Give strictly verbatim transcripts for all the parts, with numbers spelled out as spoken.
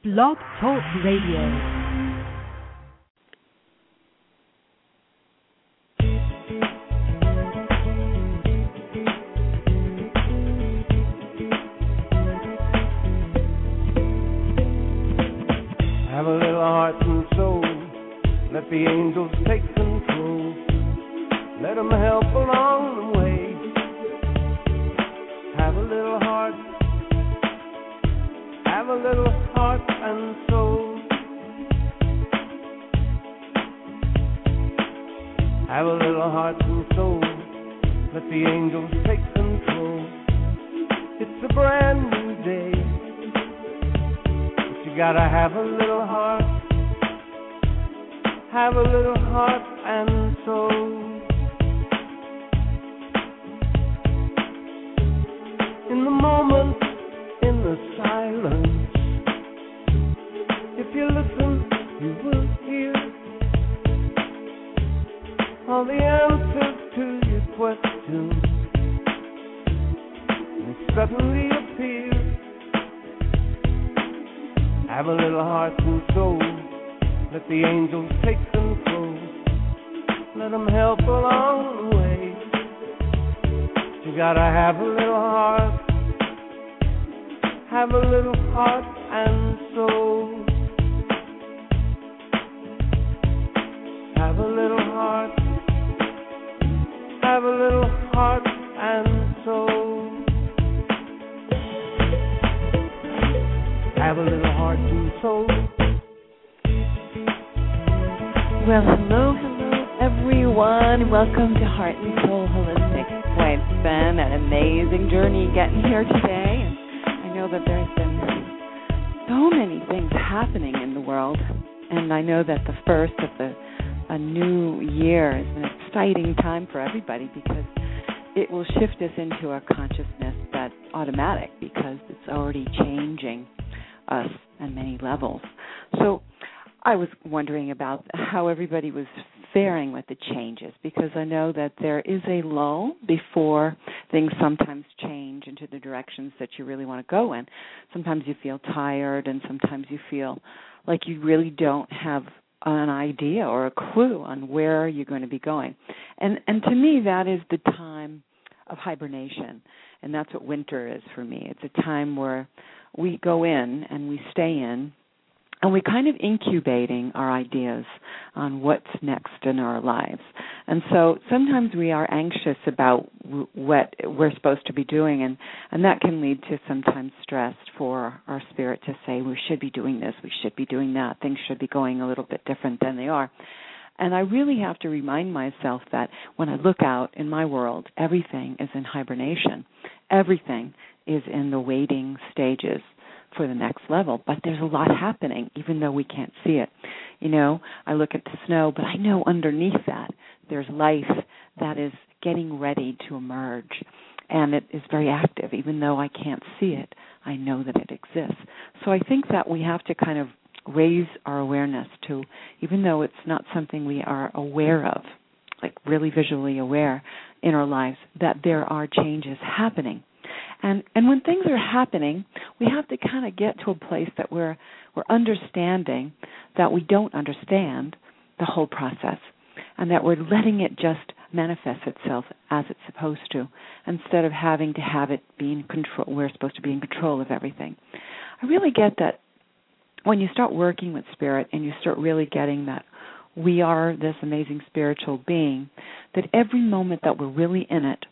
Blog Talk Radio. Have a little heart and soul. Let the angels take control. Let them help along the way. Have a little heart. Have a little heart and soul. Have a little heart and soul. Let the angels take control. It's a brand new day. You gotta have a little heart, have a little heart and soul. In the moment, in the silence, if you listen, you will hear all the answers to your questions. They suddenly appear. Have a little heart and soul. Let the angels take control. Let them help along the way. You gotta have a little heart. Have a little heart and soul. Have a little heart. Have a little heart and soul. Have a little heart and soul. Well, hello, hello, everyone. Welcome to Heart and Soul Holistic. Boy, it's been an amazing journey getting here today. And I know that there's been so many things happening in the world. And I know that the first of the a new year is an exciting time for everybody because it will shift us into a consciousness that's automatic because it's already changing us on many levels. So I was wondering about how everybody was faring with the changes because I know that there is a lull before things sometimes change into the directions that you really want to go in. Sometimes you feel tired and sometimes you feel like you really don't have an idea or a clue on where you're going to be going. And and to me, that is the time of hibernation, and that's what winter is for me. It's a time where we go in and we stay in, and we're kind of incubating our ideas on what's next in our lives. And so sometimes we are anxious about w- what we're supposed to be doing, and, and that can lead to sometimes stress for our spirit to say, we should be doing this, we should be doing that, things should be going a little bit different than they are. And I really have to remind myself that when I look out in my world, everything is in hibernation. Everything is in the waiting stages for the next level. But there's a lot happening, even though we can't see it. You know, I look at the snow, but I know underneath that there's life that is getting ready to emerge. And it is very active. Even though I can't see it, I know that it exists. So I think that we have to kind of raise our awareness to, even though it's not something we are aware of, like really visually aware in our lives, that there are changes happening. And and when things are happening, we have to kind of get to a place that we're we're understanding that we don't understand the whole process, and that we're letting it just manifest itself as it's supposed to, instead of having to have it be in control. We're supposed to be in control of everything. I really get that when you start working with spirit and you start really getting that we are this amazing spiritual being, that every moment that we're really in it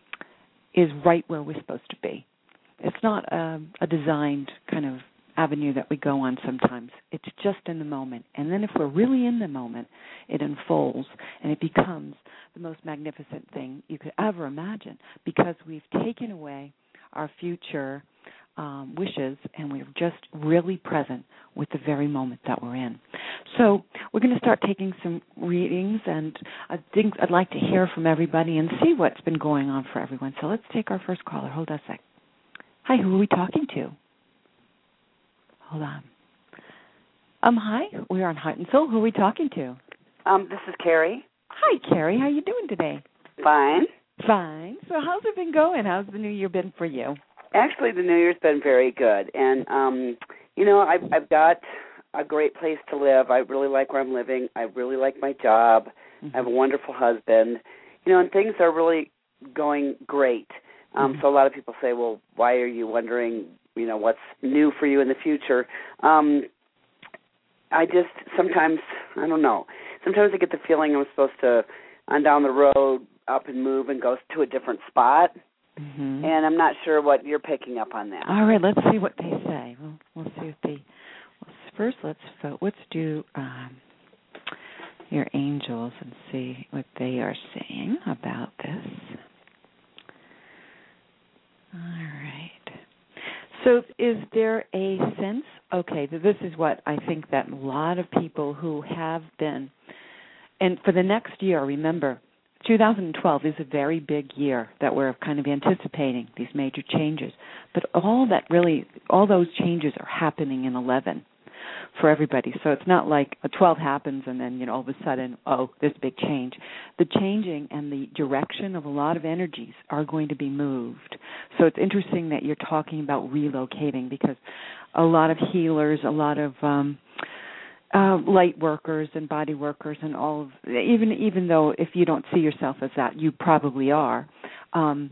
is right where we're supposed to be. It's not a, a designed kind of avenue that we go on sometimes. It's just in the moment. And then if we're really in the moment, it unfolds and it becomes the most magnificent thing you could ever imagine, because we've taken away our future um, wishes and we're just really present with the very moment that we're in. So we're going to start taking some readings, and I think I'd like to hear from everybody and see what's been going on for everyone. So let's take our first caller. Hold on a sec. Hi, who are we talking to? Hold on. Um, hi, we are on Heart and Soul. Who are we talking to? Um, this is Carrie. Hi, Carrie. How are you doing today? Fine. Fine. So how's it been going? How's the new year been for you? Actually, the New Year's been very good, and um, You know, I've, I've got a great place to live. I really like where I'm living. I really like my job. Mm-hmm. I have a wonderful husband. You know, and things are really going great. Um, mm-hmm. So a lot of people say, well, why are you wondering, you know, what's new for you in the future? Um, I just sometimes, I don't know, sometimes I get the feeling I'm supposed to, on down the road, up and move and go to a different spot. Mm-hmm. And I'm not sure what you're picking up on that. All right, let's see what they say. We'll, we'll see if they, well, first let's, let's do um, your angels and see what they are saying about this. All right. So is there a sense, okay, this is what I think that a lot of people who have been, and for the next year, remember, two thousand twelve is a very big year that we're kind of anticipating these major changes. But all that really, all those changes are happening in eleven for everybody. So it's not like a twelve happens and then, you know, all of a sudden, oh, there's a big change. The changing and the direction of a lot of energies are going to be moved. So it's interesting that you're talking about relocating, because a lot of healers, a lot of um, uh, light workers and body workers and all of, even, even though if you don't see yourself as that, you probably are, um,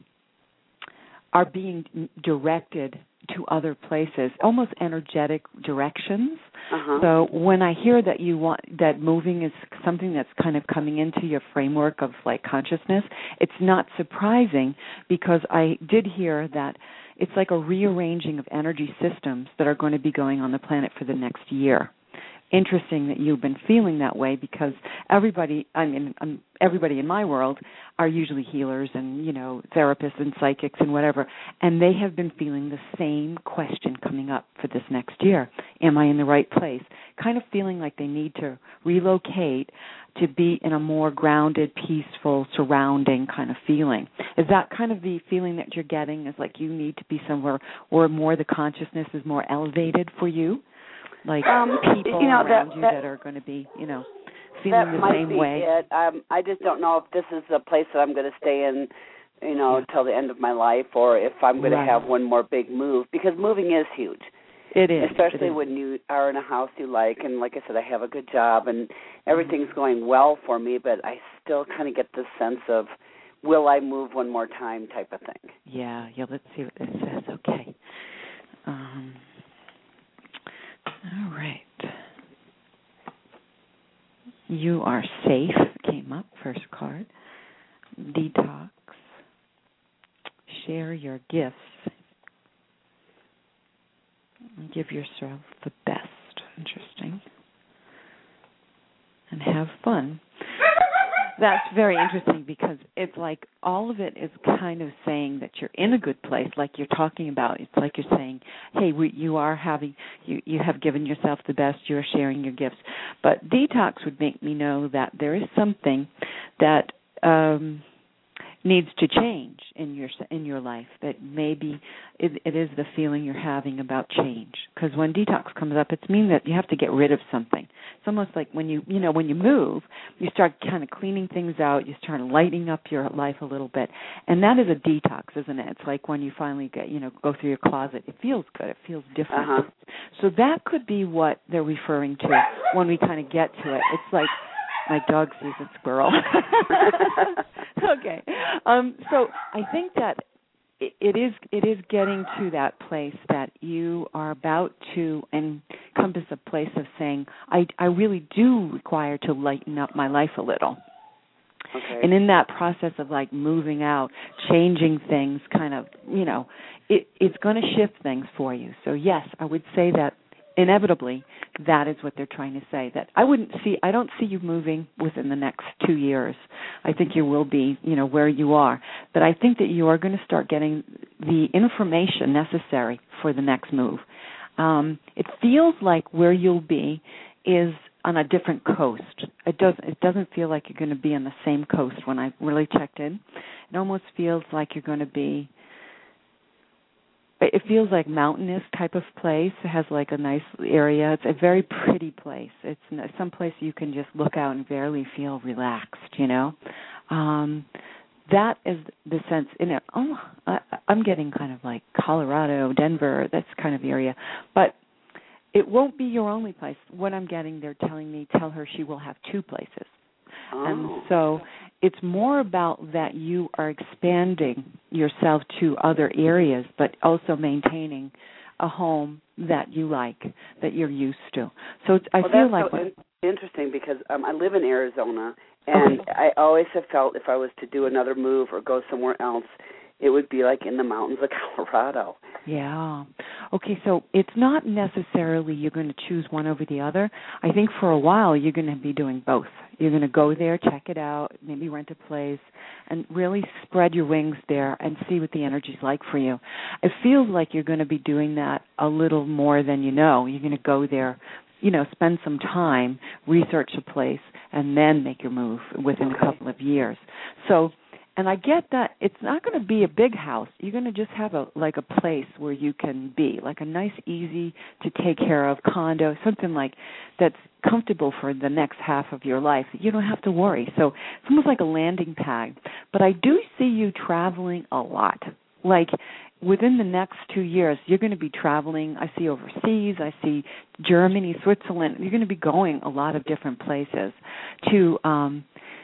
are being directed to other places, almost energetic directions. Uh-huh. So when I hear that you want that moving is something that's kind of coming into your framework of like consciousness, it's not surprising, because I did hear that it's like a rearranging of energy systems that are going to be going on the planet for the next year. Interesting that you've been feeling that way, because everybody, I mean, um, everybody in my world are usually healers and, you know, therapists and psychics and whatever, and they have been feeling the same question coming up for this next year. Am I in the right place? Kind of feeling like they need to relocate to be in a more grounded, peaceful, surrounding kind of feeling. Is that kind of the feeling that you're getting, is like you need to be somewhere where more the consciousness is more elevated for you? Like um, people you know, around that, you that, that are going to be, you know, feeling the same way. That might be it. Um, I just don't know if this is a place that I'm going to stay in, you know, yeah. till the end of my life, or if I'm going right. to have one more big move, because moving is huge. It is. Especially it is. when you are in a house you like, and like I said, I have a good job, and everything's going well for me, but I still kind of get this sense of, will I move one more time type of thing. Yeah, yeah, let's see what this says. Okay. Um All right. You are safe, came up, first card. Detox. Share your gifts. Give yourself the best. Interesting. And have fun. That's very interesting, because it's like all of it is kind of saying that you're in a good place, like you're talking about. It's like you're saying, hey, we, you are having, you, you have given yourself the best, you're sharing your gifts. But detox would make me know that there is something that um, needs to change in your in your life, that maybe it, it is the feeling you're having about change. Because when detox comes up, it's mean that you have to get rid of something. It's almost like when you you know when you move, you start kind of cleaning things out, you start lighting up your life a little bit, and that is a detox, isn't it? It's like when you finally get you know go through your closet, it feels good, it feels different. Uh-huh. So that could be what they're referring to when we kind of get to it. It's like, my dog sees a squirrel. Okay. Um, so I think that it, it is it is getting to that place that you are about to encompass a place of saying, I, I really do require to lighten up my life a little. Okay. And in that process of like moving out, changing things, kind of, you know, it, it's going to shift things for you. So yes, I would say that inevitably, that is what they're trying to say. That I wouldn't see, I don't see you moving within the next two years. I think you will be, you know, where you are. But I think that you are going to start getting the information necessary for the next move. Um, it feels like where you'll be is on a different coast. It doesn't. It doesn't feel like you're going to be on the same coast. When I really checked in, it almost feels like you're going to be. It feels like mountainous type of place. It has like a nice area. It's a very pretty place. It's some place you can just look out and barely feel relaxed, you know. Um, that is the sense in it. Oh, I, I'm getting kind of like Colorado, Denver, that's kind of area. But it won't be your only place. What I'm getting, they're telling me, tell her she will have two places. Oh. And so it's more about that you are expanding yourself to other areas, but also maintaining a home that you like, that you're used to. So it's, I well, feel that's like... so in- interesting because um, I live in Arizona, and okay. I always have felt if I was to do another move or go somewhere else, it would be like in the mountains of Colorado. Yeah. Okay, so it's not necessarily you're going to choose one over the other. I think for a while you're going to be doing both. You're going to go there, check it out, maybe rent a place, and really spread your wings there and see what the energy's like for you. It feels like you're going to be doing that a little more than you know. You're going to go there, you know, spend some time, research a place, and then make your move within okay. a couple of years. So... And I get that it's not going to be a big house. You're going to just have a like a place where you can be, like a nice, easy to take care of condo, something like that's comfortable for the next half of your life. You don't have to worry. So it's almost like a landing pad. But I do see you traveling a lot. Like within the next two years, you're going to be traveling. I see overseas. I see Germany, Switzerland. You're going to be going a lot of different places to. Um,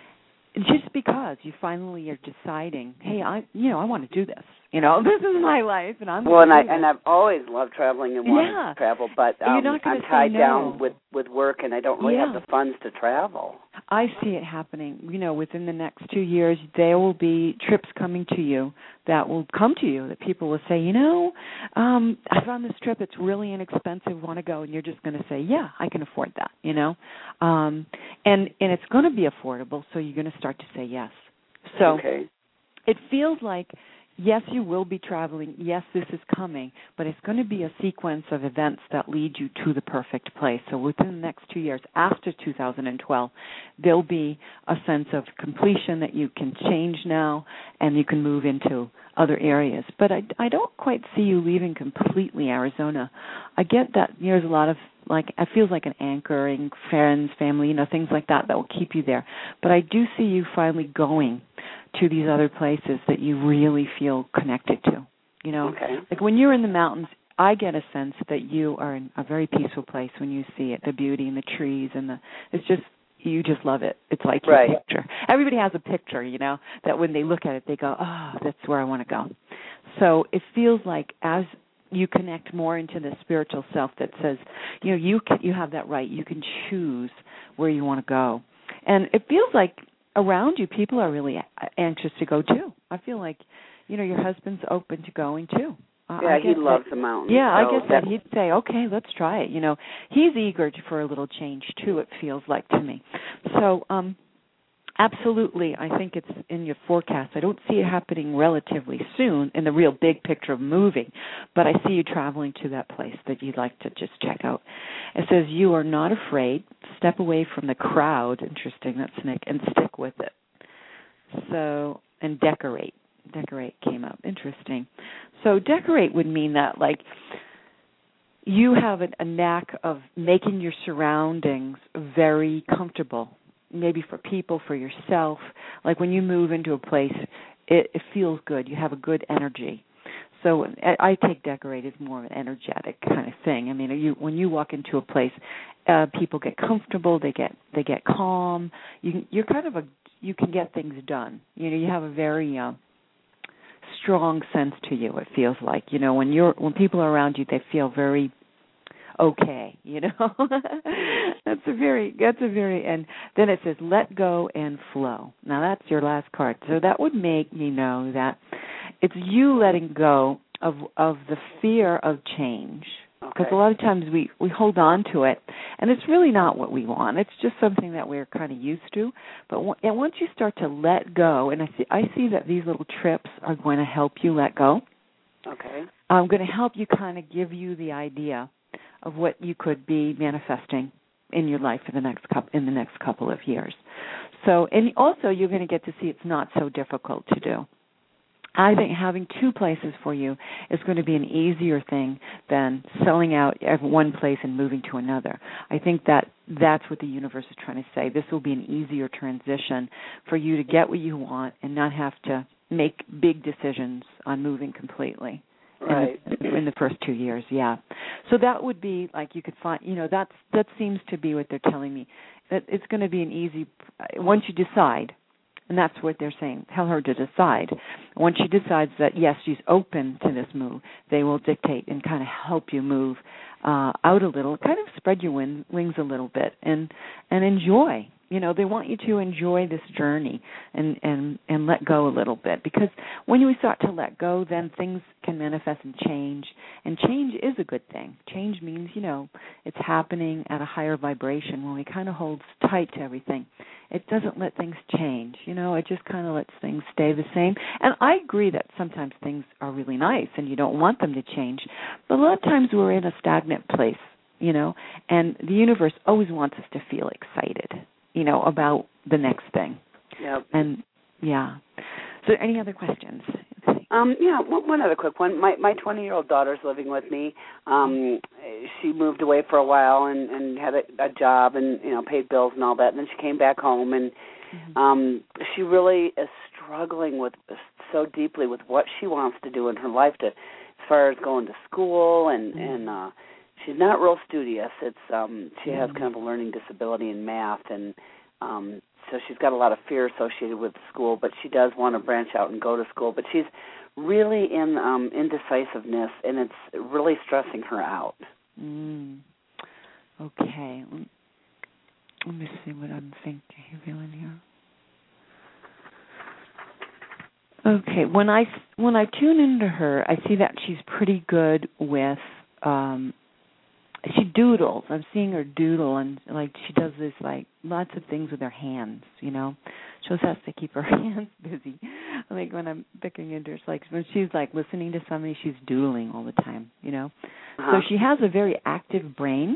Just because you finally are deciding, hey, I, you know, I want to do this. You know, this is my life, and I'm. Well, and I this. and I've always loved traveling and wanted yeah. to travel, but um, I'm tied no. down with, with work, and I don't really yeah. have the funds to travel. I see it happening. You know, within the next two years, there will be trips coming to you that will come to you that people will say, you know, um, I found this trip. It's really inexpensive. Want to go? And you're just going to say, yeah, I can afford that. You know, um, and and it's going to be affordable, so you're going to start to say yes. So okay. It feels like. Yes, you will be traveling. Yes, this is coming, but it's going to be a sequence of events that lead you to the perfect place. So within the next two years, after two thousand twelve, there'll be a sense of completion that you can change now and you can move into other areas. But I, I don't quite see you leaving completely Arizona. I get that there's a lot of, like, it feels like an anchoring, friends, family, you know, things like that that will keep you there. But I do see you finally going to these other places that you really feel connected to, you know. Okay. Like when you're in the mountains, I get a sense that you are in a very peaceful place when you see it, the beauty and the trees and the, it's just, you just love it. It's like your right. picture. Everybody has a picture, you know, that when they look at it, they go, oh, that's where I want to go. So it feels like as you connect more into the spiritual self that says, you know, you can, you have that right. You can choose where you want to go. And it feels like around you, people are really anxious to go too. I feel like, you know, your husband's open to going too. Uh, yeah, he loves that, the mountains. Yeah, so I guess that that he'd say, okay, let's try it. You know, he's eager to, for a little change too, it feels like to me. So, um, absolutely, I think it's in your forecast. I don't see it happening relatively soon in the real big picture of moving, but I see you traveling to that place that you'd like to just check out. It says you are not afraid. Step away from the crowd. Interesting, that's Nick, and stick with it. So, and decorate. Decorate came up. Interesting. So decorate would mean that, like, you have a, a knack of making your surroundings very comfortable, maybe for people, for yourself. Like when you move into a place, it, it feels good. You have a good energy. So I, I take decorate as more of an energetic kind of thing. I mean, you, when you walk into a place, uh, people get comfortable. They get they get calm. You, you're kind of a you can get things done. You know, you have a very uh, strong sense to you. It feels like, you know, when you're when people are around you, they feel very okay, you know. that's a very that's a very and then it says let go and flow. Now that's your last card. So that would make me know that it's you letting go of of the fear of change. Because okay. a lot of times we, we hold on to it, and it's really not what we want. It's just something that we're kind of used to. But w- and once you start to let go, and I see, I see that these little trips are going to help you let go. Okay. I'm going to help you kind of give you the idea of what you could be manifesting in your life for the next couple, in the next couple of years. So, and also you're going to get to see it's not so difficult to do. I think having two places for you is going to be an easier thing than selling out one place and moving to another. I think that that's what the universe is trying to say. This will be an easier transition for you to get what you want and not have to make big decisions on moving completely right. in the in the first two years, yeah. So that would be like you could find, you know, that's that seems to be what they're telling me. That it's going to be an easy, once you decide, and that's what they're saying, tell her to decide. Once she decides that, yes, she's open to this move, they will dictate and kind of help you move uh, out a little, kind of spread your wing, wings a little bit and, and enjoy. You know, they want you to enjoy this journey and, and, and let go a little bit, because when you start to let go, then things can manifest and change, and change is a good thing. Change means, you know, it's happening at a higher vibration. When we kind of hold tight to everything, it doesn't let things change. You know, it just kind of lets things stay the same. And I agree that sometimes things are really nice and you don't want them to change, but a lot of times we're in a stagnant place, you know, and the universe always wants us to feel excited, you know, about the next thing. Yep. And, yeah. So any other questions? Um, yeah, one, one other quick one. My my twenty-year-old daughter's living with me. Um, she moved away for a while and, and had a, a job and, you know, paid bills and all that. And then she came back home, and mm-hmm. um, she really is struggling with so deeply with what she wants to do in her life, to, as far as going to school. And, mm-hmm. and uh, she's not real studious. It's um, she has kind of a learning disability in math, and um, so she's got a lot of fear associated with school, but she does want to branch out and go to school. But she's really in um, indecisiveness, and it's really stressing her out. Mm. Okay. Let me see what I'm thinking, feeling here. Okay. When I when I tune into her, I see that she's pretty good with. Um, She doodles. I'm seeing her doodle, and like she does this like lots of things with her hands. You know, she always has to keep her hands busy. Like when I'm picking into her, it's like when she's like listening to somebody, she's doodling all the time. You know, uh-huh. So she has a very active brain,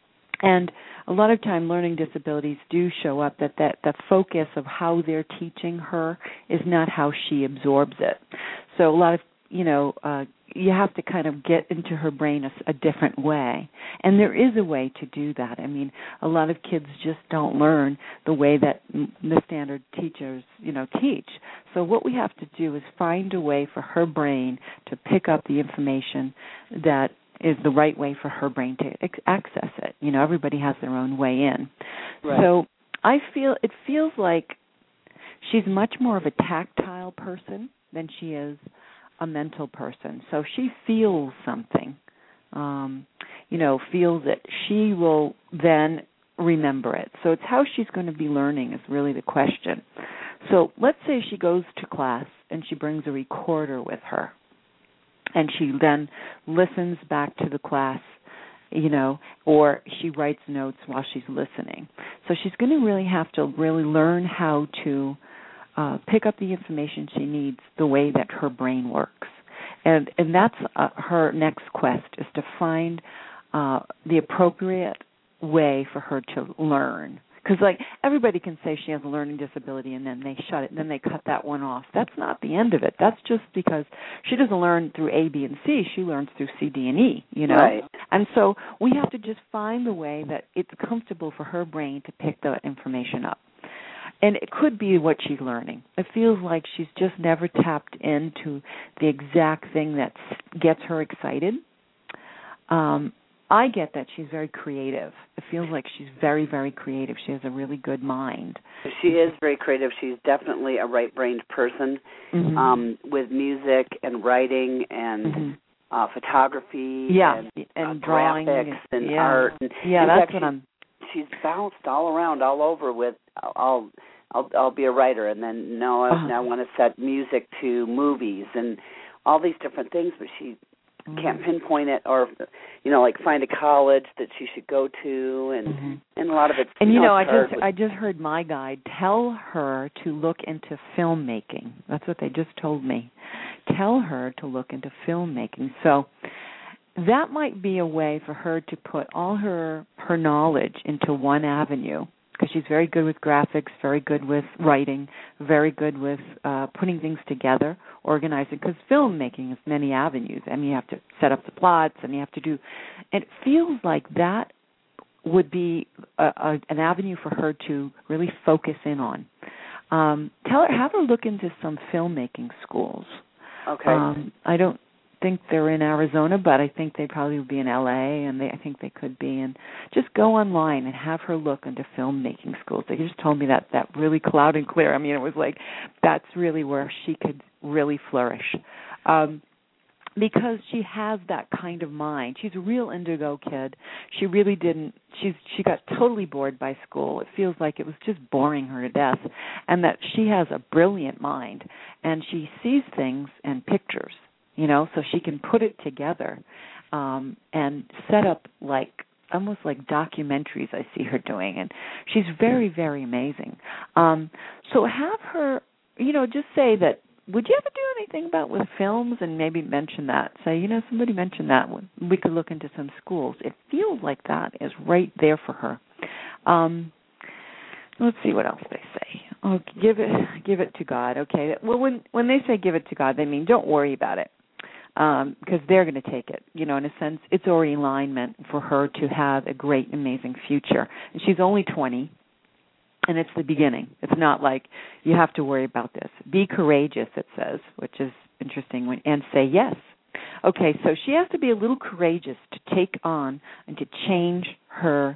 and a lot of time learning disabilities do show up that that the focus of how they're teaching her is not how she absorbs it. So a lot of you know. Uh, you have to kind of get into her brain a, a different way. And there is a way to do that. I mean, a lot of kids just don't learn the way that the standard teachers, you know, teach. So what we have to do is find a way for her brain to pick up the information that is the right way for her brain to ex- access it. You know, everybody has their own way in. Right. So I feel, it feels like she's much more of a tactile person than she is a mental person. So she feels something, um, you know, feels it. She will then remember it. So it's how she's going to be learning is really the question. So let's say she goes to class and she brings a recorder with her, and she then listens back to the class, you know, or she writes notes while she's listening. So she's going to really have to really learn how to Uh, pick up the information she needs the way that her brain works. And and that's uh, her next quest, is to find uh, the appropriate way for her to learn. Because, like, everybody can say she has a learning disability and then they shut it and then they cut that one off. That's not the end of it. That's just because she doesn't learn through A, B, and C. She learns through C, D, and E, you know. Right. And so we have to just find the way that it's comfortable for her brain to pick that information up. And it could be what she's learning. It feels like she's just never tapped into the exact thing that gets her excited. Um, I get that she's very creative. It feels like she's very, very creative. She has a really good mind. She is very creative. She's definitely a right-brained person, mm-hmm. um, with music and writing and mm-hmm. uh, photography yeah. and, and uh, drawing graphics and, and yeah. art. And, yeah, in that's fact, what I'm... She's bounced all around, all over with, I'll, I'll, I'll be a writer, and then no, I, uh-huh. I want to set music to movies and all these different things, but she mm-hmm. can't pinpoint it, or, you know, like find a college that she should go to, and mm-hmm. and a lot of it's and you know, know I just with, I just heard my guide tell her to look into filmmaking. That's what they just told me. Tell her to look into filmmaking. So that might be a way for her to put all her her knowledge into one avenue, because she's very good with graphics, very good with writing, very good with uh, putting things together, organizing, because filmmaking is many avenues. I mean, you have to set up the plots, and you have to do, and it feels like that would be a, a, an avenue for her to really focus in on. Um, tell her, have her look into some filmmaking schools. Okay. Um, I don't, think they're in Arizona, but I think they probably would be in L A, and they, I think they could be. And just go online and have her look into filmmaking schools. They just told me that that really loud and clear. I mean, it was like that's really where she could really flourish. Um, because she has that kind of mind. She's a real indigo kid. She really didn't, she's she got totally bored by school. It feels like it was just boring her to death, and that she has a brilliant mind, and she sees things and pictures, you know, so she can put it together um, and set up like almost like documentaries I see her doing, and she's very, very amazing. Um, so have her, you know, just say that, would you ever do anything about with films, and maybe mention that? Say, you know, somebody mentioned that. We could look into some schools. It feels like that is right there for her. Um, let's see what else they say. Oh, give it, give it to God. Okay. Well, when when they say give it to God, they mean don't worry about it, um, because they're going to take it. You know, in a sense, it's already alignment for her to have a great, amazing future. And she's only twenty. And it's the beginning. It's not like you have to worry about this. Be courageous, it says, which is interesting, and say yes. Okay, so she has to be a little courageous to take on and to change her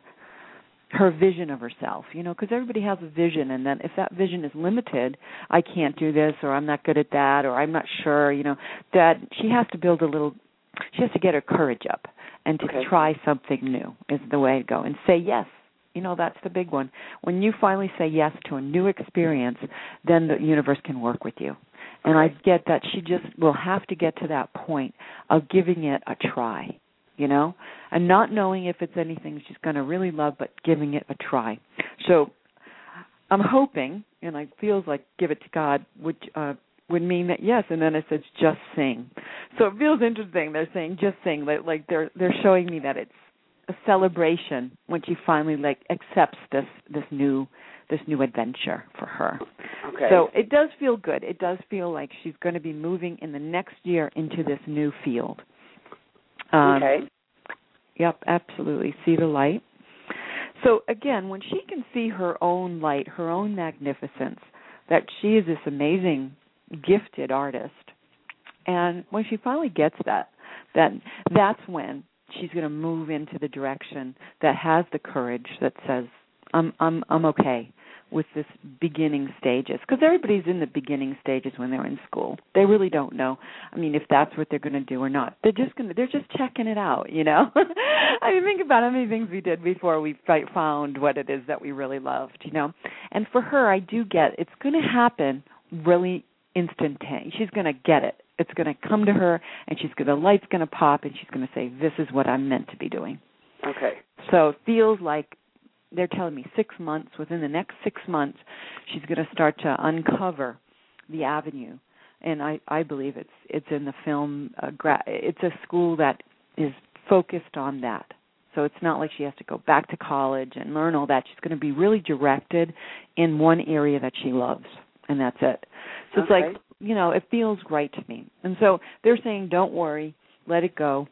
her vision of herself, you know, because everybody has a vision, and then if that vision is limited, I can't do this, or I'm not good at that, or I'm not sure, you know, that she has to build a little, she has to get her courage up and to okay. try something new is the way to go, and say yes. You know, that's the big one. When you finally say yes to a new experience, then the universe can work with you. And I get that she just will have to get to that point of giving it a try, you know, and not knowing if it's anything she's going to really love, but giving it a try. So I'm hoping, and it feels like give it to God would uh, would mean that yes, and then it says just sing. So it feels interesting. They're saying just sing, like, like they're they're showing me that it's a celebration when she finally like accepts this this new this new adventure for her. Okay. So it does feel good. It does feel like she's going to be moving in the next year into this new field. Um, okay. Yep, absolutely. See the light. So again, when she can see her own light, her own magnificence, that she is this amazing, gifted artist, and when she finally gets that, then that's when she's going to move into the direction that has the courage that says, I'm I'm I'm okay with this beginning stages. Because everybody's in the beginning stages when they're in school. They really don't know, I mean, if that's what they're going to do or not. They're just going to, they're just checking it out, you know. I mean, think about how many things we did before we found what it is that we really loved, you know. And for her, I do get, it's going to happen really instantaneous. She's going to get it. It's going to come to her, and she's going, the light's going to pop, and she's going to say, this is what I'm meant to be doing. Okay. So it feels like they're telling me six months, within the next six months, she's going to start to uncover the avenue. And I, I believe it's it's in the film, uh, gra- it's a school that is focused on that. So it's not like she has to go back to college and learn all that. She's going to be really directed in one area that she loves, and that's it. So okay. it's like, you know, it feels right to me. And so they're saying, don't worry, let it go.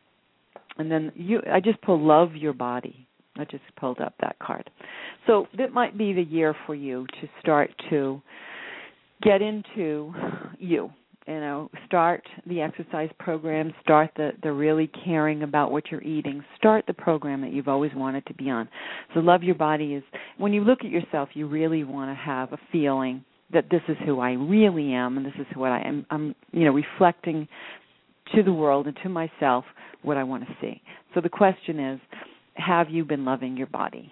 And then you, I just pulled love your body. I just pulled up that card. So that might be the year for you to start to get into you, you know, start the exercise program, start the, the really caring about what you're eating, start the program that you've always wanted to be on. So love your body is, when you look at yourself, you really want to have a feeling that this is who I really am, and this is what I am. I'm, you know, reflecting to the world and to myself what I want to see. So the question is, have you been loving your body?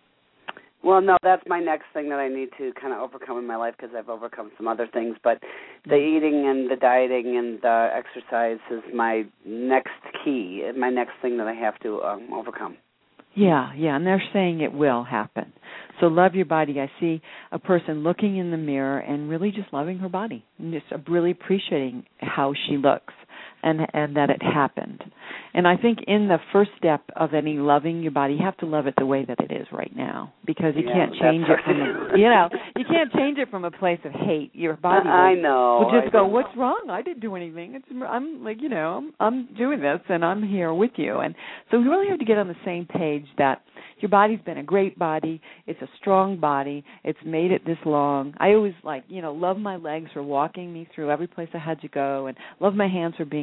Well, no, that's my next thing that I need to kind of overcome in my life, because I've overcome some other things. But the eating and the dieting and the exercise is my next key, my next thing that I have to um, overcome. Yeah, yeah, and they're saying it will happen. So love your body. I see a person looking in the mirror and really just loving her body and just really appreciating how she looks and and that it happened. And I think in the first step of any loving your body, you have to love it the way that it is right now, because you yeah, can't change it from a, you know, you can't change it from a place of hate. Your body will, I know. will just I go, know. what's wrong? I didn't do anything. It's I'm like, you know, I'm, I'm doing this and I'm here with you. And so we really have to get on the same page that your body's been a great body. It's a strong body. It's made it this long. I always like, you know, love my legs for walking me through every place I had to go, and love my hands for being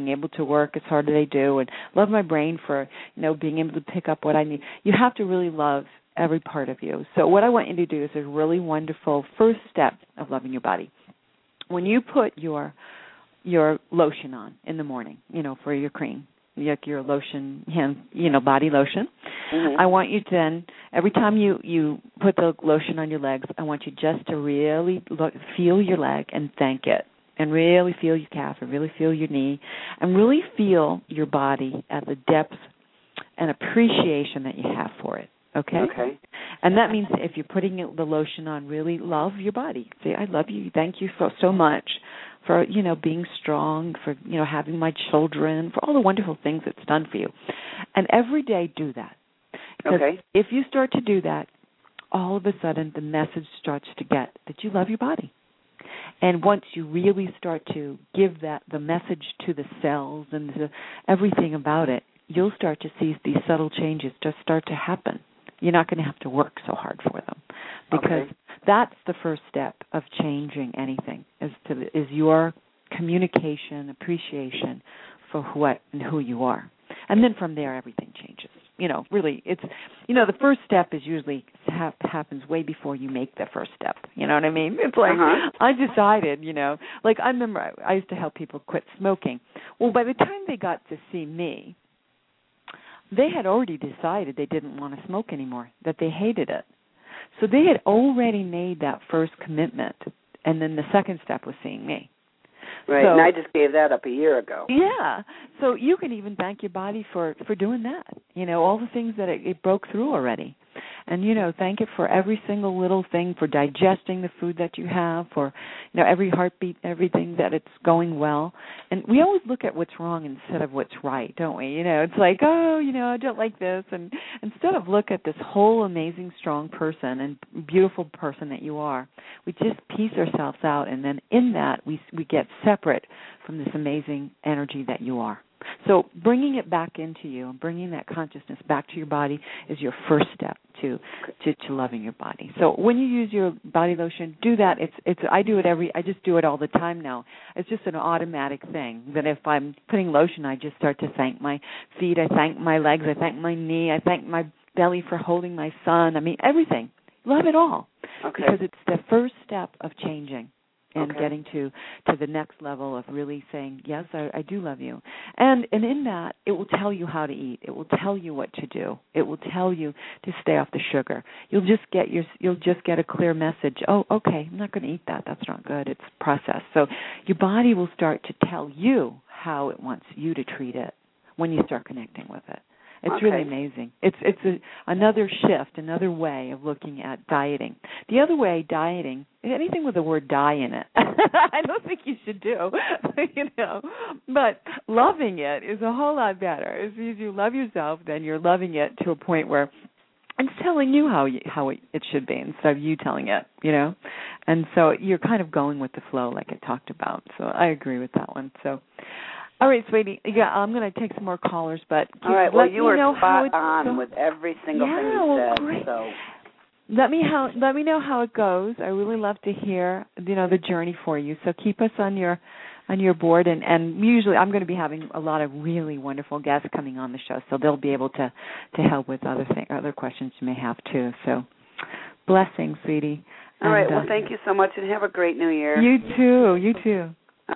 being able to work as hard as I do, and love my brain for, you know, being able to pick up what I need. You have to really love every part of you. So what I want you to do is a really wonderful first step of loving your body. When you put your your lotion on in the morning, you know, for your cream, like your lotion, hand, you know, body lotion, mm-hmm. I want you to then, every time you, you put the lotion on your legs, I want you just to really look, feel your leg and thank it, and really feel your calf, and really feel your knee, and really feel your body at the depth and appreciation that you have for it. Okay? Okay. And that means if you're putting the lotion on, really love your body. Say, I love you. Thank you so, so much for, you know, being strong, for, you know, having my children, for all the wonderful things it's done for you. And every day do that. Because okay. if you start to do that, all of a sudden the message starts to get that you love your body. And once you really start to give that, the message to the cells and the, everything about it, you'll start to see these subtle changes just start to happen. You're not going to have to work so hard for them, because okay. that's the first step of changing anything, is to is your communication, appreciation for what and who you are. And then from there, everything changes. You know, really, it's, you know, the first step is usually ha- happens way before you make the first step. You know what I mean? It's like, uh-huh. I decided, you know, like I remember I, I used to help people quit smoking. Well, by the time they got to see me, they had already decided they didn't want to smoke anymore, that they hated it. So they had already made that first commitment, and then the second step was seeing me. Right, so, and I just gave that up a year ago. Yeah, so you can even thank your body for, for doing that, you know, all the things that it, it broke through already. And, you know, thank it for every single little thing, for digesting the food that you have, for, you know, every heartbeat, everything that it's going well. And we always look at what's wrong instead of what's right, don't we? You know, it's like, oh, you know, I don't like this. And instead of look at this whole amazing, strong person and beautiful person that you are, we just piece ourselves out. And then in that, we we get separate from this amazing energy that you are. So bringing it back into you, bringing that consciousness back to your body is your first step to, to, to loving your body. So when you use your body lotion, do that. It's it's I do it every I just do it all the time now. It's just an automatic thing that if I'm putting lotion, I just start to thank my feet, I thank my legs, I thank my knee, I thank my belly for holding my son. I mean, everything. Love it all. Okay. Because it's the first step of changing. And okay. getting to, to the next level of really saying, yes, I, I do love you. And and in that, it will tell you how to eat. It will tell you what to do. It will tell you to stay off the sugar. You'll just get your you'll just get a clear message. Oh, okay, I'm not going to eat that. That's not good. It's processed. So your body will start to tell you how it wants you to treat it when you start connecting with it. It's okay. really amazing. It's it's a, another shift, another way of looking at dieting. The other way, dieting, anything with the word die in it, I don't think you should do, you know. But loving it is a whole lot better. As soon as you love yourself, then you're loving it to a point where it's telling you how you, how it, it should be instead of you telling it, you know. And so you're kind of going with the flow like I talked about. So I agree with that one. So. All right, sweetie. Yeah, I'm going to take some more callers, but all right. Well, you were spot on so, with every single yeah, thing you well, said. Great. So let me how let me know how it goes. I really love to hear, you know, the journey for you. So keep us on your on your board, and, and usually I'm going to be having a lot of really wonderful guests coming on the show, so they'll be able to, to help with other thing, other questions you may have too. So blessings, sweetie. All right. And, well, uh, thank you so much, and have a great New Year. You too. You too.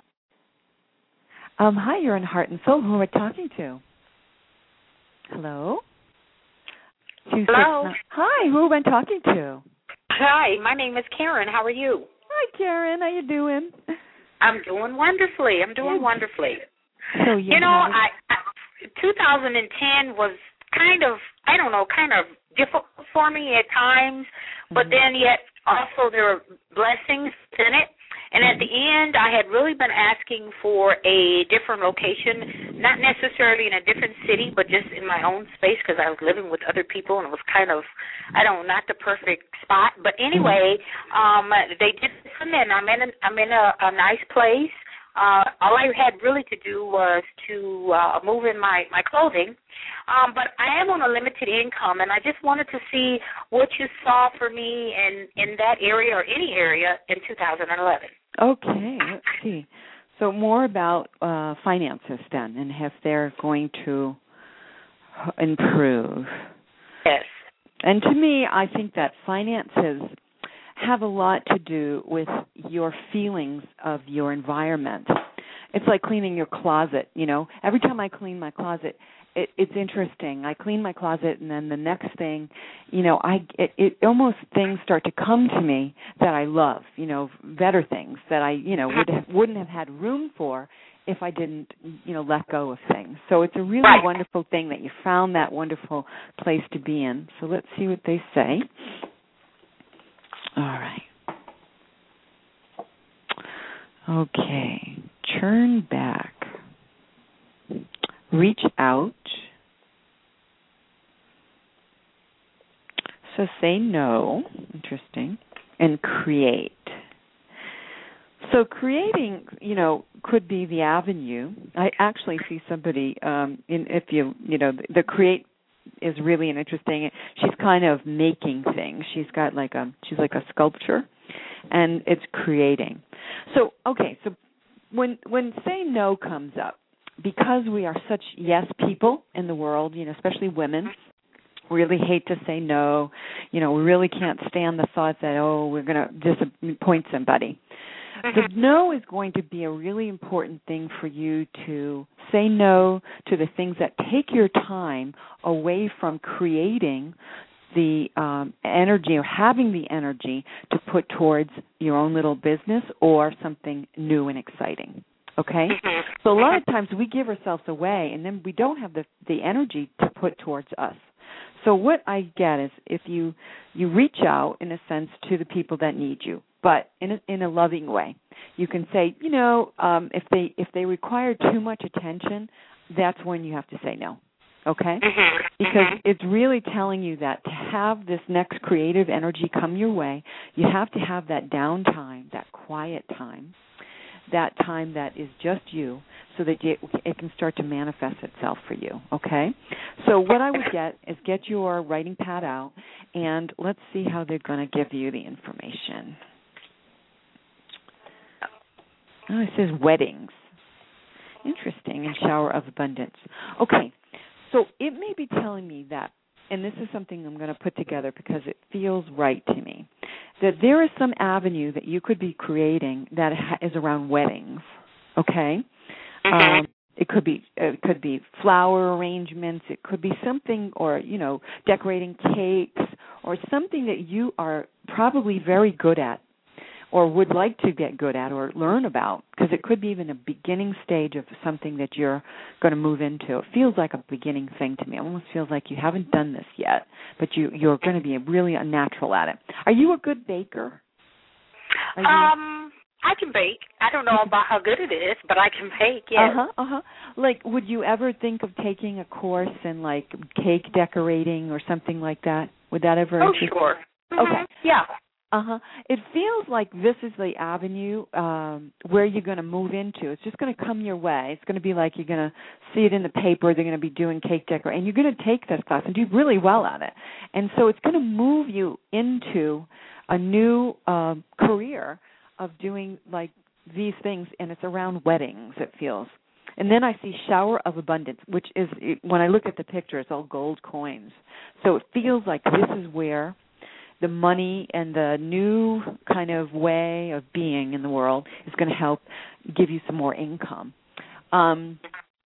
Um, hi, you're on Heart and Soul. Who am I talking to? Hello? Two, Hello? Six, hi, who am I talking to? Hi, my name is Karen. How are you? Hi, Karen. How you doing? I'm doing wonderfully. I'm doing Good. wonderfully. So you, you know, have... I, I two thousand ten was kind of, I don't know, kind of difficult for me at times, but mm-hmm. then yet also there were blessings in it. And at the end, I had really been asking for a different location, not necessarily in a different city, but just in my own space because I was living with other people and it was kind of, I don't know, not the perfect spot. But anyway, um, they did come in. I'm in a, I'm in a, a nice place. Uh, all I had really to do was to uh, move in my, my clothing. Um, but I am on a limited income, and I just wanted to see what you saw for me in, in that area or any area in two thousand eleven. Okay, let's see. So more about uh, finances then, and if they're going to improve. Yes. And to me, I think that finances have a lot to do with your feelings of your environment. It's like cleaning your closet, you know. Every time I clean my closet, it, it's interesting. I clean my closet, and then the next thing, you know, I it, it almost things start to come to me that I love, you know, better things that I, you know, would have, wouldn't have had room for if I didn't, you know, let go of things. So it's a really right. wonderful thing that you found that wonderful place to be in. So let's see what they say. All right. Okay. Turn back. Reach out. So say no. Interesting. And create. So creating, you know, could be the avenue. I actually see somebody, um, in if you, you know, the, the create is really an interesting. She's kind of making things. She's got like a, she's like a sculpture, and it's creating. So okay, so when when say no comes up, because we are such yes people in the world, you know, especially women, really hate to say no. You know, we really can't stand the thought that, oh, we're going to disappoint somebody. The no is going to be a really important thing for you to say no to the things that take your time away from creating the um, energy or having the energy to put towards your own little business or something new and exciting. Okay? So a lot of times we give ourselves away and then we don't have the, the energy to put towards us. So what I get is if you, you reach out, in a sense, to the people that need you, but in a, in a loving way. You can say, you know, um, if they if they require too much attention, that's when you have to say no, okay? Mm-hmm. Because mm-hmm. it's really telling you that to have this next creative energy come your way, you have to have that downtime, that quiet time, that time that is just you, so that you, it can start to manifest itself for you, okay? So what I would get is get your writing pad out, and let's see how they're going to give you the information. Oh, it says weddings. Interesting, and shower of abundance. Okay, so it may be telling me that, and this is something I'm going to put together because it feels right to me, that there is some avenue that you could be creating that is around weddings, okay? Mm-hmm. Um, it could be it could be flower arrangements. It could be something, or, you know, decorating cakes, or something that you are probably very good at, or would like to get good at or learn about, because it could be even a beginning stage of something that you're going to move into. It feels like a beginning thing to me. It almost feels like you haven't done this yet, but you, you're going to be really unnatural at it. Are you a good baker? Are you... Um, I can bake. I don't know about how good it is, but I can bake, yes. Uh-huh, uh-huh. Like, would you ever think of taking a course in, like, cake decorating or something like that? Would that ever Oh, interest sure. you? Mm-hmm. Okay. Yeah. Uh-huh. It feels like this is the avenue um, where you're going to move into. It's just going to come your way. It's going to be like you're going to see it in the paper. They're going to be doing cake decorating, and you're going to take this class and do really well at it. And so it's going to move you into a new uh, career of doing, like, these things, and it's around weddings, it feels. And then I see shower of abundance, which is, when I look at the picture, it's all gold coins. So it feels like this is where the money and the new kind of way of being in the world is going to help give you some more income. Um,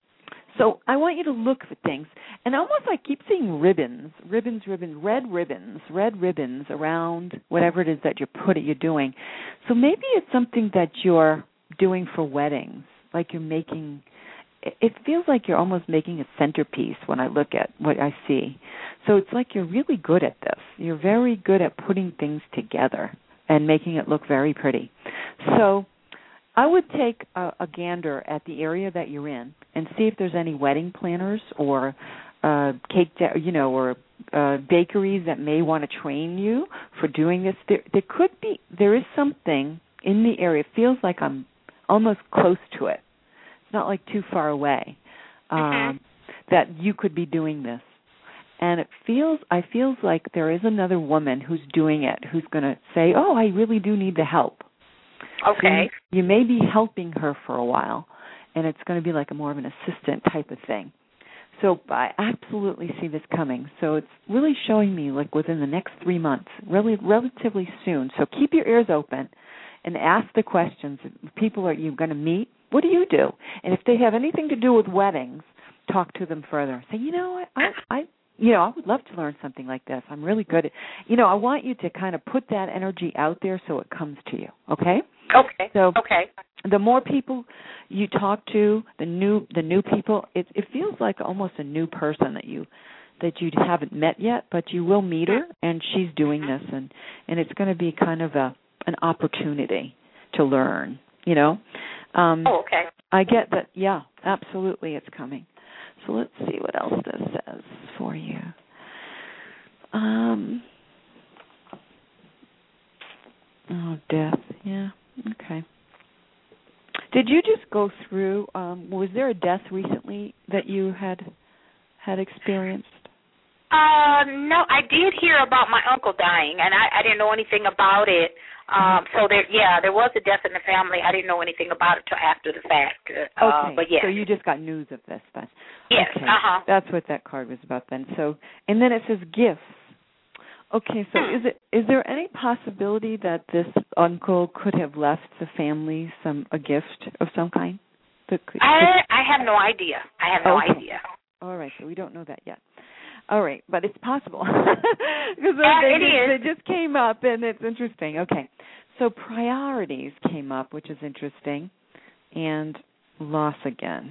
so I want you to look for things. And almost I keep seeing ribbons, ribbons, ribbons, red ribbons, red ribbons around whatever it is that you're putting, you're doing. So maybe it's something that you're doing for weddings, like you're making. It feels like you're almost making a centerpiece when I look at what I see. So it's like you're really good at this. You're very good at putting things together and making it look very pretty. So I would take a, a gander at the area that you're in and see if there's any wedding planners or uh, cake, de- you know, or uh, bakeries that may want to train you for doing this. There, there could be, there is something in the area. It feels like I'm almost close to it. It's not like too far away, um, mm-hmm. that you could be doing this. And it feels, I feels like there is another woman who's doing it, who's going to say, oh, I really do need the help. Okay. So you, you may be helping her for a while, and it's going to be like a more of an assistant type of thing. So I absolutely see this coming. So it's really showing me like within the next three months, really relatively soon. So keep your ears open and ask the questions. People are you going to meet? What do you do? And if they have anything to do with weddings, talk to them further. Say, you know, I, I, I you know, I would love to learn something like this. I'm really good at, you know, I want you to kind of put that energy out there so it comes to you. Okay? Okay. So okay. The more people you talk to, the new the new people, it it feels like almost a new person that you that you haven't met yet, but you will meet her, and she's doing this, and, and it's going to be kind of a an opportunity to learn, you know. Um, oh, okay. I get that, yeah, absolutely it's coming. So let's see what else this says for you. Um, oh, death, yeah, okay. Did you just go through, um, was there a death recently that you had had experienced? Uh, no, I did hear about my uncle dying, and I, I didn't know anything about it. Um, so there, yeah, there was a death in the family. I didn't know anything about it till after the fact. Uh, okay, but yeah. So you just got news of this then. Yes. Okay. Uh-huh. That's what that card was about then. So, and then it says gifts. Okay, so is it is there any possibility that this uncle could have left the family some a gift of some kind? That could, I I have no idea. I have no okay. idea. All right, so we don't know that yet. All right, but it's possible because yeah, they, it they, is. they just came up, and it's interesting. Okay, so priorities came up, which is interesting, and loss again.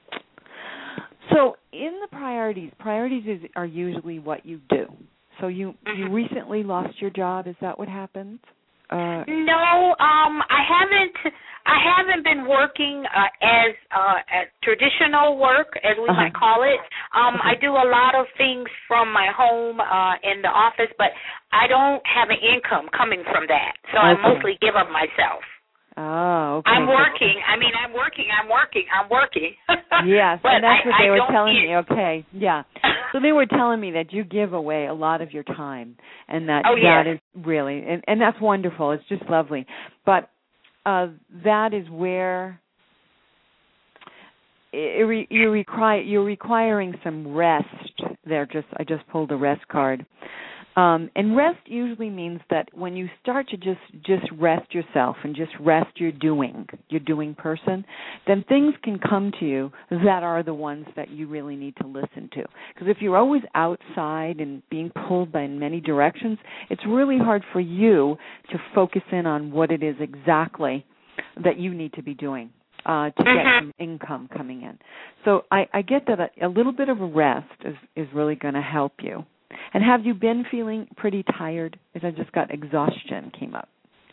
So in the priorities, priorities is, are usually what you do. So you mm-hmm. you recently lost your job. Is that what happened? Uh, no, um, I haven't. I haven't been working uh, as uh, at traditional work, as we uh-huh. might call it. Um, okay. I do a lot of things from my home uh, in the office, but I don't have an income coming from that. So okay. I mostly give up myself. Oh, okay. I'm working. I mean, I'm working. I'm working. I'm working. Yes, but and that's I, what they I were don't telling get... me. Okay, yeah. So they were telling me that you give away a lot of your time, and that oh, that yes. is really, and, and that's wonderful. It's just lovely. But uh, that is where it, it, you require you're requiring some rest. There, just I just pulled a rest card. Um, and rest usually means that when you start to just, just rest yourself and just rest your doing, your doing person, then things can come to you that are the ones that you really need to listen to. Because if you're always outside and being pulled by many directions, it's really hard for you to focus in on what it is exactly that you need to be doing uh, to mm-hmm. get some income coming in. So I, I get that a, a little bit of a rest is, is really going to help you. And have you been feeling pretty tired? As I just got exhaustion came up.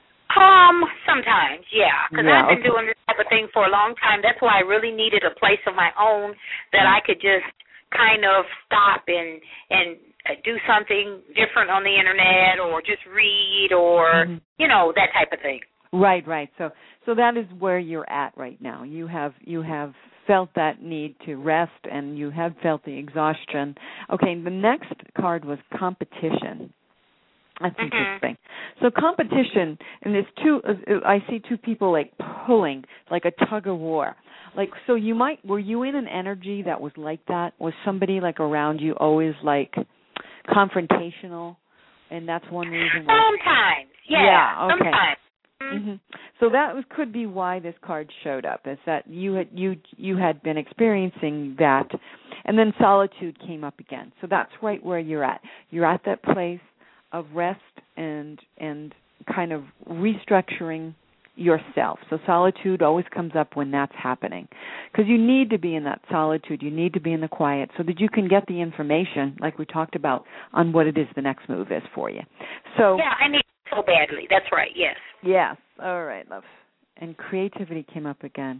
Um, sometimes, yeah, because yeah, I've been okay. doing this type of thing for a long time. That's why I really needed a place of my own that I could just kind of stop and and do something different on the internet, or just read, or mm-hmm. you know, that type of thing. Right, right. So, so that is where you're at right now. You have you have felt that need to rest, and you have felt the exhaustion. Okay, the next card was competition. That's mm-hmm. interesting. So competition, and there's two. I see two people like pulling, like a tug of war. Like, so you might. Were you in an energy that was like that? Was somebody like around you always like confrontational? And that's one reason why. Sometimes, yeah. Yeah. Okay. Sometimes. Mm-hmm. So that was, could be why this card showed up, is that you had you you had been experiencing that, and then solitude came up again. So that's right where you're at. You're at that place of rest and and kind of restructuring yourself. So solitude always comes up when that's happening, because you need to be in that solitude. You need to be in the quiet so that you can get the information, like we talked about, on what it is the next move is for you. So yeah, I need it so badly. That's right. Yes. Yes. All right, love. And creativity came up again.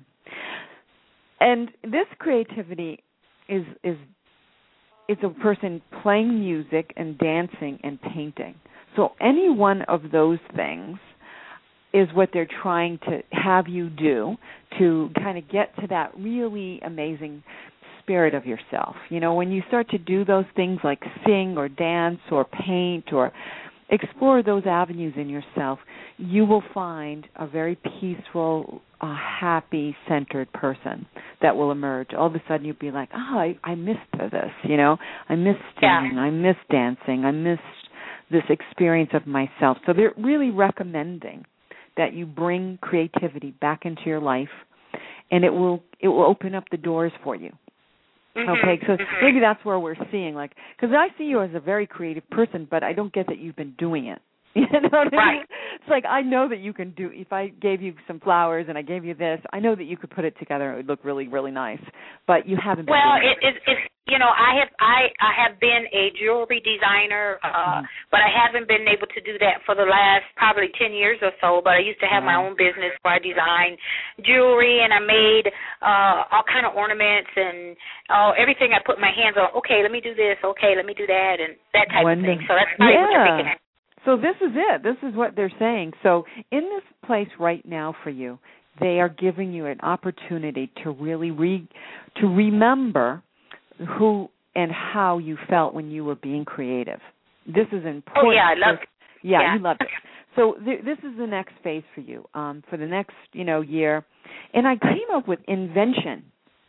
And this creativity is is is a person playing music and dancing and painting. So any one of those things is what they're trying to have you do to kind of get to that really amazing spirit of yourself. You know, when you start to do those things like sing or dance or paint or explore those avenues in yourself, you will find a very peaceful, uh, happy, centered person that will emerge. All of a sudden you'll be like, oh, I, I missed this, you know. I missed singing. Yeah. I missed dancing. I missed this experience of myself. So they're really recommending that you bring creativity back into your life, and it will it will open up the doors for you. Mm-hmm. Okay, so mm-hmm. maybe that's where we're seeing, like, because I see you as a very creative person, but I don't get that you've been doing it. You know what I Right. mean? It's like I know that you can do. If I gave you some flowers and I gave you this, I know that you could put it together. It would look really, really nice. But you haven't been. Well, doing it, it, it's you know I have I I have been a jewelry designer, uh, mm. but I haven't been able to do that for the last probably ten years or so. But I used to have wow. my own business where I designed jewelry and I made uh, all kind of ornaments and uh, everything I put my hands on. Okay, let me do this. Okay, let me do that and that type Wonderful. of thing. So that's probably yeah. what you're thinking. So this is it. This is what they're saying. So in this place right now for you, they are giving you an opportunity to really re, to remember who and how you felt when you were being creative. This is important. Oh, yeah, I love it. Yeah, yeah. you loved it. So th- this is the next phase for you, um, for the next, you know, year. And I came up with invention.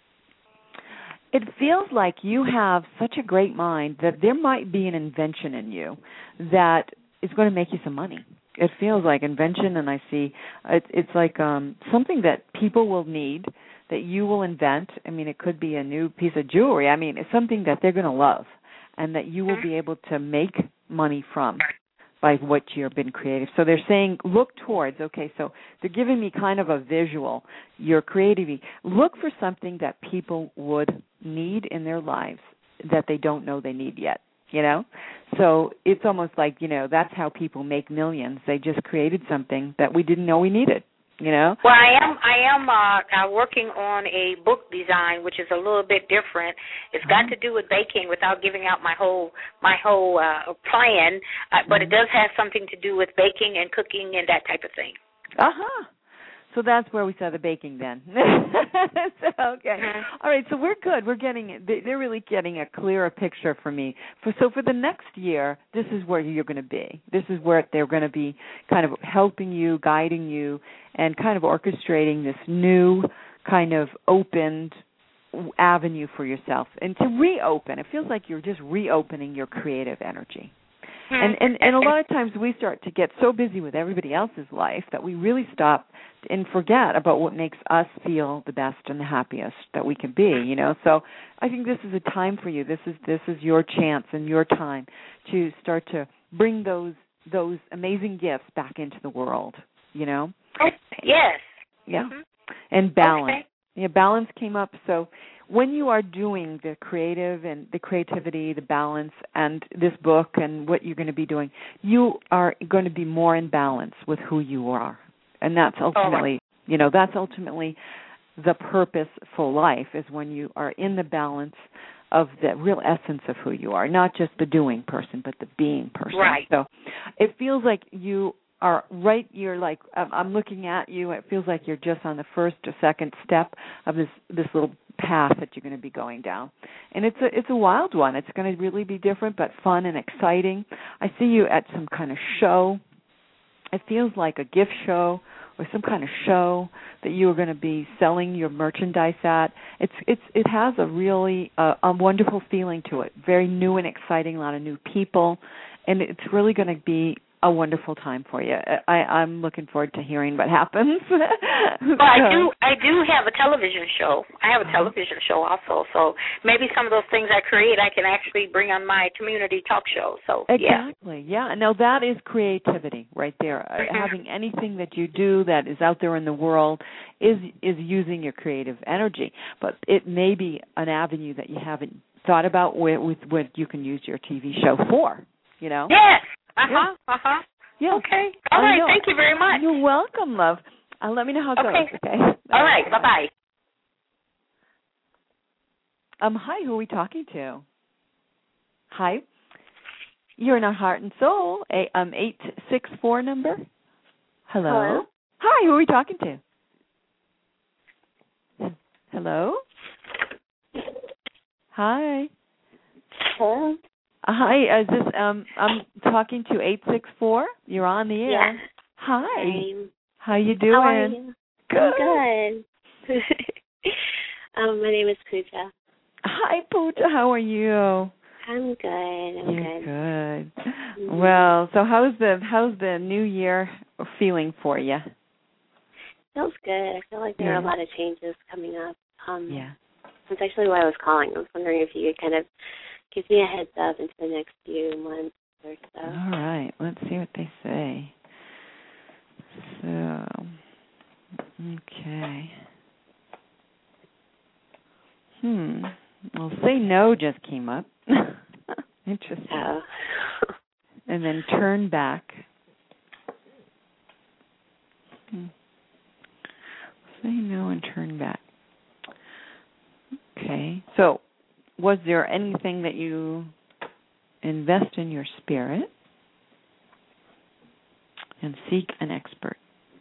It feels like you have such a great mind that there might be an invention in you that is going to make you some money. It feels like invention, and I see it's, it's like um, something that people will need, that you will invent. I mean, it could be a new piece of jewelry. I mean, it's something that they're going to love and that you will be able to make money from by what you've been creative. So they're saying look towards, okay, so they're giving me kind of a visual, your creativity. Look for something that people would need in their lives that they don't know they need yet. You know, so it's almost like, you know, that's how people make millions. They just created something that we didn't know we needed. You know. Well, I am I am uh, uh, working on a book design, which is a little bit different. It's got mm-hmm. to do with baking, without giving out my whole my whole uh, plan, uh, but mm-hmm. it does have something to do with baking and cooking and that type of thing. Uh huh. So that's where we saw the baking then. so, okay. Mm-hmm. All right, so we're good. We're getting, they're really getting a clearer picture for me. For, so for the next year, this is where you're going to be. This is where they're going to be kind of helping you, guiding you, and kind of orchestrating this new kind of opened avenue for yourself. And to reopen, it feels like you're just reopening your creative energy. And, and and a lot of times we start to get so busy with everybody else's life that we really stop and forget about what makes us feel the best and the happiest that we can be, you know. So I think this is a time for you. This is this is your chance and your time to start to bring those those amazing gifts back into the world, you know. Yes. Yeah. Mm-hmm. And balance. Okay. Yeah, balance came up. So when you are doing the creative and the creativity, the balance, and this book and what you're going to be doing, you are going to be more in balance with who you are. And that's ultimately, oh, you know, that's ultimately the purposeful life, is when you are in the balance of the real essence of who you are, not just the doing person, but the being person. Right. So it feels like you are right, you're like, I'm looking at you, it feels like you're just on the first or second step of this this little path that you're going to be going down. And it's a it's a wild one. It's going to really be different, but fun and exciting. I see you at some kind of show. It feels like a gift show or some kind of show that you are going to be selling your merchandise at. It's it's it has a really uh, a wonderful feeling to it. Very new and exciting, a lot of new people, and it's really going to be a wonderful time for you. I, I'm looking forward to hearing what happens. Well, I do. I do have a television show. I have a television show also. So maybe some of those things I create, I can actually bring on my community talk show. So exactly, yeah. yeah. Now that is creativity right there. Mm-hmm. Having anything that you do that is out there in the world is is using your creative energy. But it may be an avenue that you haven't thought about with, with what you can use your T V show for. You know. Yes. Uh-huh, yeah. uh-huh. Yeah. Okay. All right, thank you very much. You're welcome, love. Uh, let me know how it okay. goes, okay? All right, bye-bye. Um, hi, who are we talking to? Hi. You're in our Heart and Soul, a, um, eight six four number. Hello. Hello. Hi, who are we talking to? Hello? Hi. Hello. Hi, is this um I'm talking to eight six four. You're on the air. Yeah. Hi. Hi. How you doing? How are you? Good. I'm good. um, my name is Pooja. Hi, Pooja. How are you? I'm good. I'm You're good. good. Mm-hmm. Well, so how's the how's the new year feeling for you? Feels good. I feel like there Yeah. are a lot of changes coming up. Um, Yeah. That's actually why I was calling. I was wondering if you could kind of give me a heads up into the next few months or so. All right. Let's see what they say. So, okay. Hmm. Well, say no just came up. Interesting. Oh. And then turn back. Hmm. Say no and turn back. Okay. So, was there anything that you invest in your spirit and seek an expert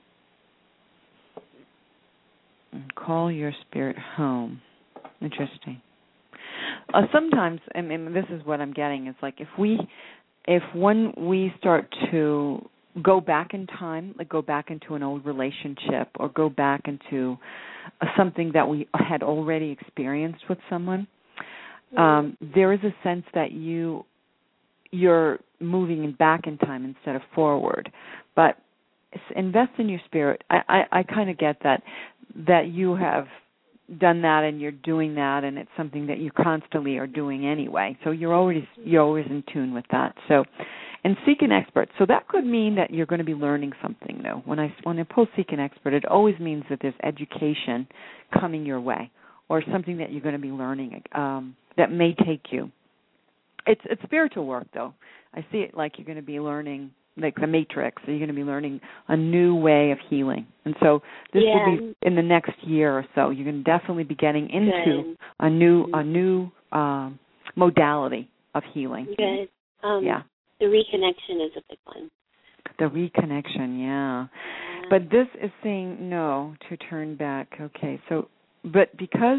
and call your spirit home? Interesting. Uh, sometimes, I mean, this is what I'm getting. It's like if we, if when we start to go back in time, like go back into an old relationship or go back into uh, something that we had already experienced with someone, um, there is a sense that you you're moving back in time instead of forward. But invest in your spirit. I, I, I kind of get that that you have done that and you're doing that, and it's something that you constantly are doing anyway. So you're always you're always in tune with that. So, and seek an expert. So that could mean that you're going to be learning something new. When I when I pull seek an expert, it always means that there's education coming your way or something that you're going to be learning um, that may take you. It's it's spiritual work, though. I see it like you're going to be learning, like the Matrix. So you're going to be learning a new way of healing. And so this Yeah. will be in the next year or so. You're going to definitely be getting into Good. a new a new um, modality of healing. Good. Um, Yeah. The reconnection is a big one. The reconnection, yeah. Yeah. But this is saying no to turn back. Okay, so but because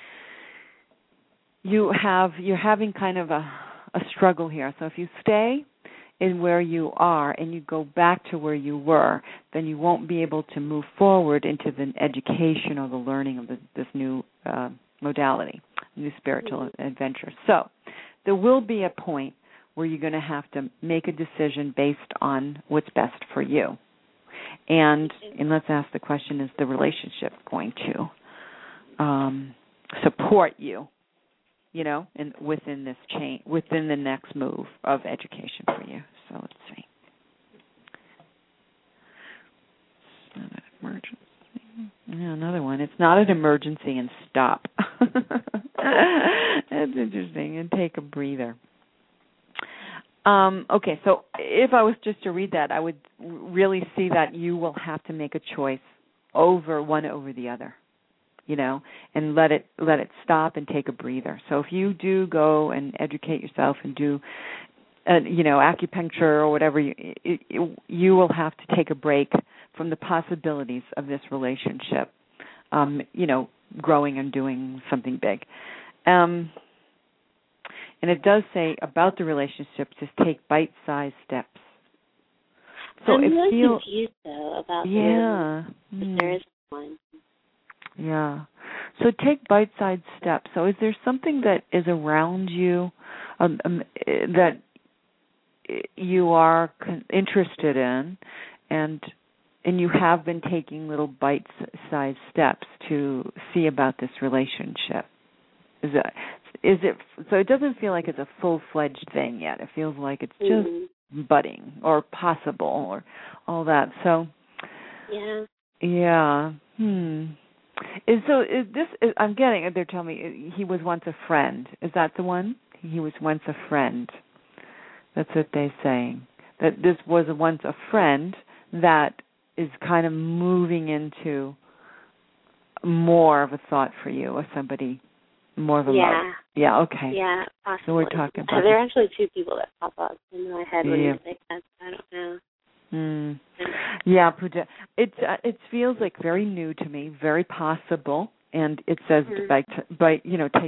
you have you're having kind of a a struggle here. So if you stay in where you are and you go back to where you were, then you won't be able to move forward into the education or the learning of the, this new uh, modality, new spiritual mm-hmm. adventure. So there will be a point where you're going to have to make a decision based on what's best for you. And and let's ask the question, is the relationship going to um, support you, you know, in, within this chain, within the next move of education for you? So let's see. It's not an emergency. Yeah, another one. It's not an emergency, and stop. That's interesting. And take a breather. Um, okay, so if I was just to read that, I would really see that you will have to make a choice over one over the other, you know, and let it let it stop and take a breather. So if you do go and educate yourself and do, uh, you know, acupuncture or whatever, you, it, it, you will have to take a break from the possibilities of this relationship, um, you know, growing and doing something big. Um And it does say about the relationship, just take bite-sized steps. So I'm it really feels, confused, though, about yeah, the mm. there is one. Yeah. So take bite-sized steps. So is there something that is around you um, um, that you are con- interested in, and and you have been taking little bite-sized steps to see about this relationship? Is it, is it, so it doesn't feel like it's a full-fledged thing yet. It feels like it's just mm-hmm. budding or possible or all that. So, yeah. Yeah. Hmm. Is, so is this, is, I'm getting, they're telling me he was once a friend. Is that the one? He was once a friend. That's what they're saying. That this was once a friend that is kind of moving into more of a thought for you, or somebody more of a yeah. love. Yeah, okay. Yeah, possibly. So we're talking about... There are actually two people that pop up in my head when yeah. you say that. I don't know. Mm. Yeah, Pooja. It uh, it feels like very new to me, very possible, and it says mm-hmm. by by you know take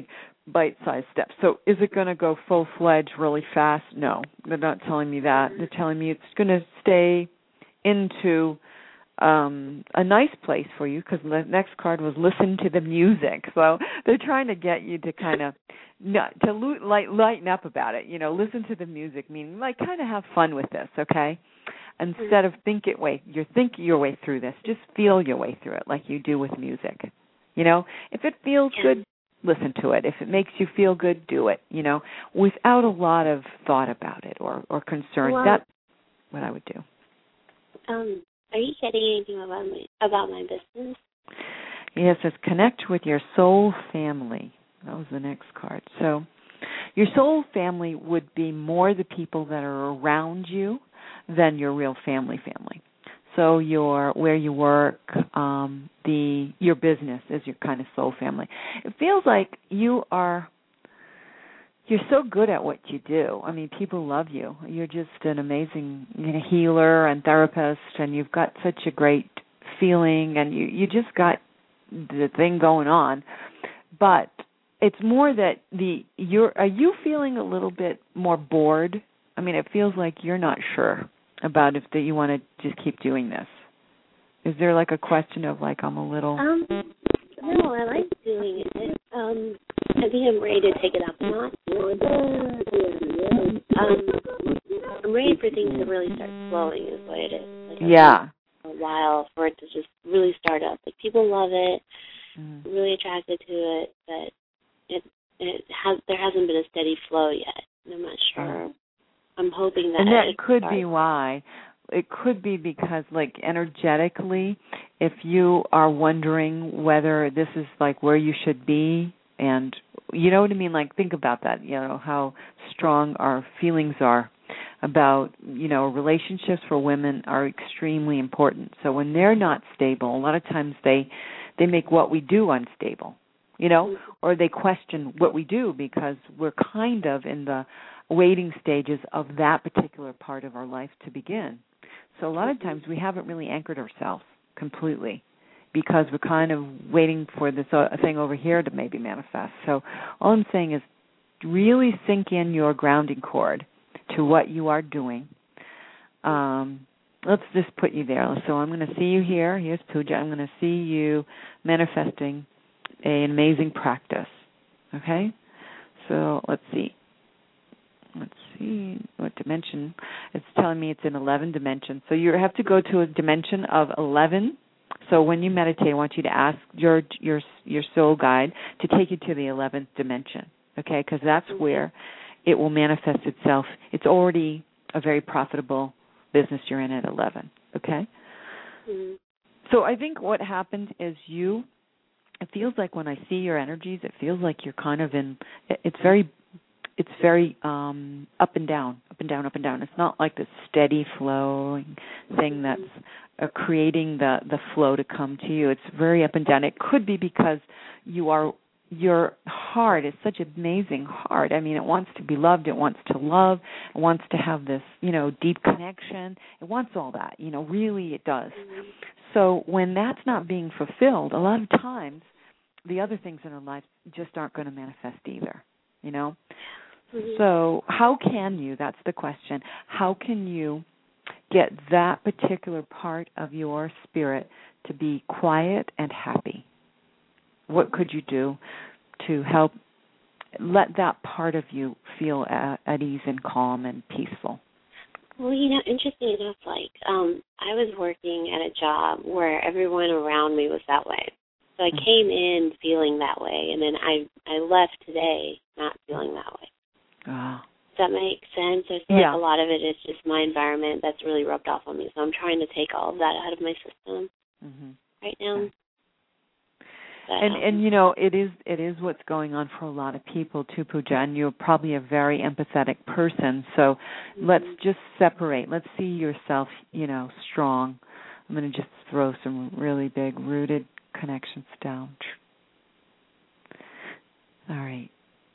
bite-sized steps. So is it going to go full-fledged really fast? No, they're not telling me that. They're telling me it's going to stay into um, a nice place for you, because the next card was listen to the music. So they're trying to get you to kind of not, to lo- light, lighten up about it. You know, listen to the music, meaning like kind of have fun with this, okay? Instead of think it way, you're thinking your way through this. Just feel your way through it like you do with music. You know, if it feels good, listen to it. If it makes you feel good, do it, you know, without a lot of thought about it or, or concern. Well, That's what I would do. Um, are you getting anything about my, about my business? Yes, it's connect with your soul family. That was the next card. So your soul family would be more the people that are around you than your real family family. So your where you work, um, the your business is your kind of soul family. It feels like you are you're so good at what you do. I mean, people love you. You're just an amazing, you know, healer and therapist, and you've got such a great feeling, and you you just got the thing going on. But it's more that the you're are you feeling a little bit more bored? I mean, it feels like you're not sure about if that you want to just keep doing this. Is there like a question of like I'm a little? Um, no, I like doing it. Um, I think I'm ready to take it up a notch. Um, I'm ready for things to really start flowing. Is what it is. Like Yeah. A while for it to just really start up. Like people love it, mm. really attracted to it, but it it has there hasn't been a steady flow yet. And I'm not sure. Oh. I'm hoping that. And that it could starts. be why. It could be because, like, energetically, if you are wondering whether this is, like, where you should be, and you know what I mean? Like, think about that, you know, how strong our feelings are about, you know, relationships for women are extremely important. So when they're not stable, a lot of times they, they make what we do unstable, you know, or they question what we do because we're kind of in the waiting stages of that particular part of our life to begin. So a lot of times we haven't really anchored ourselves completely because we're kind of waiting for this uh, thing over here to maybe manifest. So all I'm saying is really sink in your grounding cord to what you are doing. Um, let's just put you there. So I'm going to see you here. Here's Pooja. I'm going to see you manifesting an amazing practice. Okay? So let's see. Let's see what dimension. It's telling me it's in eleven dimensions. So you have to go to a dimension of eleven. So when you meditate, I want you to ask your your your soul guide to take you to the eleventh dimension. Okay, because that's where it will manifest itself. It's already a very profitable business you're in at eleven. Okay. Mm-hmm. So I think what happened is you. It feels like when I see your energies, it feels like you're kind of in. It's very. It's very um, up and down, up and down, up and down. It's not like this steady flowing thing that's uh, creating the, the flow to come to you. It's very up and down. It could be because you are your heart is such an amazing heart. I mean, it wants to be loved. It wants to love. It wants to have this, you know, deep connection. It wants all that. You know, really it does. So when that's not being fulfilled, a lot of times the other things in our life just aren't going to manifest either, you know. Mm-hmm. So how can you, that's the question, how can you get that particular part of your spirit to be quiet and happy? What could you do to help let that part of you feel at, at ease and calm and peaceful? Well, you know, interesting enough, like, um, I was working at a job where everyone around me was that way. So I mm-hmm. came in feeling that way, and then I, I left today not feeling that way. Oh. Does that make sense? I feel yeah. like a lot of it is just my environment that's really rubbed off on me. So I'm trying to take all of that out of my system mm-hmm. right now. Okay. But, and um, and you know it is it is what's going on for a lot of people too, Pooja. And you're probably a very empathetic person. So mm-hmm. let's just separate. Let's see yourself, you know, strong. I'm going to just throw some really big rooted connections down. All right.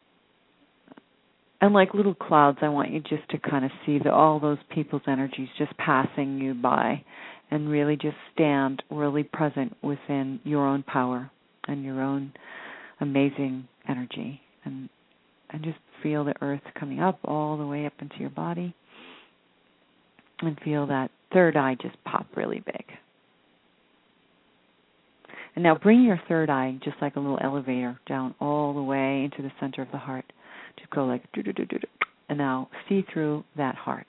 And like little clouds, I want you just to kind of see the, all those people's energies just passing you by and really just stand really present within your own power and your own amazing energy. and and just feel the earth coming up all the way up into your body, and feel that third eye just pop really big. And now bring your third eye, just like a little elevator, down all the way into the center of the heart. Just go like, do-do-do-do-do, and now see through that heart.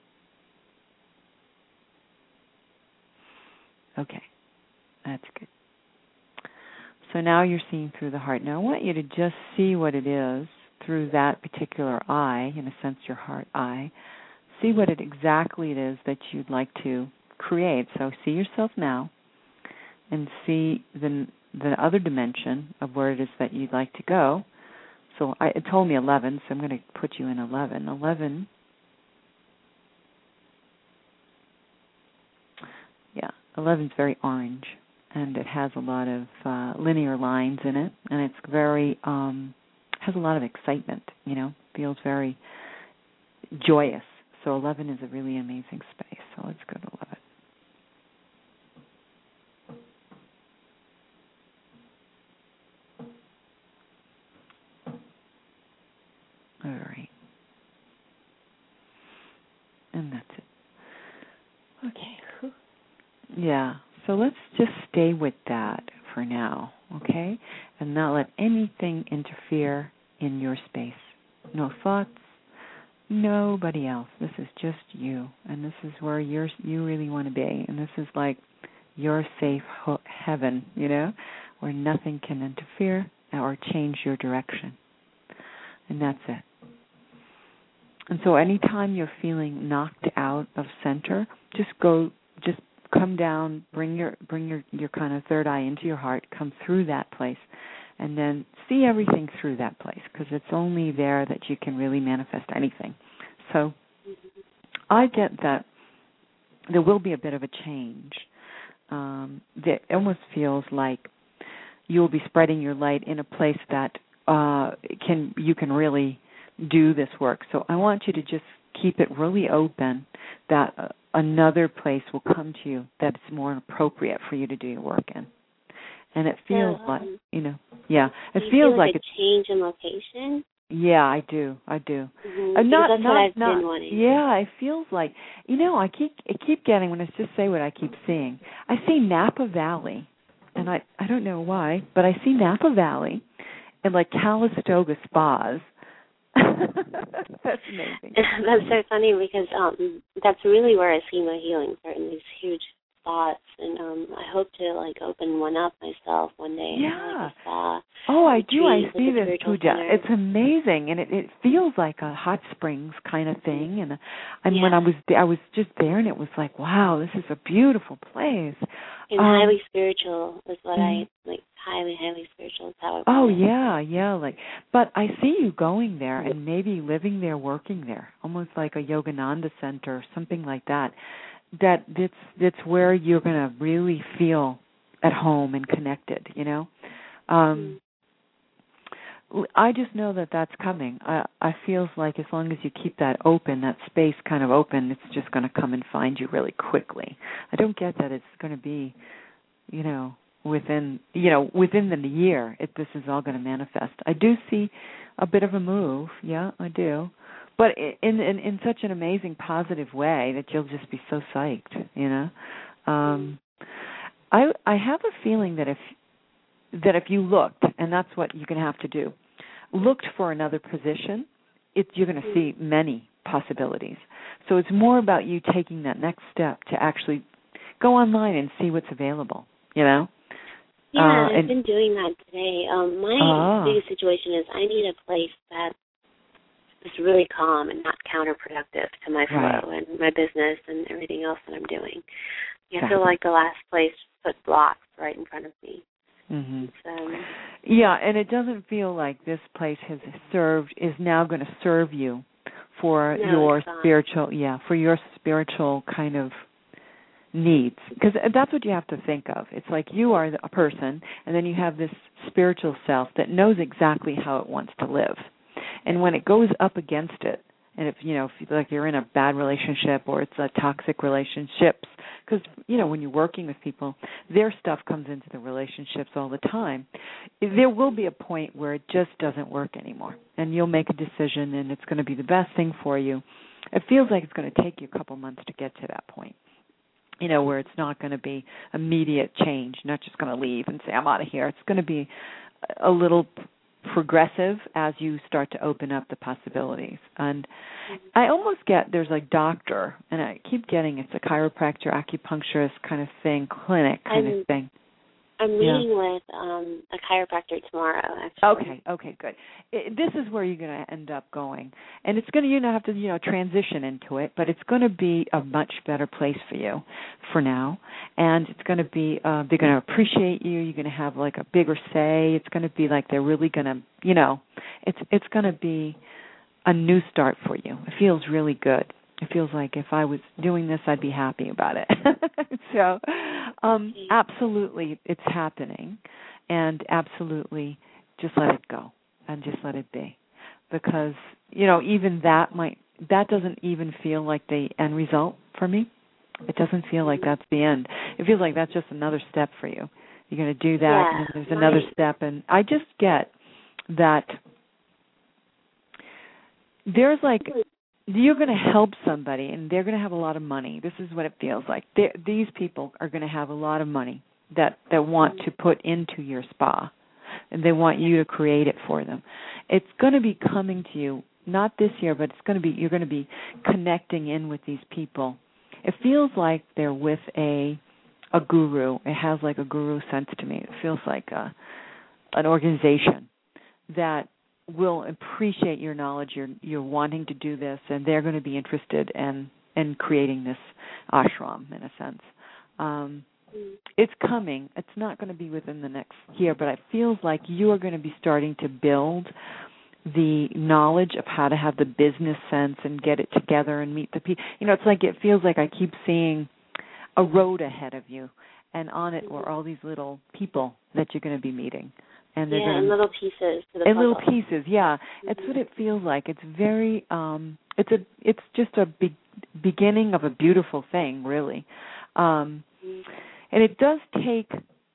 Okay, that's good. So now you're seeing through the heart. Now I want you to just see what it is through that particular eye, in a sense your heart eye. See what it exactly it is that you'd like to create. So see yourself now and see the the other dimension of where it is that you'd like to go. So I, it told me eleven, so I'm going to put you in eleven. eleven. Yeah, eleven is very orange, and it has a lot of uh, linear lines in it, and it's very, um, has a lot of excitement, you know, feels very joyous. So eleven is a really amazing space, so let's go to eleven. All right. And that's it. Okay. Yeah. So let's just stay with that for now, okay? And not let anything interfere in your space. No thoughts, nobody else. This is just you. And this is where you're, you really want to be. And this is like your safe ho- heaven, you know, where nothing can interfere or change your direction. And that's it. And so anytime you're feeling knocked out of center, just go, just come down, bring your bring your, your kind of third eye into your heart, come through that place, and then see everything through that place, because it's only there that you can really manifest anything. So I get that there will be a bit of a change. Um, that almost feels like you'll be spreading your light in a place that uh, can you can really do this work. So I want you to just keep it really open that uh, another place will come to you that's more appropriate for you to do your work in. And it feels so, um, like, you know, yeah, it feels feels like, like a change in location. Yeah, I do. I do. Mm-hmm. Uh, not, that's not, what I've not, been wanting. Yeah, it feels like, you know, I keep I keep getting, when I just say what I keep seeing, I see Napa Valley, and I, I don't know why, but I see Napa Valley and like Calistoga spas. That's amazing. That's so funny because um, that's really where I see my healing, are in these huge thoughts, and um, I hope to like open one up myself one day. Yeah. And, like, a spa, oh, I do. I like see a this, Pooja. center. It's amazing, and it, it feels like a hot springs kind of thing. And and yeah. when I was there, I was just there, and it was like, wow, this is a beautiful place. And um, highly spiritual is what mm-hmm. I like. Highly, highly spiritual is how I. Oh it. yeah, yeah. Like, but I see you going there and maybe living there, working there, almost like a Yogananda center or something like that. That it's it's where you're going to really feel at home and connected. You know, um, mm-hmm. I just know that that's coming. I I feels like as long as you keep that open, that space kind of open, it's just going to come and find you really quickly. I don't get that it's going to be, you know. Within you know within the year, it, this is all going to manifest. I do see a bit of a move, yeah, I do, but in in, in such an amazing, positive way that you'll just be so psyched, you know. Um, I I have a feeling that if that if you looked, and that's what you're going to have to do, looked for another position, it, you're going to see many possibilities. So it's more about you taking that next step to actually go online and see what's available, you know. Yeah, Uh, I've and, been doing that today. Um, my ah. biggest situation is I need a place that is really calm and not counterproductive to my flow right. and my business and everything else that I'm doing. I Exactly. feel like the last place put blocks right in front of me. Mm-hmm. So, yeah, and it doesn't feel like this place has served, is now going to serve you for no, your spiritual, yeah, for your spiritual kind of needs, because that's what you have to think of. It's like you are a person, and then you have this spiritual self that knows exactly how it wants to live. And when it goes up against it, and if you know, if you, like you're in a bad relationship or it's a toxic relationships because, you know, when you're working with people, their stuff comes into the relationships all the time. There will be a point where it just doesn't work anymore, and you'll make a decision, and it's going to be the best thing for you. It feels like it's going to take you a couple months to get to that point, you know, where it's not going to be immediate change. You're not just going to leave and say, I'm out of here. It's going to be a little progressive as you start to open up the possibilities. And I almost get there's like doctor, and I keep getting it's a chiropractor, acupuncturist kind of thing, clinic kind I'm, of thing. I'm Yeah. meeting with um, a chiropractor tomorrow, actually. Okay, okay, good. It, this is where you're going to end up going. And it's going to, you know, have to, you know, transition into it, but it's going to be a much better place for you for now. And it's going to be, uh, they're going to appreciate you. You're going to have like a bigger say. It's going to be like they're really going to, you know, it's it's going to be a new start for you. It feels really good. It feels like if I was doing this, I'd be happy about it. so, um, absolutely, it's happening, and absolutely, just let it go and just let it be, because you know even that might that doesn't even feel like the end result for me. It doesn't feel like that's the end. It feels like that's just another step for you. You're going to do that, yeah, and then there's another right. step, and I just get that there's like. You're going to help somebody, and they're going to have a lot of money. This is what it feels like. They're, these people are going to have a lot of money that, that want to put into your spa, and they want you to create it for them. It's going to be coming to you, not this year, but it's going to be you're going to be connecting in with these people. It feels like they're with a a guru. It has like a guru sense to me. It feels like a, an organization that will appreciate your knowledge. You're you're wanting to do this, and they're going to be interested in in creating this ashram in a sense. Um, it's coming. It's not going to be within the next year, but it feels like you are going to be starting to build the knowledge of how to have the business sense and get it together and meet the people. You know, it's like it feels like I keep seeing a road ahead of you, and on it are all these little people that you're going to be meeting. And yeah, gonna, and little pieces to the and puzzle. little pieces, yeah. Mm-hmm. It's what it feels like. It's very, um, it's a, it's just a be- beginning of a beautiful thing, really. Um, mm-hmm. And it does take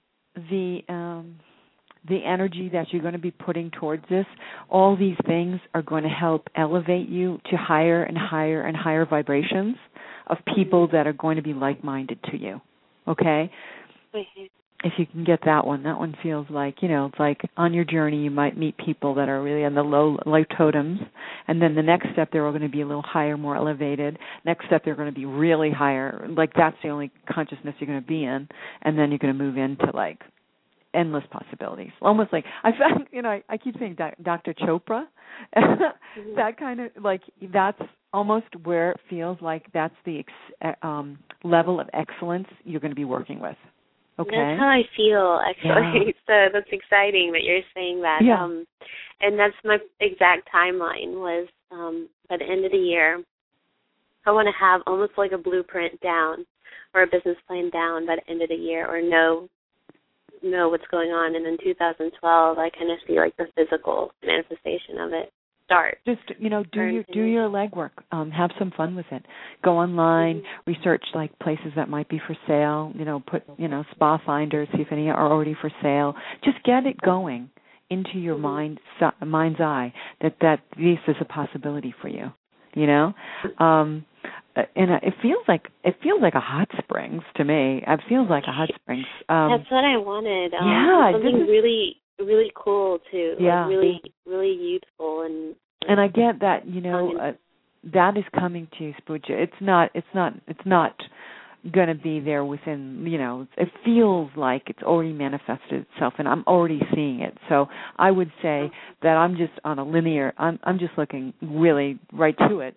the, um, the energy that you're going to be putting towards this. All these things are going to help elevate you to higher and higher and higher vibrations of people that are going to be like-minded to you. Okay. Mm-hmm. If you can get that one, that one feels like, you know, it's like on your journey you might meet people that are really on the low life totems, and then the next step they're all going to be a little higher, more elevated. Next step they're going to be really higher, like that's the only consciousness you're going to be in, and then you're going to move into like endless possibilities. Almost like, I found, you know, I, I keep saying Doctor Chopra, mm-hmm. that kind of, like that's almost where it feels like that's the ex, um, level of excellence you're going to be working with. Okay. That's how I feel, actually. Yeah. So that's exciting that you're saying that. Yeah. Um, and that's my exact timeline was um, by the end of the year, I want to have almost like a blueprint down or a business plan down by the end of the year, or know, know what's going on. And in two thousand twelve, I kind of see like the physical manifestation of it start. Just, you know, do your do your legwork. Um, have some fun with it. Go online, mm-hmm. research like places that might be for sale. You know, put you know spa finders, see if any are already for sale. Just get it going into your mm-hmm. mind so, mind's eye that that this is a possibility for you. You know, um, and it feels like it feels like a hot springs to me. It feels like a hot springs. Um, That's what I wanted. Um, yeah, something is, really. Really cool too. Yeah. Like really, really youthful and. And I get that, you know, uh, that is coming to you, Spooja. It's not, it's not, it's not going to be there within, you know. It feels like it's already manifested itself, and I'm already seeing it. So I would say that I'm just on a linear. I'm, I'm just looking really right to it,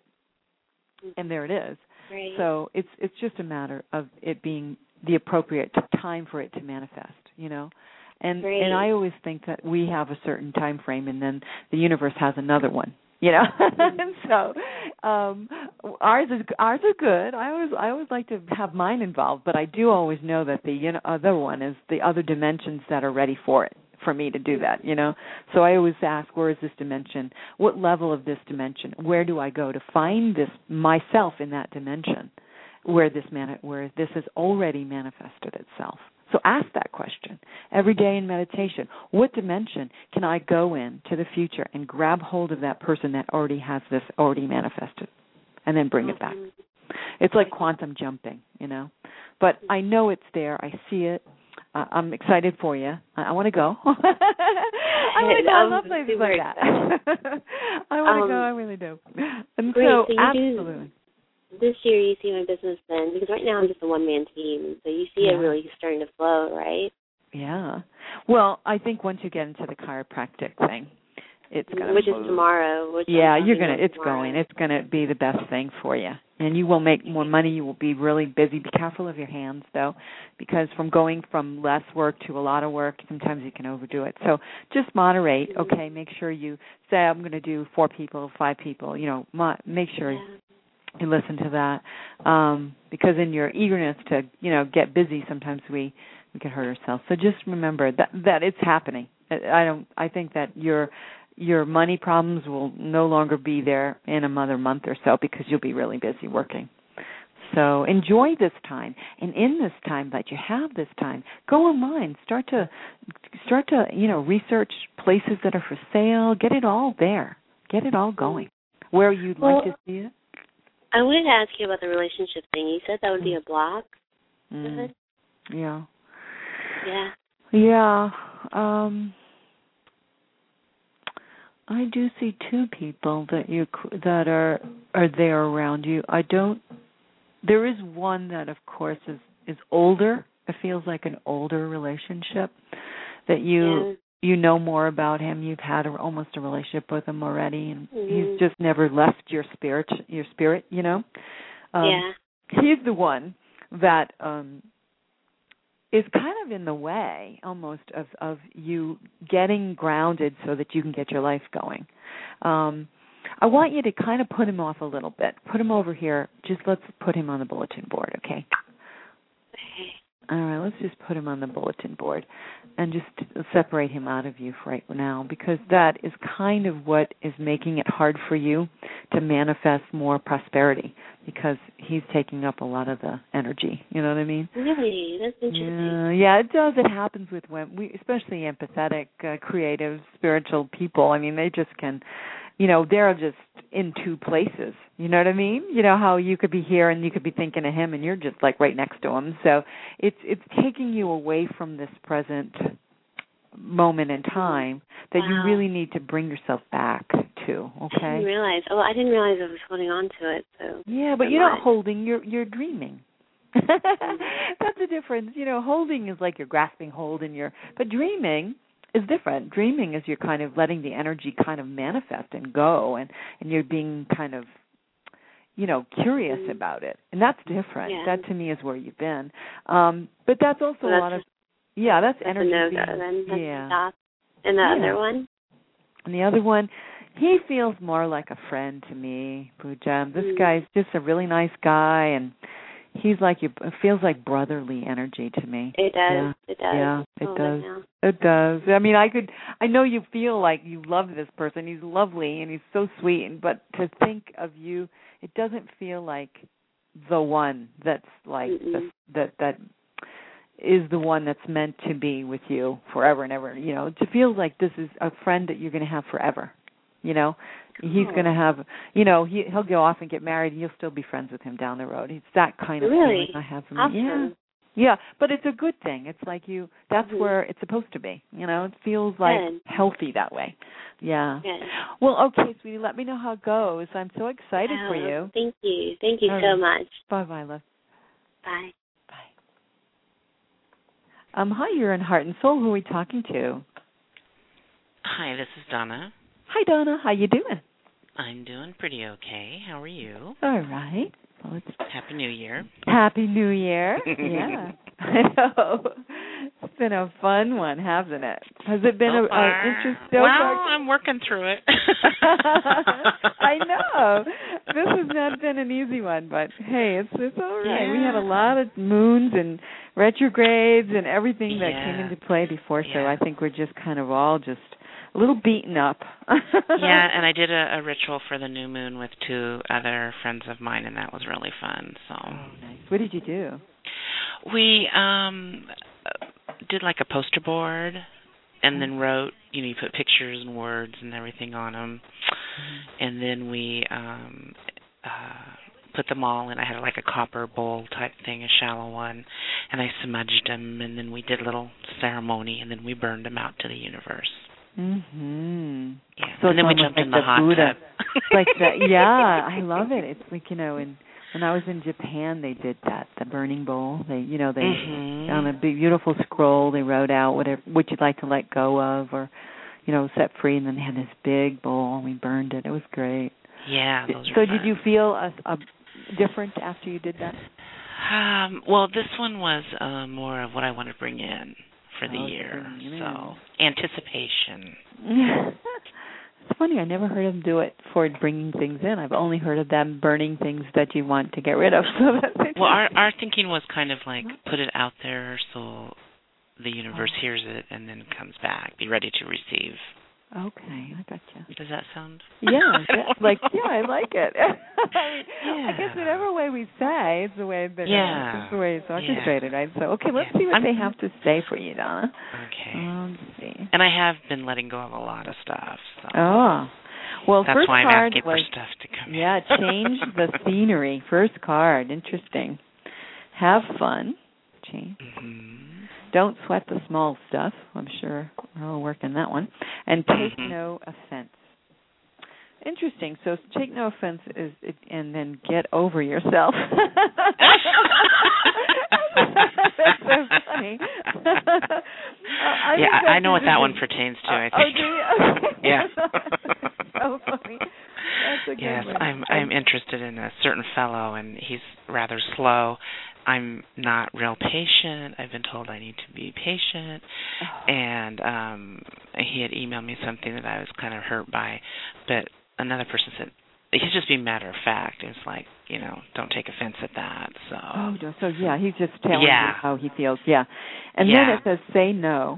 and there it is. Right. So it's, it's just a matter of it being the appropriate time for it to manifest, you know. And Great. And I always think that we have a certain time frame, and then the universe has another one, you know. And so um, ours is ours are good. I always I always like to have mine involved, but I do always know that the you know, other one is the other dimensions that are ready for it, for me to do that, you know. So I always ask, where is this dimension? What level of this dimension? Where do I go to find this myself in that dimension? where this mani- where this has already manifested itself. So ask that question every day in meditation. What dimension can I go in to the future and grab hold of that person that already has this already manifested and then bring it back? It's like quantum jumping, you know. But I know it's there. I see it. Uh, I'm excited for you. I, I want to go. I want to go. I love places like that. I want to um, go. I really do. And great. so, so absolutely. Do, this year you see my business then, because right now I'm just a one-man team, so you see yeah. it really starting to flow, right? Yeah. Well, I think once you get into the chiropractic thing, it's gonna which move. is tomorrow. Which yeah, you're gonna. It's tomorrow. going. It's gonna be the best thing for you, and you will make more money. You will be really busy. Be careful of your hands, though, because from going from less work to a lot of work, sometimes you can overdo it. So just moderate. Mm-hmm. Okay, make sure you say I'm going to do four people, five people. You know, mo- make sure yeah. you listen to that, um, because in your eagerness to you know get busy, sometimes we we can hurt ourselves. So just remember that that it's happening. I don't. I think that you're. Your money problems will no longer be there in another month or so because you'll be really busy working. So enjoy this time, and in this time that you have this time, go online. Start to start to you know research places that are for sale. Get it all there. Get it all going. Where you'd well, like to see it. I wanted to ask you about the relationship thing. You said that would be a block. Mm. Yeah. Yeah. Yeah. Um. I do see two people that you that are are there around you. I don't. There is one that, of course, is is older. It feels like an older relationship that you yeah. you know more about him. You've had a, almost a relationship with him already, and mm-hmm. he's just never left your spirit. Your spirit, you know. Um, yeah. He's the one that. Um, is kind of in the way almost of, of you getting grounded so that you can get your life going. Um, I want you to kind of put him off a little bit. Put him over here. Just let's put him on the bulletin board, okay? Okay. All right, let's just put him on the bulletin board and just separate him out of you for right now, because that is kind of what is making it hard for you to manifest more prosperity, because he's taking up a lot of the energy. You know what I mean? Really? That's interesting. Yeah, yeah, it does. It happens with women, we, especially empathetic, uh, creative, spiritual people. I mean, they just can, you know, they're just in two places. You know what I mean? You know how you could be here and you could be thinking of him and you're just like right next to him. So it's it's taking you away from this present moment in time that wow. you really need to bring yourself back to, okay? I didn't realize. Oh, I didn't realize I was holding on to it. So yeah, but you're not holding, you're you're dreaming. That's the difference. You know, holding is like you're grasping hold and you're, but dreaming is different. Dreaming is you're kind of letting the energy kind of manifest and go, and, and you're being kind of, you know, curious mm-hmm. about it. And that's different. Yeah. That to me is where you've been. Um, but that's also so a that's lot of, yeah, that's, that's energy. A no-go, being, then. That's yeah. Stop. And the yeah. other one? And the other one, he feels more like a friend to me, Pooja. This mm-hmm. guy's just a really nice guy, and he's like you. It feels like brotherly energy to me. It does. Yeah. It does. Yeah, it oh, does. It does. I mean, I could. I know you feel like you love this person. He's lovely and he's so sweet. But to think of you, it doesn't feel like the one that's like the, that that is the one that's meant to be with you forever and ever. You know, to feel like this is a friend that you're going to have forever. You know, he's going to have, you know, he, he'll go off and get married and you'll still be friends with him down the road. It's that kind of really? feeling I have from awesome. Yeah. Yeah, but it's a good thing. It's like you, that's mm-hmm. where it's supposed to be. You know, it feels like good. healthy that way. Yeah. Good. Well, okay, sweetie, let me know how it goes. I'm so excited oh, for you. Thank you. Thank you All so right. much. Bye-bye, love. Bye. Bye. Um, hi, you're in Heart and Soul. Who are we talking to? Hi, this is Donna. Hi, Donna. How you doing? I'm doing pretty okay. How are you? All right. Well, it's Happy New Year. Happy New Year. Yeah. I know. It's been a fun one, hasn't it? Has it been so a, a interesting? Well, I'm working through it. I know. This has not been an easy one, but hey, it's it's all right. Yeah. We had a lot of moons and retrogrades and everything that yeah. came into play before, so yeah. I think we're just kind of all just a little beaten up. Yeah, and I did a, a ritual for the new moon with two other friends of mine, and that was really fun. So. Oh, nice. What did you do? We um, did like a poster board, and then wrote. You know, you put pictures and words and everything on them, mm-hmm. and then we um, uh, put them all in. I had like a copper bowl type thing, a shallow one, and I smudged them, and then we did a little ceremony, and then we burned them out to the universe. Mhm. Yeah. So and then we like jumped in the, the hot Buddha. tub. Like that. Yeah, I love it. It's like, you know, in when I was in Japan, they did that, the burning bowl. They, you know, they mm-hmm. on a beautiful scroll, they wrote out whatever what you'd like to let go of, or, you know, set free, and then they had this big bowl, and we burned it. It was great. Yeah, those So are did fun. you feel a, a different after you did that? Um, well, this one was uh, more of what I want to bring in for the oh, year. Yeah. So, anticipation. It's funny, I never heard of them do it for bringing things in. I've only heard of them burning things that you want to get rid of. So that's interesting. Well, our our thinking was kind of like put it out there so the universe oh. hears it and then comes back. Be ready to receive. Okay, I gotcha. Does that sound? Yeah, that, like yeah, I like it. I, mean, yeah. I guess whatever way we say, it's the way it's been. Yeah. It's the way it's orchestrated, yeah. right? So okay, let's yeah. see what I'm, they have to say for you, Donna. Okay. Um, let's see. And I have been letting go of a lot of stuff. So. Oh. Well, That's first why I'm card asking was, for stuff to come yeah, in. change the scenery. First card, interesting. Have fun. Change. Mm-hmm. Don't sweat the small stuff. I'm sure I'll work on that one. And take mm-hmm. no offense. Interesting. So take no offense is, and then get over yourself. That's so funny. uh, I yeah, I know what that one pertains to. Uh, I think. Oh, do you? Okay. Yeah. So funny. That's a good yes, one. I'm. I'm interested in a certain fellow, and he's rather slow. I'm not real patient. I've been told I need to be patient, oh. and um, he had emailed me something that I was kind of hurt by, but another person said he's just being matter of fact. It's like, you know, don't take offense at that. So. Oh, so yeah, he's just telling yeah. you how he feels. Yeah, and yeah. then it says say no.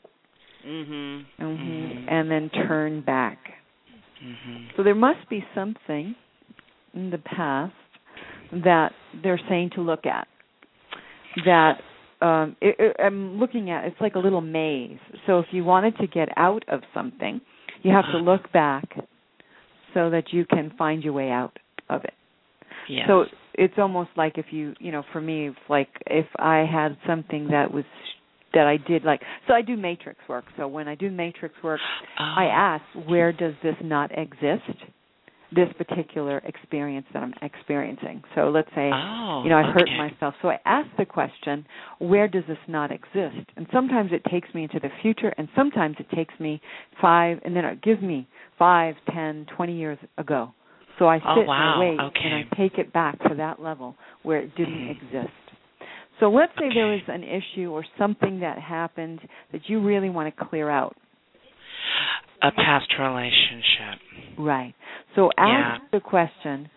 Mhm. Mhm. Mm-hmm. And then turn back. Mhm. So there must be something in the past that they're saying to look at. That um, it, it, I'm looking at, it's like a little maze. So if you wanted to get out of something, you have to look back so that you can find your way out of it. Yes. So it's almost like if you, you know, for me, it's like if I had something that was, that I did like, so I do matrix work. So when I do matrix work, oh. I ask, where does this not exist? This particular experience that I'm experiencing. So let's say, oh, you know, I okay. hurt myself. So I ask the question, where does this not exist? And sometimes it takes me into the future, and sometimes it takes me five, and then it gives me five, ten, twenty years ago. So I sit oh, wow. and I wait, okay. and I take it back to that level where it didn't mm. exist. So let's say okay. there was an issue or something that happened that you really want to clear out. A past relationship. Right. So ask yeah. the question,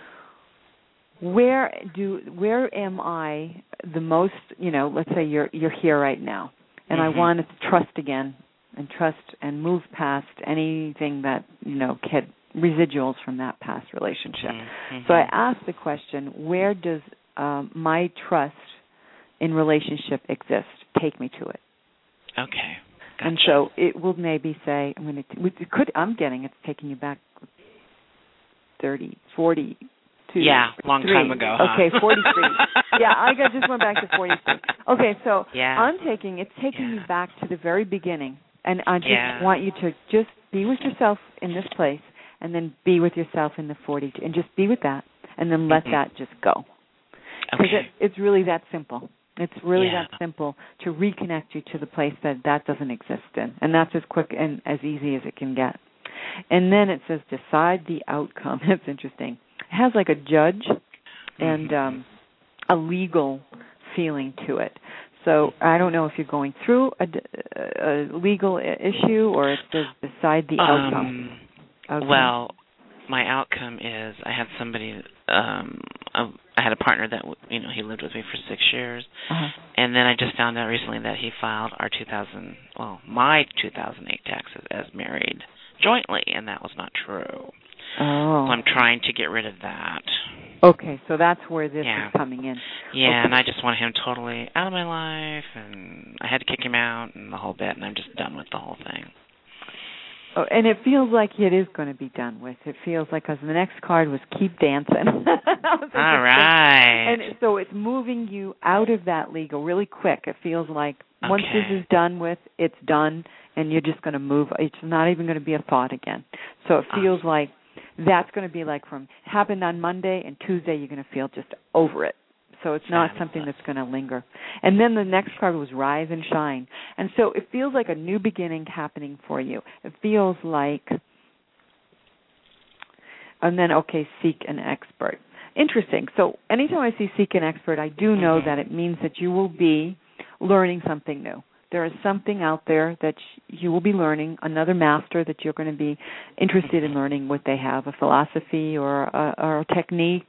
where do where am I the most, you know, let's say you're you're here right now, and mm-hmm. I want to trust again and trust and move past anything that, you know, had residuals from that past relationship. Mm-hmm. So I ask the question, where does um, my trust in relationship exist? Take me to it. Okay. Gotcha. And so it will maybe say, I'm going to, it could, I'm getting it's taking you back thirty, forty, two, yeah, long three. time ago. Huh? Okay, forty-three. yeah, I got, just went back to forty-three. Okay, so yeah. I'm taking, it's taking yeah. you back to the very beginning. And I just yeah. want you to just be with yourself in this place and then be with yourself in the forty, and just be with that and then let mm-hmm. that just go. Because okay. it, it's really that simple. It's really yeah. that simple to reconnect you to the place that that doesn't exist in. And that's as quick and as easy as it can get. And then it says decide the outcome. That's interesting. It has like a judge and um, a legal feeling to it. So I don't know if you're going through a, a legal issue or it says decide the um, outcome. Okay. Well, my outcome is I had somebody, um, I had a partner that, you know, he lived with me for six years. Uh-huh. And then I just found out recently that he filed our two thousand, well, my two thousand eight taxes as married jointly, and that was not true. Oh. So I'm trying to get rid of that. Okay, so that's where this yeah. is coming in. Yeah, okay. and I just want him totally out of my life, and I had to kick him out and the whole bit, and I'm just done with the whole thing. Oh, and it feels like it is going to be done with. It feels like, because the next card was keep dancing. All right. And so it's moving you out of that legal really quick. It feels like okay. once this is done with, it's done, and you're just going to move. It's not even going to be a thought again. So it feels awesome. Like that's going to be like from happened on Monday, and Tuesday you're going to feel just over it. So it's not Fabulous. Something that's going to linger. And then the next card was Rise and Shine. And so it feels like a new beginning happening for you. It feels like, and then, okay, Seek an Expert. Interesting. So anytime I see Seek an Expert, I do know that it means that you will be learning something new. There is something out there that you will be learning, another master that you're going to be interested in learning what they have, a philosophy or a, or a technique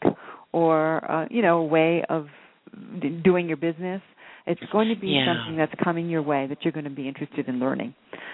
or, uh, you know, a way of d- doing your business. It's going to be yeah. something that's coming your way that you're going to be interested in learning.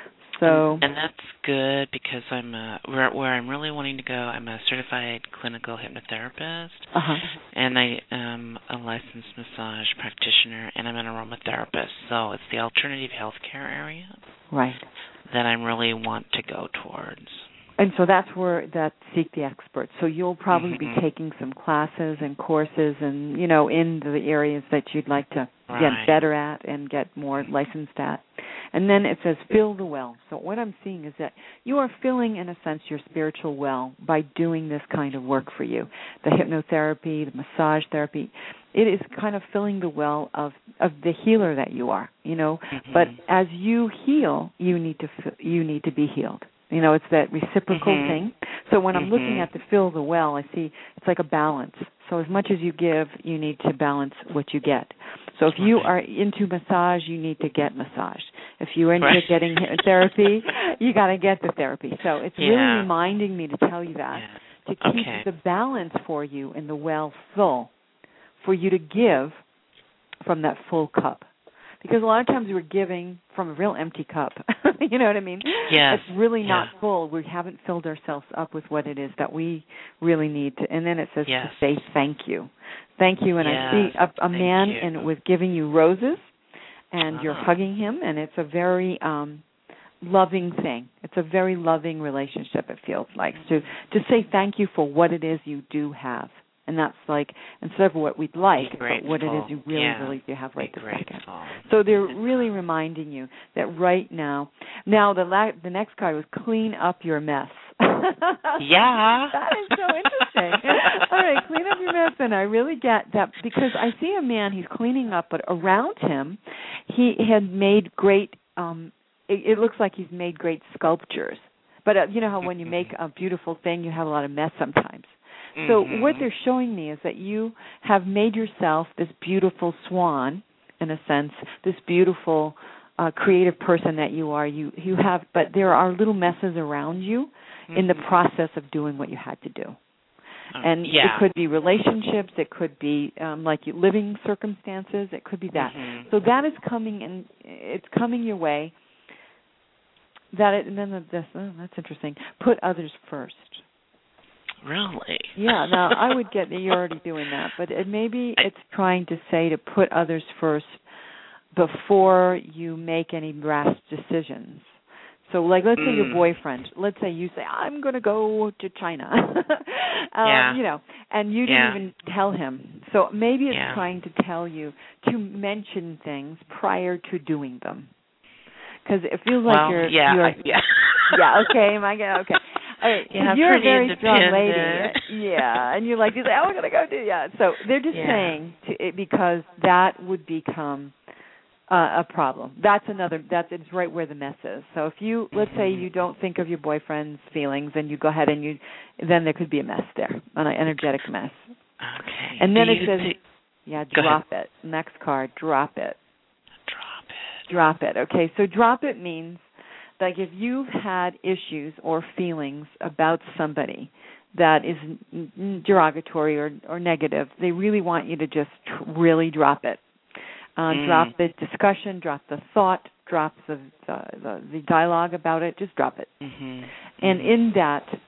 So, and, and that's good because I'm a, where where I'm really wanting to go. I'm a certified clinical hypnotherapist, uh-huh. and I am a licensed massage practitioner, and I'm an aromatherapist. So it's the alternative healthcare area, right, that I really want to go towards. And so that's where that Seek the Expert. So you'll probably mm-hmm. be taking some classes and courses and, you know, in the areas that you'd like to right. get better at and get more licensed at. And then it says fill the well. So what I'm seeing is that you are filling, in a sense, your spiritual well by doing this kind of work for you. The hypnotherapy, the massage therapy, it is kind of filling the well of, of the healer that you are, you know. Mm-hmm. But as you heal, you need to you need to be healed. You know, it's that reciprocal mm-hmm. thing. So when I'm mm-hmm. looking at the fill the well, I see it's like a balance. So as much as you give, you need to balance what you get. So if you are into massage, you need to get massage. If you're into right. getting therapy, you got to get the therapy. So it's yeah. really reminding me to tell you that, yeah. to keep okay. the balance for you in the well full, for you to give from that full cup. Because a lot of times we're giving from a real empty cup. You know what I mean? Yes. It's really not yeah. full. We haven't filled ourselves up with what it is that we really need to. And then it says yes. to say thank you. Thank you. And yes. I see a, a man in, with giving you roses, and oh. you're hugging him, and it's a very um, loving thing. It's a very loving relationship, it feels like, to, to say thank you for what it is you do have. And that's like, instead of what we'd like, but what it is you really, yeah. really do have right Be this second. grateful. So they're really reminding you that right now, now the la- the next card was clean up your mess. yeah. That is so interesting. All right, clean up your mess. And I really get that because I see a man, he's cleaning up, but around him, he had made great, um, it, it looks like he's made great sculptures. But uh, you know how when you make a beautiful thing, you have a lot of mess sometimes. So mm-hmm. what they're showing me is that you have made yourself this beautiful swan, in a sense, this beautiful uh, creative person that you are. You you have, but there are little messes around you mm-hmm. in the process of doing what you had to do. Um, and yeah. it could be relationships, it could be um, like living circumstances, it could be that. Mm-hmm. So that is coming, and it's coming your way. That it, and then the, this, oh, that's interesting. Put others first. Really? Yeah, now I would get that you're already doing that, but it, maybe it's trying to say to put others first before you make any rash decisions. So, like, let's mm. say your boyfriend, let's say you say, I'm going to go to China, um, yeah. you know, and you didn't yeah. even tell him. So maybe it's yeah. trying to tell you to mention things prior to doing them. Because it feels like well, you're, yeah, you're I, yeah, yeah, okay, am I gonna, okay. All right, yeah, you're a very strong independent. lady, yeah, and you're like, you say, oh, I'm gonna go do, yeah. So they're just yeah. saying to, it because that would become uh, a problem. That's another. That's it's right where the mess is. So if you, let's mm-hmm. say, you don't think of your boyfriend's feelings, and you go ahead and you, then there could be a mess there, an energetic mess. Okay. And then do it says, th- yeah, drop it. Next card, drop it. Drop it. Drop it. Okay, so drop it means, like, if you've had issues or feelings about somebody that is derogatory or, or negative, they really want you to just really drop it. Uh, mm. Drop the discussion, drop the thought, drop the the, the, the dialogue about it, just drop it. Mm-hmm. And mm-hmm. in that,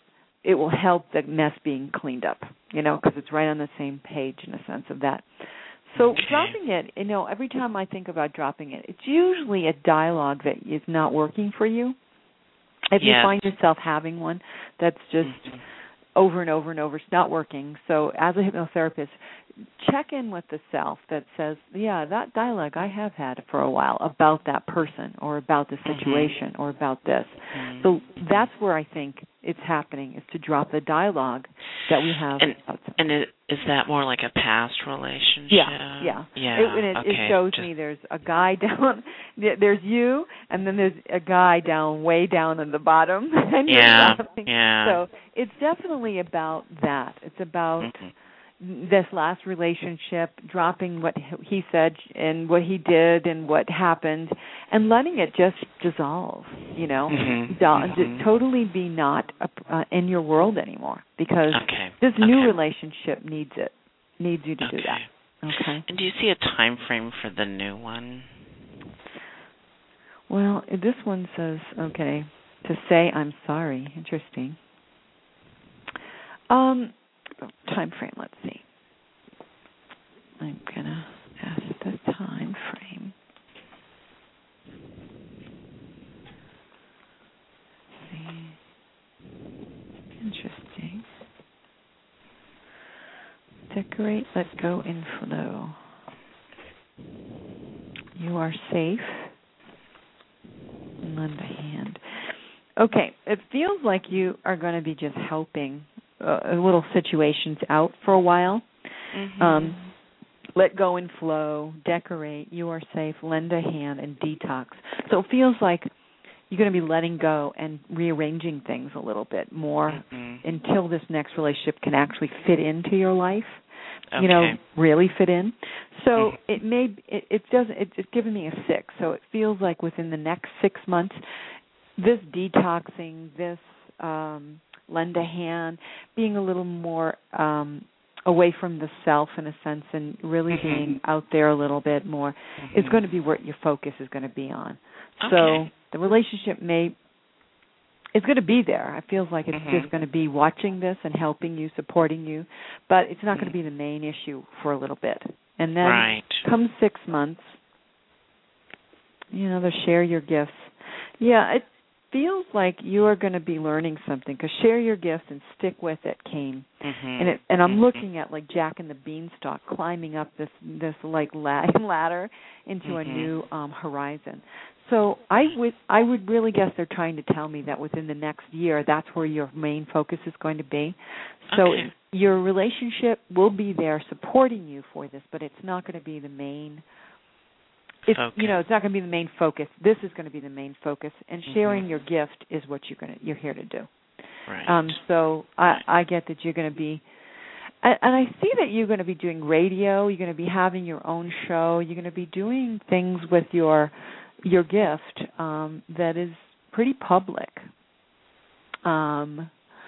it will help the mess being cleaned up, you know, because it's right on the same page in a sense of that. So okay. dropping it, you know, every time I think about dropping it, it's usually a dialogue that is not working for you. If yes. you find yourself having one that's just mm-hmm. over and over and over, it's not working. So as a hypnotherapist, check in with the self that says, yeah, that dialogue I have had for a while about that person or about the situation mm-hmm. or about this. Mm-hmm. So that's where I think it's happening, is to drop the dialogue that we have. And, about and it, is that more like a past relationship? Yeah, yeah. yeah. It, and it, okay. it shows Just, me there's a guy down, there's you, and then there's a guy down, way down in the bottom. And yeah, you're yeah. So it's definitely about that. It's about mm-hmm. this last relationship, dropping what he said and what he did and what happened, and letting it just dissolve, you know, mm-hmm. Do- mm-hmm. totally be not uh, in your world anymore, because okay. this new okay. relationship needs it, needs you to okay. do that. Okay. And do you see a time frame for the new one? Well, this one says, okay, to say I'm sorry. Interesting. Um, time frame, let's see. I'm going to ask the time frame. Let's see. Interesting. Decorate, let go, and flow. You are safe. Lend a hand. Okay, it feels like you are going to be just helping uh, little situations out for a while. Mm-hmm. Um, let go and flow, decorate, you are safe, lend a hand, and detox. So it feels like you're going to be letting go and rearranging things a little bit more mm-hmm. until this next relationship can actually fit into your life. Okay. You know, really fit in. So mm-hmm. it may it, it doesn't it, it's given me a six. So it feels like within the next six months, this detoxing, this um, lend a hand, being a little more um, away from the self in a sense, and really mm-hmm. being out there a little bit more, mm-hmm. is going to be what your focus is going to be on. Okay. So the relationship may. It's going to be there. It feels like it's mm-hmm. just going to be watching this and helping you, supporting you, but it's not mm-hmm. going to be the main issue for a little bit. And then right. come six months, you know, to share your gifts. Yeah, it feels like you are going to be learning something, because share your gifts and stick with it came. Mm-hmm. And it, and I'm mm-hmm. looking at like Jack and the Beanstalk climbing up this this like ladder into mm-hmm. a new um, horizon. So I would I would really guess they're trying to tell me that within the next year, that's where your main focus is going to be. So okay. your relationship will be there supporting you for this, but it's not going to be the main. It's focus. You know, it's not going to be the main focus. This is going to be the main focus, and sharing mm-hmm. your gift is what you're going to you're here to do. Right. Um, so I, I get that you're going to be. And I see that you're going to be doing radio. You're going to be having your own show. You're going to be doing things with your your gift um, that is pretty public. Um,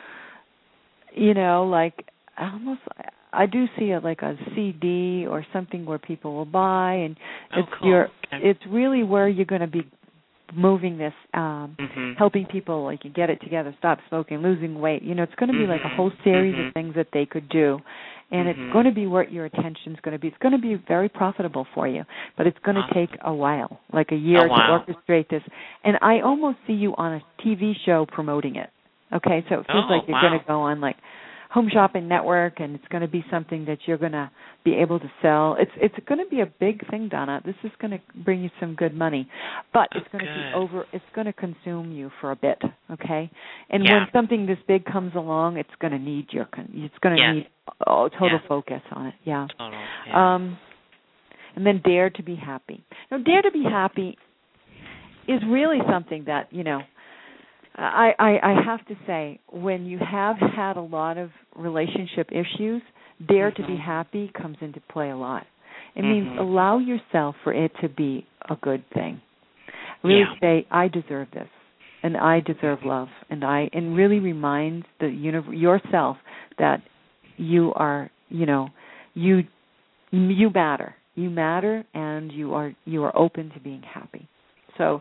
you know, like almost, I do see it like a C D or something where people will buy, and oh, it's cool. your, okay. it's really where you're going to be moving this, um, mm-hmm. helping people like you get it together, stop smoking, losing weight. You know, it's going to be mm-hmm. like a whole series mm-hmm. of things that they could do. And mm-hmm. it's going to be where your attention is going to be. It's going to be very profitable for you, but it's going to awesome. take a while, like a year oh, wow. to orchestrate this. And I almost see you on a T V show promoting it. Okay, so it feels oh, like you're wow. going to go on like Home Shopping Network, and it's going to be something that you're going to be able to sell. It's it's going to be a big thing, Donna. This is going to bring you some good money, but oh, it's going good. to be over. It's going to consume you for a bit. Okay, and yeah. when something this big comes along, it's going to need your. It's going to yes. need oh, total yes. focus on it. Yeah. Total. Yeah. Um, and then dare to be happy. Now, dare to be happy is really something that you know. I, I, I have to say, when you have had a lot of relationship issues, dare mm-hmm. to be happy comes into play a lot. It mm-hmm. means allow yourself for it to be a good thing. Really yeah. say, I deserve this, and I deserve love, and I and really remind the universe, yourself that you are, you know, you you matter, you matter, and you are you are open to being happy. So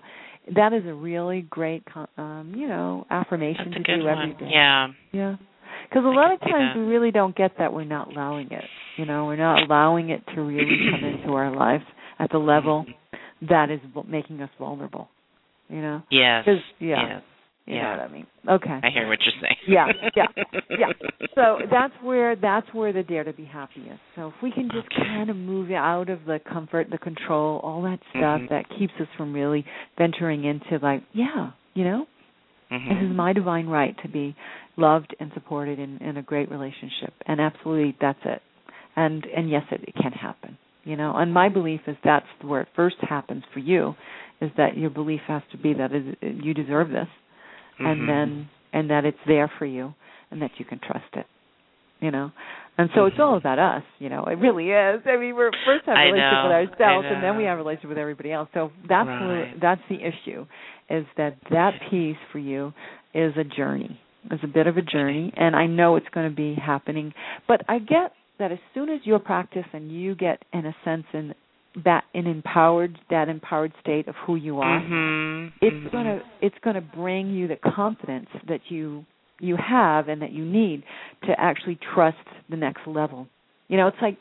that is a really great, um, you know, affirmation That's a to good do one. every day. Yeah. Yeah. Because a I lot of can see times that. we really don't get that. We're not allowing it. You know, we're not allowing it to really come into our lives at the level that is making us vulnerable. You know? Yes. Yeah. Yes. You yeah. know what I mean? Okay. I hear what you're saying. yeah, yeah, yeah. So that's where that's where the dare to be happy is. So if we can just Okay. kind of move out of the comfort, the control, all that stuff mm-hmm. that keeps us from really venturing into like, yeah, you know, mm-hmm. this is my divine right to be loved and supported in, in a great relationship, and absolutely that's it. And and yes, it, it can happen. You know, and my belief is that's where it first happens for you, is that your belief has to be that it, you deserve this. Mm-hmm. And then, and that it's there for you, and that you can trust it, you know. And so mm-hmm. it's all about us, you know. It really is. I mean, we're first have a I relationship know, with ourselves, I and then we know. have a relationship with everybody else. So that's Right. where, that's the issue, is that that piece for you is a journey. It's a bit of a journey, and I know it's going to be happening. But I get that as soon as you practice and you get, in a sense, in that an empowered that empowered state of who you are, mm-hmm. it's mm-hmm. gonna it's gonna bring you the confidence that you you have and that you need to actually trust the next level. You know, it's like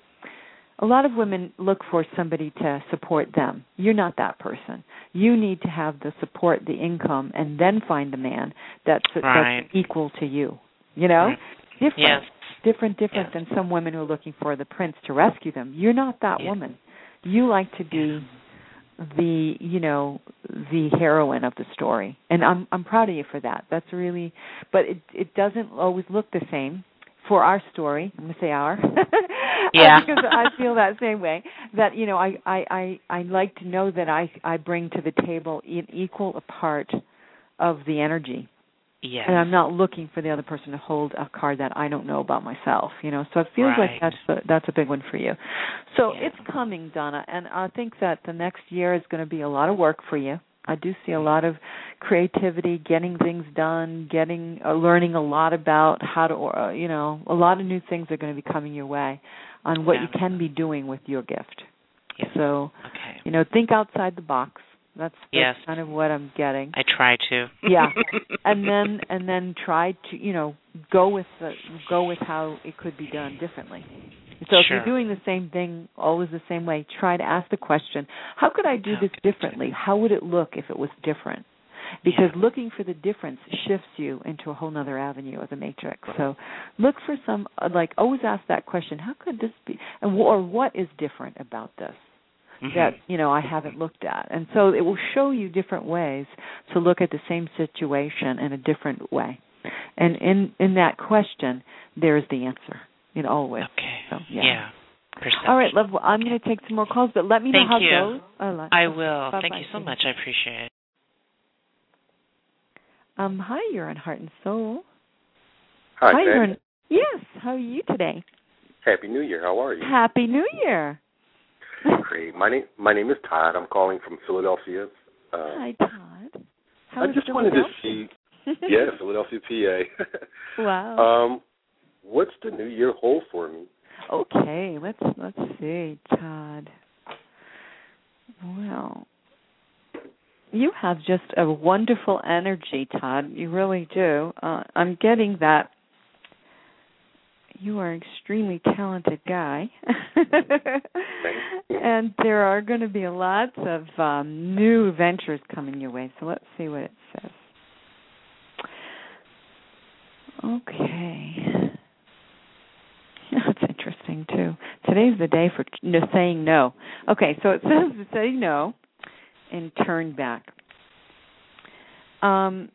a lot of women look for somebody to support them. You're not that person. You need to have the support, the income, and then find a man that's, right. that's equal to you. You know, right. different, yes. different, different yes. than some women who are looking for the prince to rescue them. You're not that yes. woman. You like to be yeah. the, you know, the heroine of the story, and I'm I'm proud of you for that. That's really, but it it doesn't always look the same for our story. I'm going to say our, yeah, because I feel that same way. That you know, I I I, I like to know that I I bring to the table an equal a part of the energy. Yes. And I'm not looking for the other person to hold a card that I don't know about myself, you know. So it feels right. like that's a, that's a big one for you. So yeah. it's coming, Donna, and I think that the next year is going to be a lot of work for you. I do see a lot of creativity, getting things done, getting, uh, learning a lot about how to, uh, you know, a lot of new things are going to be coming your way on what yeah. you can be doing with your gift. Yes. So, okay. you know, think outside the box. That's, that's yes. kind of what I'm getting. I try to. yeah, and then and then try to you know go with the go with how it could be done differently. So sure. if you're doing the same thing always the same way, try to ask the question: how could I do how this differently? How would it look if it was different? Because yeah. looking for the difference shifts you into a whole other avenue of the matrix. So look for some like always ask that question: how could this be? And or what is different about this? Mm-hmm. that, you know, I haven't looked at. And so it will show you different ways to look at the same situation in a different way. And in, in that question, there is the answer. It always. Okay. So, yeah. yeah. Perception. All right, love. Well, I'm going to take some more calls, but let me Thank know how you. it goes. Oh, I will. Bye-bye. Thank you so much. I appreciate it. Um, hi, you're on Heart and Soul. Hi, hi you're Sandy. on, yes, how are you today? Happy New Year. How are you? Happy New Year. Great. My name my name is Todd. I'm calling from Philadelphia. Uh, Hi, Todd. How I is just wanted to see. Yeah, Philadelphia, P A. Wow. Um, what's the new year hold for me? Okay, let's let's see, Todd. Well, you have just a wonderful energy, Todd. You really do. Uh, I'm getting that. You are an extremely talented guy. And there are going to be lots of um, new ventures coming your way. So let's see what it says. Okay. That's interesting, too. Today's the day for no, saying no. Okay, so it says to say no and turn back. Um.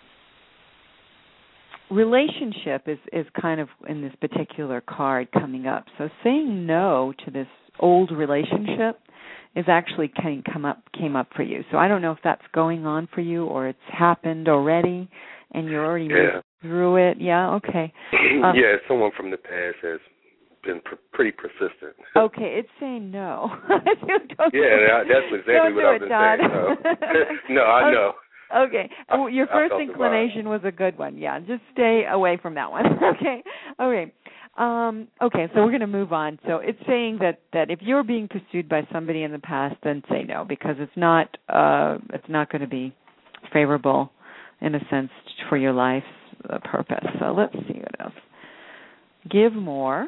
Relationship is, is kind of in this particular card coming up. So saying no to this old relationship is actually came come up came up for you. So I don't know if that's going on for you or it's happened already and you're already yeah. through it. Yeah, okay. Um, yeah, someone from the past has been pr- pretty persistent. Okay, it's saying no. yeah, that's exactly what I've been Todd. saying. No, no I okay. know. Okay. Well, your I, first I inclination was a good one. Yeah, just stay away from that one. Okay. Okay. Um, okay, so we're going to move on. So it's saying that, that if you're being pursued by somebody in the past, then say no, because it's not uh, it's not going to be favorable, in a sense, for your life's uh, purpose. So let's see what else. Give more.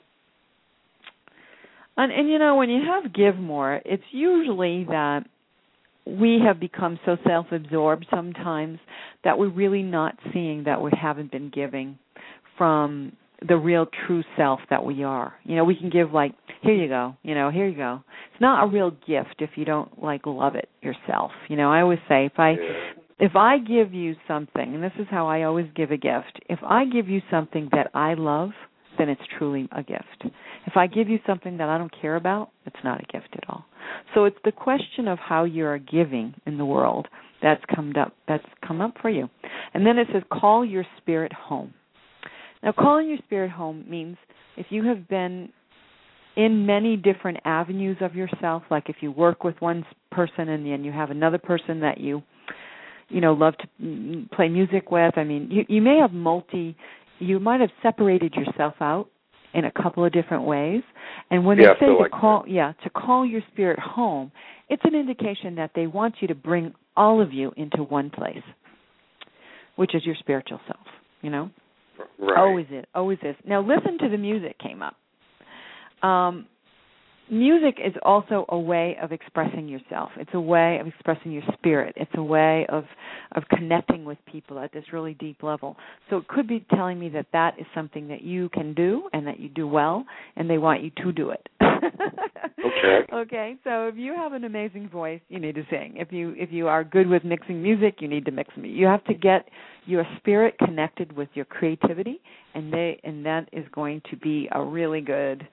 And, and, you know, when you have give more, it's usually that we have become so self-absorbed sometimes that we're really not seeing that we haven't been giving from the real true self that we are. You know, we can give like, here you go, you know, here you go. It's not a real gift if you don't like love it yourself. You know, I always say if I if I give you something, and this is how I always give a gift, if I give you something that I love, then it's truly a gift. If I give you something that I don't care about, it's not a gift at all. So it's the question of how you're giving in the world that's come up that's come up for you. And then it says, call your spirit home. Now, calling your spirit home means if you have been in many different avenues of yourself, like if you work with one person and then you have another person that you, you know, love to play music with. I mean, you, you may have multi, you might have separated yourself out in a couple of different ways. And when yeah, they say to like call, that. yeah, to call your spirit home, it's an indication that they want you to bring all of you into one place, which is your spiritual self, you know? Right. Always is, always is. Now listen to the music came up. Um, music is also a way of expressing yourself. It's a way of expressing your spirit. It's a way of of connecting with people at this really deep level. So it could be telling me that that is something that you can do and that you do well, and they want you to do it. Okay. Okay. So if you have an amazing voice, you need to sing. If you if you are good with mixing music, you need to mix music. You have to get your spirit connected with your creativity, and they and that is going to be a really good,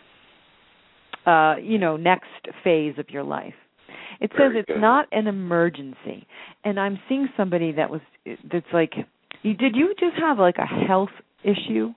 uh, you know, next phase of your life. It says Very it's good. not an emergency, and I'm seeing somebody that was that's like, you did you just have like a health issue?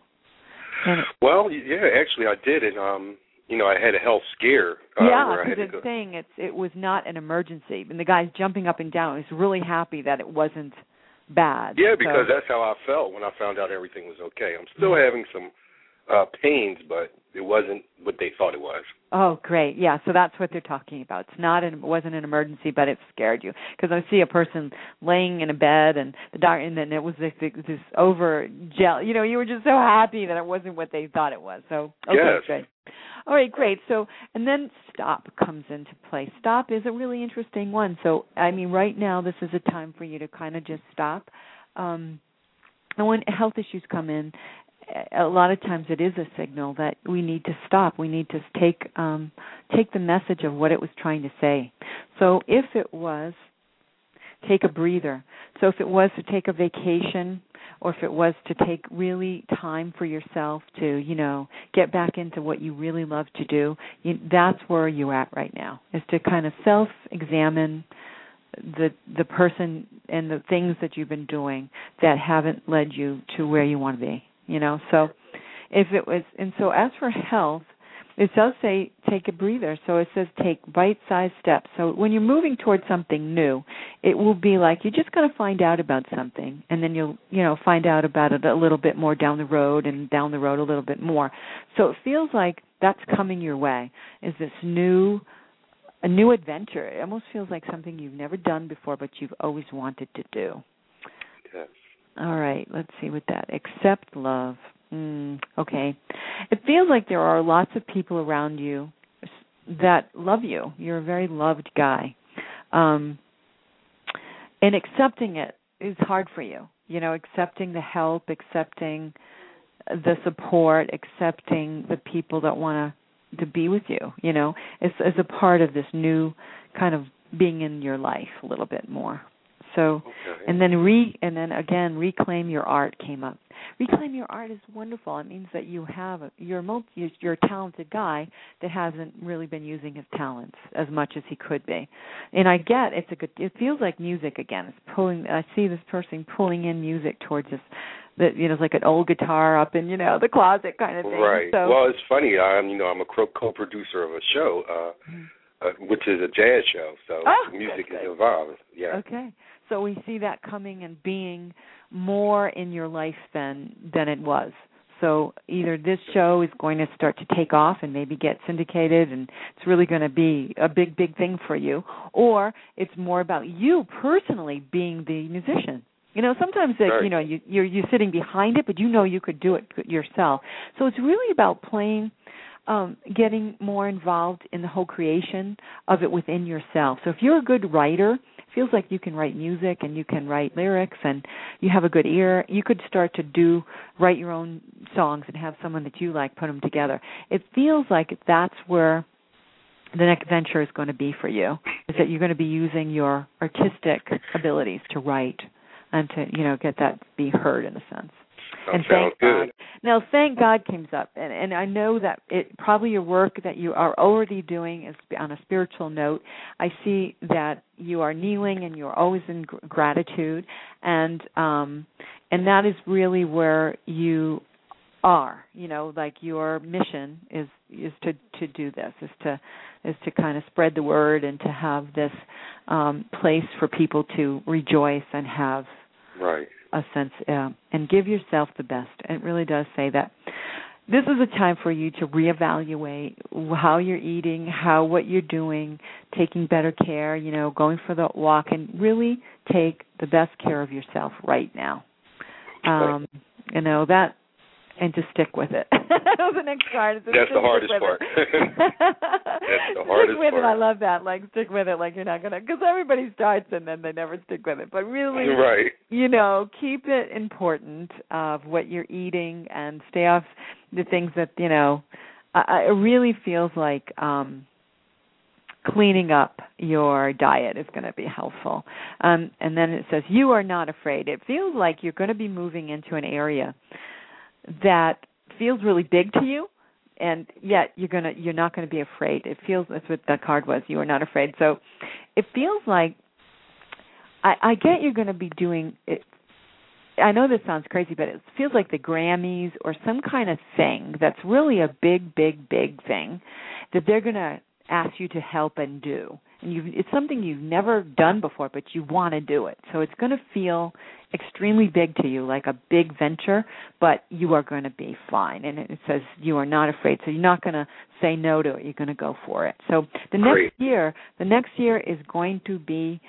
And Well, yeah, actually I did, and um, you know, I had a health scare. Uh, yeah, where I had because to it's go. saying it's it was not an emergency, and the guy's jumping up and down. He's really happy that it wasn't bad. Yeah, because so. that's how I felt when I found out everything was okay. I'm still having some uh, pains, but it wasn't what they thought it was. Oh, great. Yeah, so that's what they're talking about. It's not an, it wasn't an emergency, but it scared you. Because I see a person laying in a bed, and the doctor, and then it was this, this over gel. You know, you were just so happy that it wasn't what they thought it was. So, okay, yes. great. All right, great. So, and then stop comes into play. Stop is a really interesting one. So, I mean, right now, this is a time for you to kind of just stop. Um, and when health issues come in, a lot of times it is a signal that we need to stop. We need to take um, take the message of what it was trying to say. So if it was, take a breather. So if it was to take a vacation, or if it was to take really time for yourself to, you know, get back into what you really love to do, you, that's where you're at right now, is to kind of self-examine the the person and the things that you've been doing that haven't led you to where you want to be. You know, so if it was, and so as for health, it does say take a breather. So it says take bite-sized steps. So when you're moving towards something new, it will be like you're just going to find out about something, and then you'll, you know, find out about it a little bit more down the road, and down the road a little bit more. So it feels like that's coming your way. Is this new, a new adventure? It almost feels like something you've never done before, but you've always wanted to do. Yes. All right, let's see with that. Accept love. Mm, okay. It feels like there are lots of people around you that love you. You're a very loved guy. Um, and accepting it is hard for you. You know, accepting the help, accepting the support, accepting the people that want to to be with you, you know, as, as a part of this new kind of being in your life a little bit more. So, okay. and then re, and then again, reclaim your art came up. Reclaim your art is wonderful. It means that you have a, you're a multi, you're a talented guy that hasn't really been using his talents as much as he could be. And I get it's a good. It feels like music again. It's pulling. I see this person pulling in music towards us. That, you know, it's like an old guitar up in, you know, the closet kind of thing. Right. So, well, it's funny. I'm, you know, I'm a co-producer of a show, uh, mm-hmm. uh, which is a jazz show. So oh, music is involved. Yeah. Okay. So we see that coming and being more in your life than than it was. So either this show is going to start to take off and maybe get syndicated and it's really going to be a big, big thing for you, or it's more about you personally being the musician. You know, sometimes, like, right. you know, you, you're, you're sitting behind it, but you know you could do it yourself. So it's really about playing, um, getting more involved in the whole creation of it within yourself. So if you're a good writer, it feels like you can write music and you can write lyrics and you have a good ear, you could start to do, write your own songs and have someone that you like put them together. It feels like that's where the next venture is going to be for you, is that you're going to be using your artistic abilities to write and to, you know, get that be heard in a sense. That and sounds thank good. God. Now, thank God comes up, and, and I know that it probably your work that you are already doing is on a spiritual note. I see that you are kneeling and you're always in gr- gratitude, and um, and that is really where you are. You know, like your mission is is to, to do this, is to is to kind of spread the word and to have this um, place for people to rejoice and have right. a sense, uh, and give yourself the best. It really does say that this is a time for you to reevaluate how you're eating, how what you're doing, taking better care, you know, going for the walk, and really take the best care of yourself right now. Um, you know, that, and to stick with it. That was the next card. That's the hardest part. That's the hardest stick with part. it. I love that. Like, stick with it. Like, you're not going to, because everybody starts and then they never stick with it. But really, right. you know, keep it important of what you're eating and stay off the things that, you know, I, it really feels like um, cleaning up your diet is going to be helpful. Um, and then it says, you are not afraid. It feels like you're going to be moving into an area that feels really big to you, and yet you're gonna you're not going to be afraid. It feels, that's what that card was. You are not afraid. So it feels like I, I get you're going to be doing it. I know this sounds crazy, but it feels like the Grammys or some kind of thing that's really a big, big, big thing that they're going to ask you to help and do. And you've, it's something you've never done before, but you want to do it. So it's going to feel extremely big to you, like a big venture, but you are going to be fine. And it says you are not afraid. So you're not going to say no to it. You're going to go for it. So the Great. next year, the next year is going to be,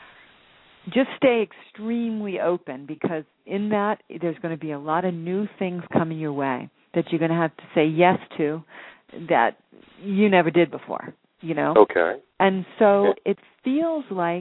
just stay extremely open, because in that there's going to be a lot of new things coming your way that you're going to have to say yes to that you never did before, you know? Okay. And so it feels like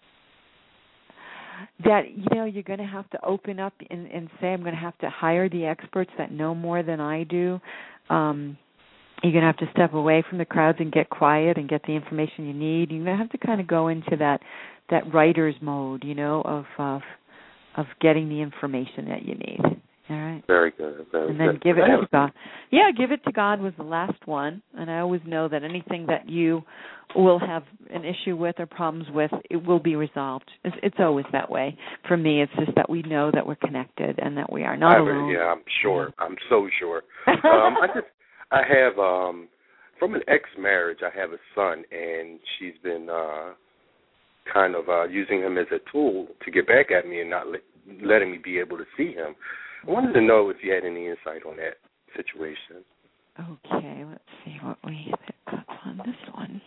that, you know, you're going to have to open up and, and say, I'm going to have to hire the experts that know more than I do. Um, you're going to have to step away from the crowds and get quiet and get the information you need. You're going to have to kind of go into that, that writer's mode, you know, of, of of getting the information that you need. All right. Very good. Very and then good. give it to God. Yeah, give it to God was the last one. And I always know that anything that you will have an issue with or problems with, it will be resolved. It's, it's always that way. For me, it's just that we know that we're connected and that we are not I, alone. Yeah, I'm sure. I'm so sure. um, I just, I have, um, from an ex-marriage, I have a son, and she's been uh, kind of uh, using him as a tool to get back at me and not let, letting me be able to see him. I wanted to know if you had any insight on that situation. Okay, let's see what we got on this one.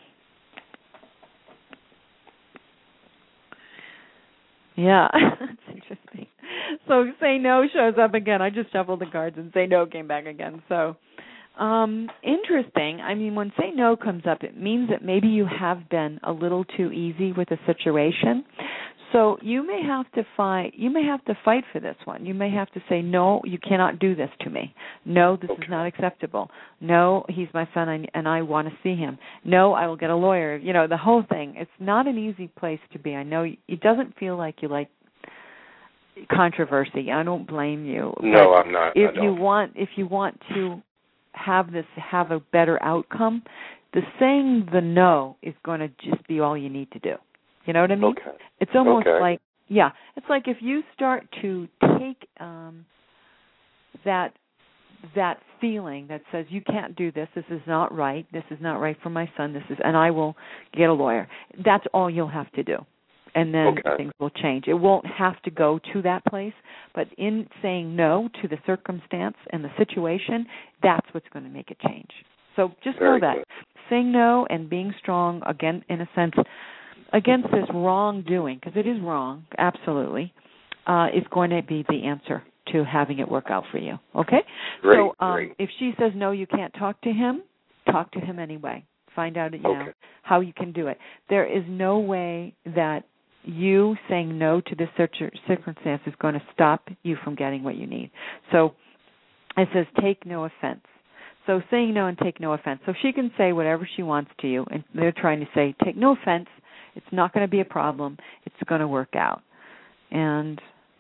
Yeah, that's interesting. So say no shows up again. I just shuffled the cards and say no came back again. So um, interesting. I mean, when say no comes up, it means that maybe you have been a little too easy with a situation. So you may have to fight. You may have to fight for this one. You may have to say, no, you cannot do this to me. No, this okay. is not acceptable. No, he's my son, and I want to see him. No, I will get a lawyer. You know, the whole thing. It's not an easy place to be. I know it doesn't feel like you like controversy. I don't blame you. No, but I'm not. If I don't. you want, if you want to have this, have a better outcome, the saying the no is going to just be all you need to do. You know what I mean? Okay. It's almost okay. like, yeah, it's like if you start to take um, that that feeling that says you can't do this, this is not right, this is not right for my son, this is, and I will get a lawyer. That's all you'll have to do. and then okay. things will change. It won't have to go to that place, but in saying no to the circumstance and the situation, that's what's going to make it change. So just Very know that. good. Saying no and being strong, again, in a sense, against this wrongdoing, because it is wrong, absolutely, uh, is going to be the answer to having it work out for you. Okay? Great, so um, great. if she says, no, you can't talk to him, talk to him anyway. Find out, you okay. know, how you can do it. There is no way that you saying no to this circumstance is going to stop you from getting what you need. So it says take no offense. So saying no and take no offense. So she can say whatever she wants to you, and they're trying to say, take no offense. It's not going to be a problem. It's going to work out. And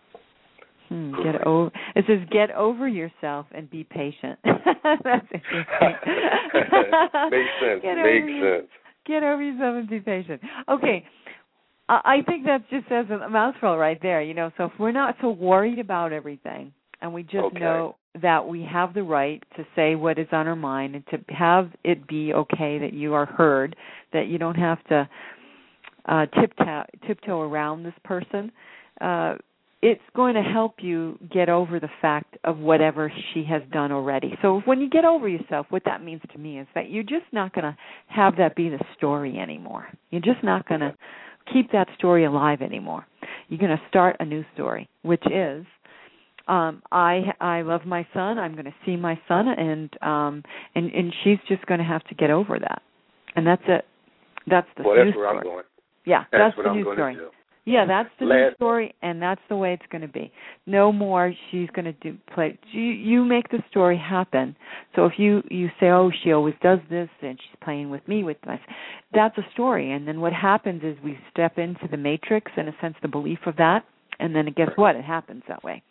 hmm, get over. It says get over yourself and be patient. That's interesting. Makes sense. Get Makes over sense. Get over yourself and be patient. Okay. I think that just says a mouthful right there. You know, so if we're not so worried about everything, and we just okay. know that we have the right to say what is on our mind and to have it be okay that you are heard, that you don't have to uh, tiptoe, tiptoe around this person, uh, it's going to help you get over the fact of whatever she has done already. So when you get over yourself, what that means to me is that you're just not going to have that be the story anymore. You're just not going to keep that story alive anymore. You're going to start a new story, which is, um, I I love my son. I'm going to see my son, and um, and and she's just going to have to get over that, and that's it. That's the well, new that's where story. I'm going. Yeah, that's, that's what the I'm new going story. to do. Yeah, that's the Last, new story, and that's the way it's going to be. No more. She's going to do play. You, you make the story happen. So if you you say, oh, she always does this, and she's playing with me with my, that's a story. And then what happens is we step into the matrix, in a sense, the belief of that, and then guess what? It happens that way.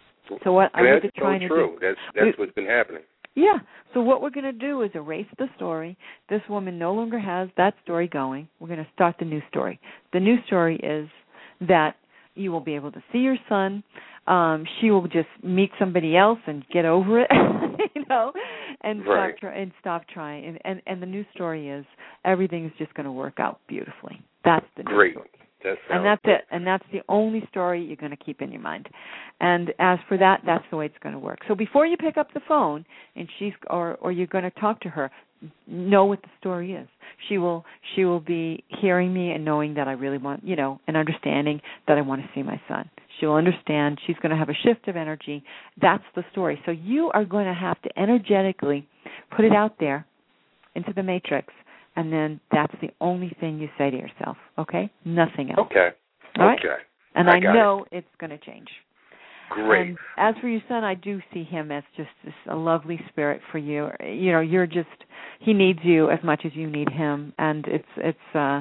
So what and I'm that's trying so to true. do. That's that's we, what's been happening. Yeah. So what we're going to do is erase the story. This woman no longer has that story going. We're going to start the new story. The new story is that you will be able to see your son. Um, she will just meet somebody else and get over it, you know, and right. stop try, and stop trying. And, and and the new story is everything is just going to work out beautifully. That's the new Great. story. That and that's great. it. And that's the only story you're going to keep in your mind. And as for that, that's the way it's going to work. So before you pick up the phone and she's or or you're going to talk to her, know what the story is. She will she will be hearing me and knowing that I really want, you know, and understanding that I want to see my son. She will understand. She's going to have a shift of energy. That's the story. So you are going to have to energetically put it out there into the matrix, and then that's the only thing you say to yourself, okay? Nothing else. Okay. All right? Okay. And I, I got know it. it's going to change. Great. And as for your son, I do see him as just this, a lovely spirit for you. You know, you're just, he needs you as much as you need him, and it's it's uh,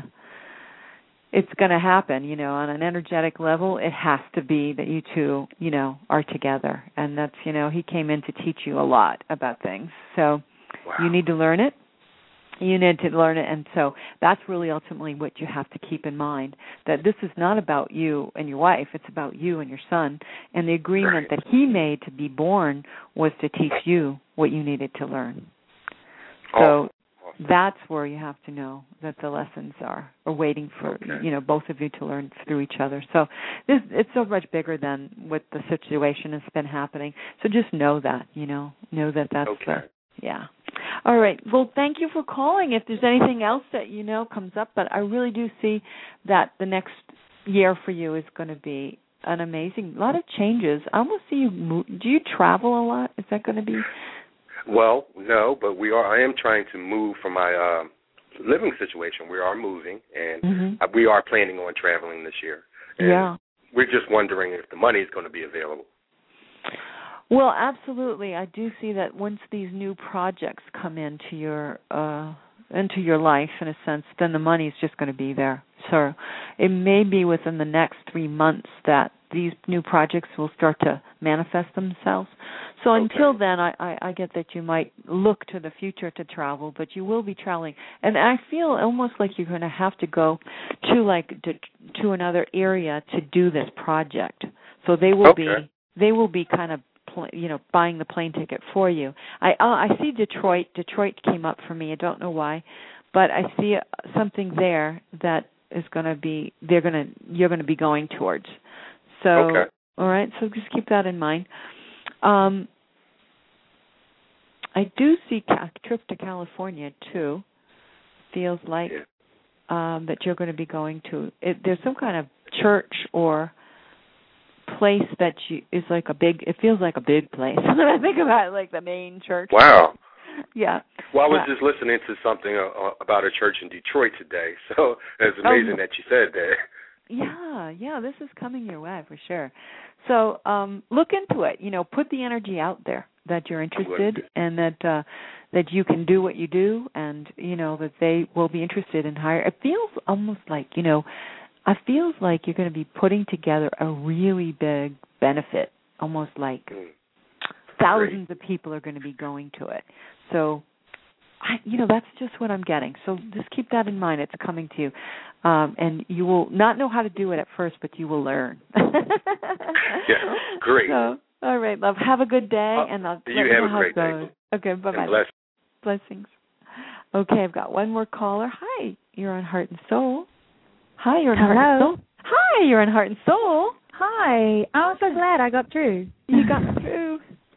it's going to happen. You know, on an energetic level, it has to be that you two, you know, are together, and that's, you know, he came in to teach you a lot about things, so wow. you need to learn it. You need to learn it, and so that's really ultimately what you have to keep in mind, that this is not about you and your wife, it's about you and your son, and the agreement right. that he made to be born was to teach you what you needed to learn. So awesome. Awesome. that's where you have to know that the lessons are, are waiting for, okay. you know, both of you to learn through each other. So this, it's so much bigger than what the situation has been happening. So just know that, you know, know that that's okay. the, yeah. All right. Well, thank you for calling. If there's anything else that you know comes up, but I really do see that the next year for you is going to be an amazing, a lot of changes. I almost see you move. Do you travel a lot? Is that going to be? Well, no, but we are. I am trying to move from my uh, living situation. We are moving, and mm-hmm. we are planning on traveling this year. And yeah. We're just wondering if the money is going to be available. Well, absolutely. I do see that once these new projects come into your uh, into your life, in a sense, then the money is just going to be there. So it may be within the next three months that these new projects will start to manifest themselves. So okay. until then, I, I, I get that you might look to the future to travel, but you will be traveling. And I feel almost like you're going to have to go to like to, to another area to do this project. So they will okay. be they will be kind of you know, buying the plane ticket for you. I uh, I see Detroit. Detroit came up for me. I don't know why, but I see something there that is going to be they're going to you're going to be going towards. So, okay. All right. So just keep that in mind. Um, I do see a trip to California too. Feels like yeah. um, that you're going to be going to. It, there's some kind of church or place that you is like a big. It feels like a big place. When I think about it, like the main church. Wow. Yeah. Well, I was yeah. just listening to something uh, about a church in Detroit today, so it's amazing oh. that you said that. Yeah, yeah, this is coming your way for sure. So um, look into it. You know, put the energy out there that you're interested and that uh, that you can do what you do, and you know that they will be interested in hire. It feels almost like you know, it feels like you're going to be putting together a really big benefit, almost like mm. thousands Great. of people are going to be going to it. So. I, you know, that's just what I'm getting. So just keep that in mind. It's coming to you. Um, and you will not know how to do it at first, but you will learn. Yeah, great. So, all right, love. Have a good day. Uh, and I'll you let you have know a how great it goes. day. Okay, bye-bye. Bless. Blessings. Okay, I've got one more caller. Hi, you're on Heart and Soul. Hi, you're on Hello. Heart and Soul. Hi, you're on Heart and Soul. Hi. I'm so glad I got through. You got through.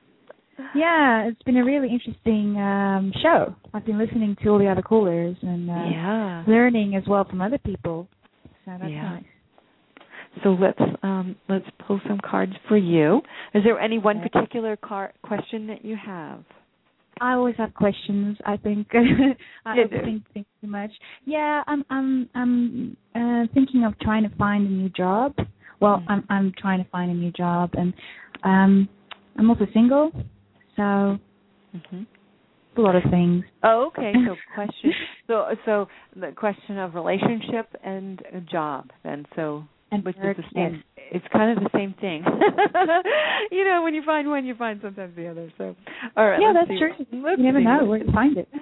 Yeah, it's been a really interesting um, show. I've been listening to all the other callers and uh, yeah. learning as well from other people. So that's yeah. nice. So let's um, let's pull some cards for you. Is there any one okay. particular car- question that you have? I always have questions. I think I you don't think, think too much. Yeah, I'm I'm I'm uh, thinking of trying to find a new job. Well, mm-hmm. I'm I'm trying to find a new job, and um, I'm also single. So, mm-hmm. a lot of things. Oh, okay. So, question. so, so the question of relationship and a job, then. So, and which work, is the same. Yes. It's kind of the same thing. You know, when you find one, you find sometimes the other. So, all right. Yeah, let's that's see. true. Let's you never see. know where to find it.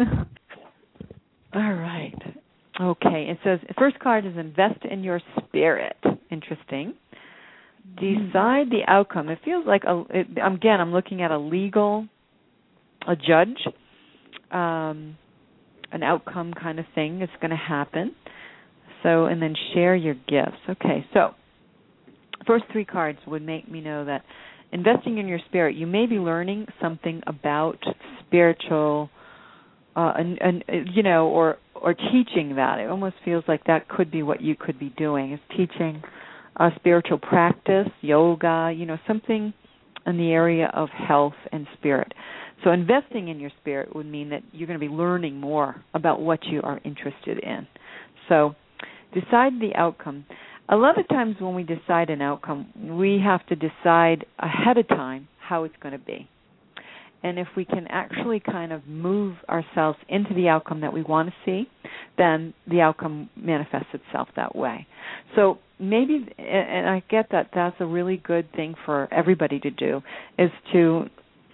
All right. Okay. It says first card is invest in your spirit. Interesting. Decide the outcome. It feels like, a, it, again, I'm looking at a legal, a judge, um, an outcome kind of thing is going to happen. So, and then share your gifts. Okay, so first three cards would make me know that investing in your spirit, you may be learning something about spiritual, uh, and, and you know, or or teaching that. It almost feels like that could be what you could be doing, is teaching a spiritual practice, yoga, you know, something in the area of health and spirit. So investing in your spirit would mean that you're going to be learning more about what you are interested in. So decide the outcome. A lot of times when we decide an outcome, we have to decide ahead of time how it's going to be. And if we can actually kind of move ourselves into the outcome that we want to see, then the outcome manifests itself that way. So maybe, and I get that that's a really good thing for everybody to do, is to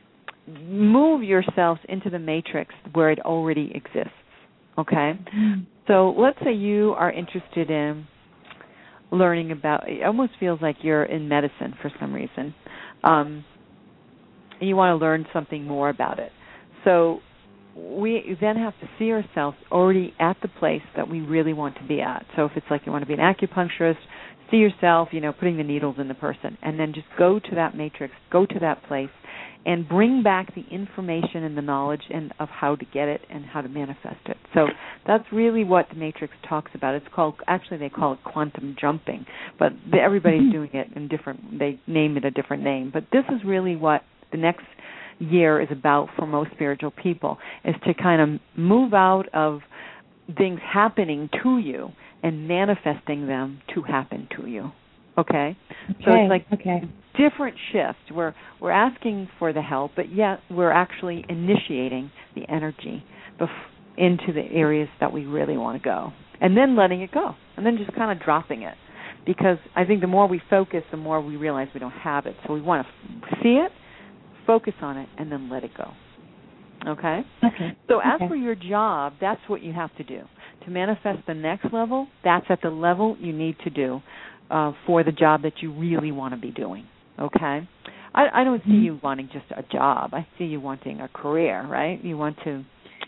move yourselves into the matrix where it already exists, okay? Mm-hmm. So let's say you are interested in learning about, it almost feels like you're in medicine for some reason, um, and you want to learn something more about it. So we then have to see ourselves already at the place that we really want to be at. So if it's like you want to be an acupuncturist, see yourself, you know, putting the needles in the person, and then just go to that matrix, go to that place, and bring back the information and the knowledge and of how to get it and how to manifest it. So that's really what the matrix talks about. It's called, actually they call it quantum jumping, but everybody's mm-hmm. doing it in different, they name it a different name. But this is really what the next year is about for most spiritual people, is to kind of move out of things happening to you and manifesting them to happen to you. Okay? Okay. So it's like okay. different shifts. We're we're asking for the help, but yet we're actually initiating the energy bef- into the areas that we really want to go, and then letting it go, and then just kind of dropping it. Because I think the more we focus, the more we realize we don't have it. So we want to f- see it, focus on it, and then let it go. Okay? Okay. So as okay. for your job, that's what you have to do. To manifest the next level, that's at the level you need to do uh, for the job that you really want to be doing. Okay? I, I don't see mm-hmm. you wanting just a job. I see you wanting a career, right? You want to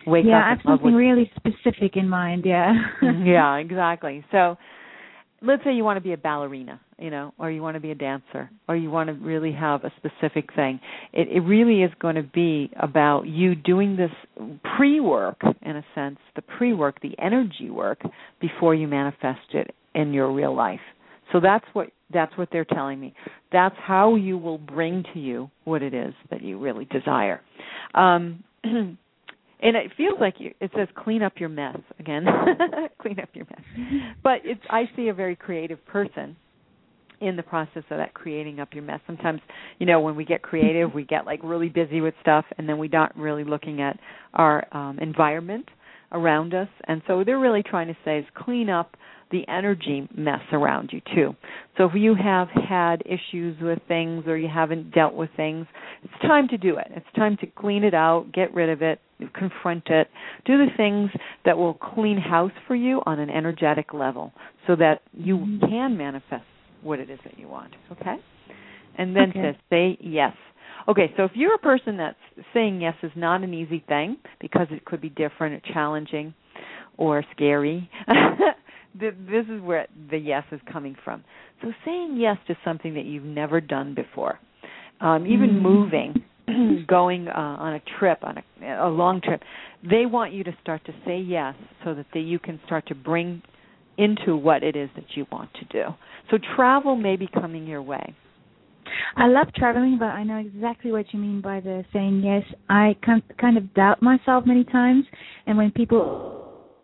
Wake yeah, up I have and love something what really specific in mind, yeah. yeah, exactly. So let's say you want to be a ballerina, you know, or you want to be a dancer, or you want to really have a specific thing. It, it really is going to be about you doing this pre-work, in a sense, the pre-work, the energy work, before you manifest it in your real life. So that's what that's what they're telling me. That's how you will bring to you what it is that you really desire. Um, and it feels like you, it says clean up your mess again. Clean up your mess. But it's, I see a very creative person in the process of that, creating up your mess. Sometimes, you know, when we get creative, we get like really busy with stuff, and then we're not really looking at our um, environment around us. And so they're really trying to say is clean up the energy mess around you too. So if you have had issues with things or you haven't dealt with things, it's time to do it. It's time to clean it out, get rid of it, confront it, do the things that will clean house for you on an energetic level so that you can manifest what it is that you want, okay? And then okay. to say yes. Okay, so if you're a person that's saying yes is not an easy thing because it could be different or challenging or scary, this is where the yes is coming from. So saying yes to something that you've never done before, um, even mm-hmm. moving, going uh, on a trip, on a, a long trip, they want you to start to say yes so that they, you can start to bring into what it is that you want to do. So travel may be coming your way. I love traveling, but I know exactly what you mean by the saying yes. I kind of doubt myself many times, and when people...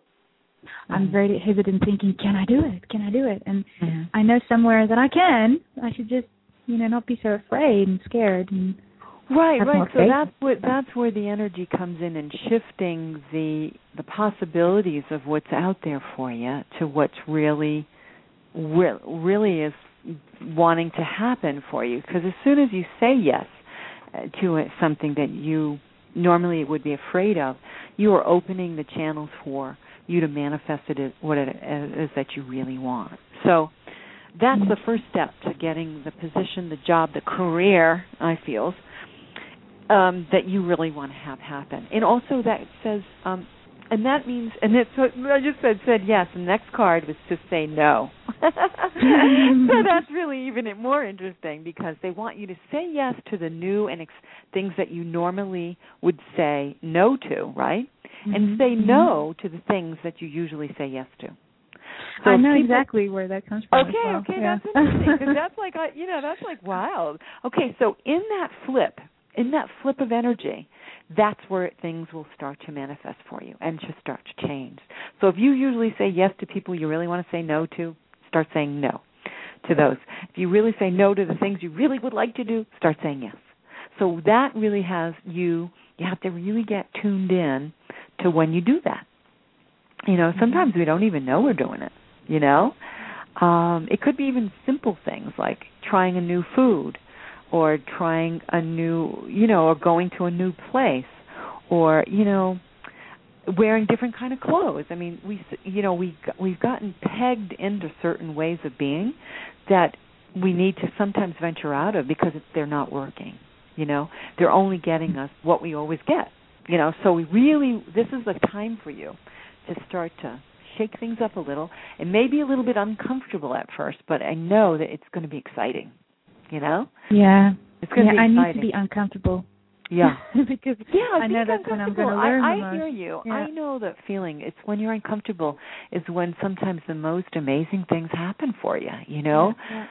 I'm very hesitant thinking, can I do it? Can I do it? And mm-hmm. I know somewhere that I can. I should just, you know, not be so afraid and scared. And right, right. So that's what that's where the energy comes in and shifting the the possibilities of what's out there for you to what's really, re- really is wanting to happen for you. Because as soon as you say yes to something that you normally would be afraid of, you are opening the channels for you to manifest it as what it is that you really want. So that's the first step to getting the position, the job, the career, I feel, um, that you really want to have happen. And also that says, um, and that means, and that's what I just said, said yes, and the next card was to say no. So that's really even more interesting because they want you to say yes to the new and ex- things that you normally would say no to, right? Mm-hmm. And say no to the things that you usually say yes to. So I know people, exactly where that comes from. Okay, well. okay, yeah. that's interesting because that's like, you know, that's like wild. Okay, so in that flip, in that flip of energy, that's where things will start to manifest for you and just start to change. So if you usually say yes to people you really want to say no to, start saying no to those. If you really say no to the things you really would like to do, start saying yes. So that really has you, you have to really get tuned in to when you do that. You know, sometimes we don't even know we're doing it, you know. Um, it could be even simple things like trying a new food or trying a new, you know, or going to a new place or, you know, wearing different kind of clothes. I mean, we, you know, we, we've gotten pegged into certain ways of being that we need to sometimes venture out of because they're not working, you know. They're only getting us what we always get, you know. So we really, this is the time for you to start to shake things up a little. It may be a little bit uncomfortable at first, but I know that it's going to be exciting, you know? Yeah. It's going yeah, to be I exciting. need to be uncomfortable. Yeah. because yeah, I know that's when I'm going to learn I, the most. I hear you. Yeah. I know that feeling. It's when you're uncomfortable is when sometimes the most amazing things happen for you, you know? Yeah.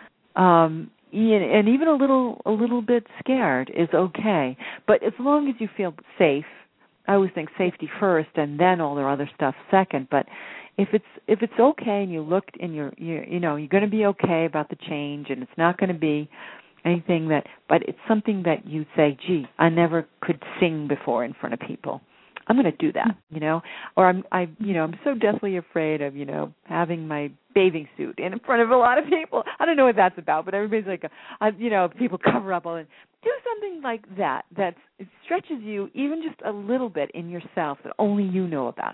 Um and even a little a little bit scared is okay. But as long as you feel safe, I always think safety first and then all the other stuff second. But if it's if it's okay and you look and you're you you know, you're going to be okay about the change and it's not going to be anything that, but it's something that you say, gee, I never could sing before in front of people. I'm going to do that, you know, or I'm, I, you know, I'm so deathly afraid of, you know, having my bathing suit in front of a lot of people. I don't know what that's about, but everybody's like, uh, you know, people cover up all and do something like that that it stretches you even just a little bit in yourself that only you know about.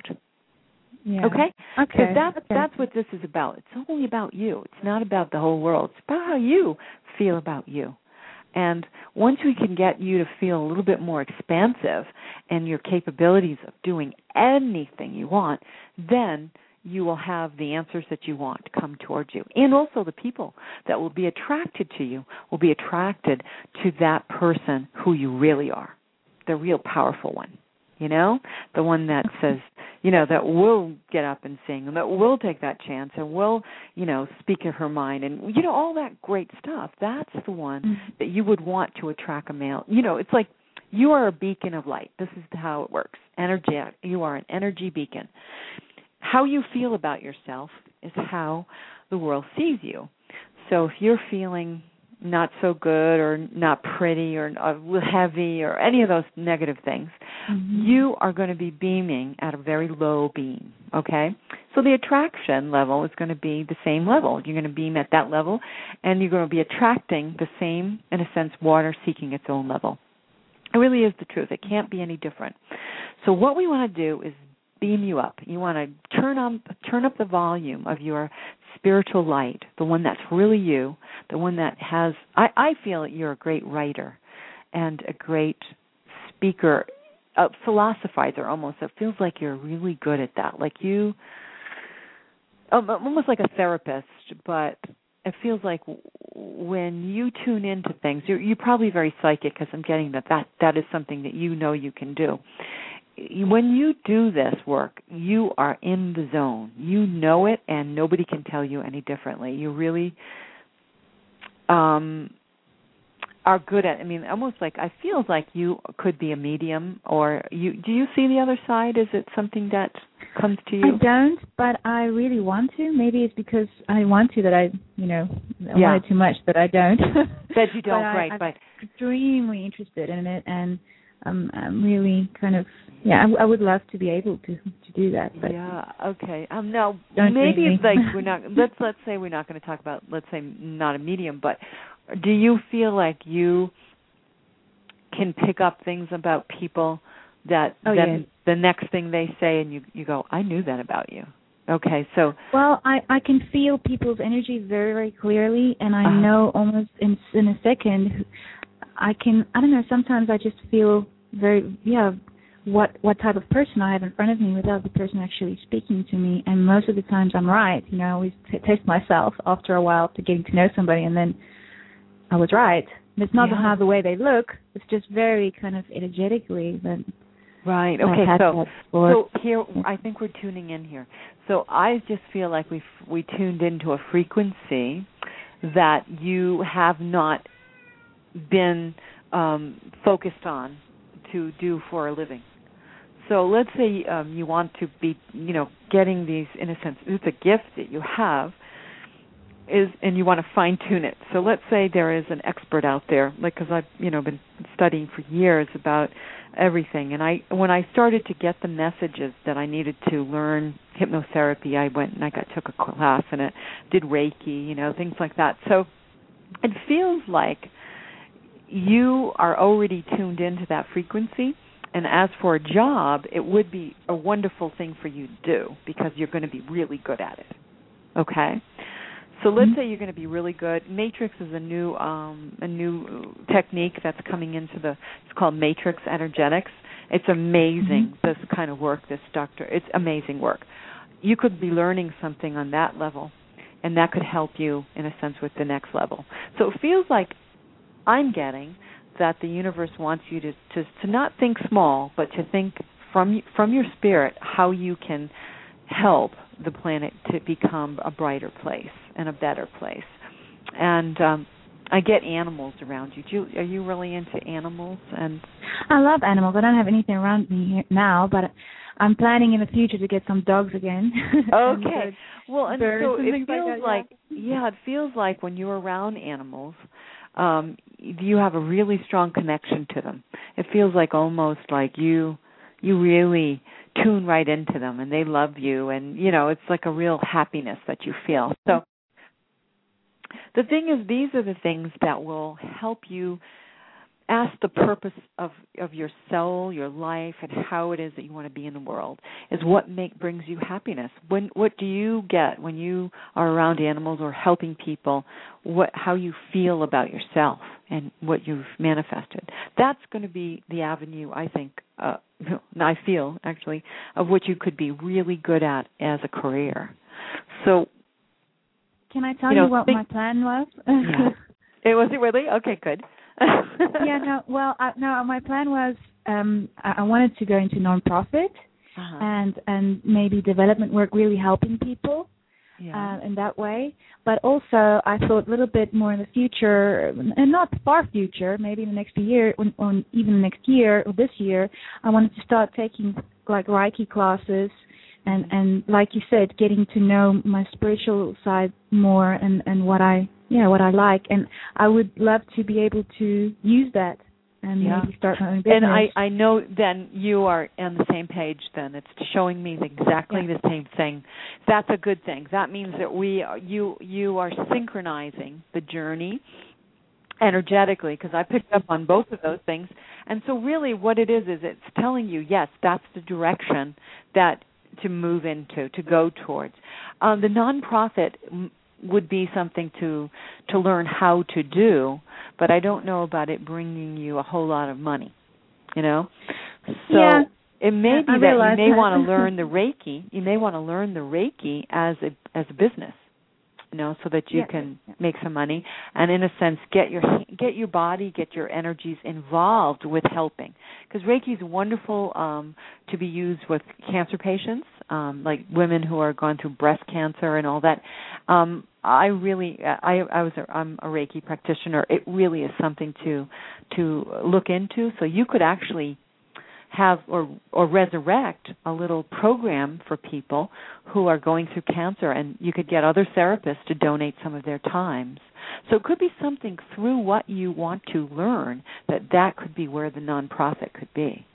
Yeah. Okay? Okay. Because that's, okay. that's what this is about. It's only about you. It's not about the whole world. It's about how you feel about you. And once we can get you to feel a little bit more expansive in your capabilities of doing anything you want, then you will have the answers that you want come towards you. And also the people that will be attracted to you will be attracted to that person who you really are, the real powerful one, you know, the one that says, you know, that will get up and sing, and that will take that chance, and will, you know, speak of her mind, and, you know, all that great stuff. That's the one mm-hmm. that you would want to attract a male. You know, it's like you are a beacon of light. This is how it works. Energy. You are an energy beacon. How you feel about yourself is how the world sees you. So if you're feeling not so good or not pretty or heavy or any of those negative things, mm-hmm. you are going to be beaming at a very low beam, okay? So the attraction level is going to be the same level. You're going to beam at that level, and you're going to be attracting the same, in a sense, water seeking its own level. It really is the truth. It can't be any different. So what we want to do is beam you up. You want to turn on, turn up the volume of your spiritual light, the one that's really you, the one that has, I, I feel that you're a great writer and a great speaker, a philosophizer almost. It feels like you're really good at that. Like you, almost like a therapist, but it feels like when you tune into things, you're, you're probably very psychic, because I'm getting that, that that is something that you know you can do. When you do this work, you are in the zone. You know it, and nobody can tell you any differently. You really um, are good at, I mean, almost like, I feel like you could be a medium, or you. Do you see the other side? Is it something that comes to you? I don't, but I really want to. Maybe it's because I want to that I, you know, I yeah. want it too much that I don't. That you don't, but right, I, I'm right. extremely interested in it, and um, I'm really kind of, yeah, I, I would love to be able to to do that. But yeah, okay. Um, now, don't maybe it's like we're not, let's, let's say we're not going to talk about, let's say not a medium, but do you feel like you can pick up things about people that oh, then yes. the next thing they say and you, you go, I knew that about you. Okay, so. Well, I, I can feel people's energy very, very clearly, and I uh, know almost in, in a second, I can, I don't know, sometimes I just feel very, yeah, what what type of person I have in front of me without the person actually speaking to me, and most of the times I'm right. You know, I always t- test myself after a while to getting to know somebody, and then I was right. And it's not yeah. how the way they look, it's just very kind of energetically that. Right. Okay. So, so here, I think we're tuning in here. So I just feel like we we tuned into a frequency that you have not been um, focused on to do for a living. So let's say um, you want to be, you know, getting these, in a sense, it's a gift that you have, is, and you want to fine tune it. So let's say there is an expert out there, like, because I've, you know, been studying for years about everything, and I, when I started to get the messages that I needed to learn hypnotherapy, I went and I got took a class and it did Reiki, you know, things like that. So it feels like you are already tuned into that frequency. And as for a job, it would be a wonderful thing for you to do because you're going to be really good at it. Okay? So let's mm-hmm. say you're going to be really good. Matrix is a new um, a new technique that's coming into the, it's called Matrix Energetics. It's amazing, mm-hmm. this kind of work, this doctor. It's amazing work. You could be learning something on that level, and that could help you, in a sense, with the next level. So it feels like I'm getting that the universe wants you to, to, to not think small, but to think from from your spirit how you can help the planet to become a brighter place and a better place. And um, I get animals around you. Do you. Are you really into animals? And I love animals. I don't have anything around me here now, but I'm planning in the future to get some dogs again. Okay. Well, and so it feels like, like, yeah, it feels like when you're around animals, um, you have a really strong connection to them. It feels like almost like you you really tune right into them, and they love you, and, you know, it's like a real happiness that you feel. So the thing is, these are the things that will help you ask the purpose of, of your soul, your life, and how it is that you want to be in the world. Is what make brings you happiness. When what do you get when you are around animals or helping people? What how you feel about yourself and what you've manifested. That's going to be the avenue, I think. Uh, I feel actually of what you could be really good at as a career. So, can I tell you, you, know, what think, my plan was? Yeah. It was it really okay. Good. yeah, no. Well, uh, no. My plan was um, I, I wanted to go into nonprofit uh-huh. and and maybe development work, really helping people yeah. uh, in that way. But also, I thought a little bit more in the future, and not far future, maybe in the next year, or, or even next year or this year, I wanted to start taking like Reiki classes. And and like you said, getting to know my spiritual side more and, and what I yeah what I like, and I would love to be able to use that and yeah. maybe start my own business. And I, I know then you are on the same page. Then it's showing me exactly yeah. the same thing. That's a good thing. That means that we you you are synchronizing the journey energetically, because I picked up on both of those things. And so really, what it is is it's telling you, yes, that's the direction that to move into, to go towards. Um, the nonprofit m- would be something to to learn how to do, but I don't know about it bringing you a whole lot of money, you know? So yeah. it may I be that you may that. want to learn the Reiki. You may want to learn the Reiki as a as a business, you know, so that you yeah. can make some money and, in a sense, get your get your body, get your energies involved with helping. Because Reiki is wonderful um, to be used with cancer patients, um, like women who are going through breast cancer and all that. Um, I really, I, I was, a, I'm a Reiki practitioner. It really is something to to look into. So you could actually have or or resurrect a little program for people who are going through cancer, and you could get other therapists to donate some of their times. So it could be something through what you want to learn that that could be where the nonprofit could be.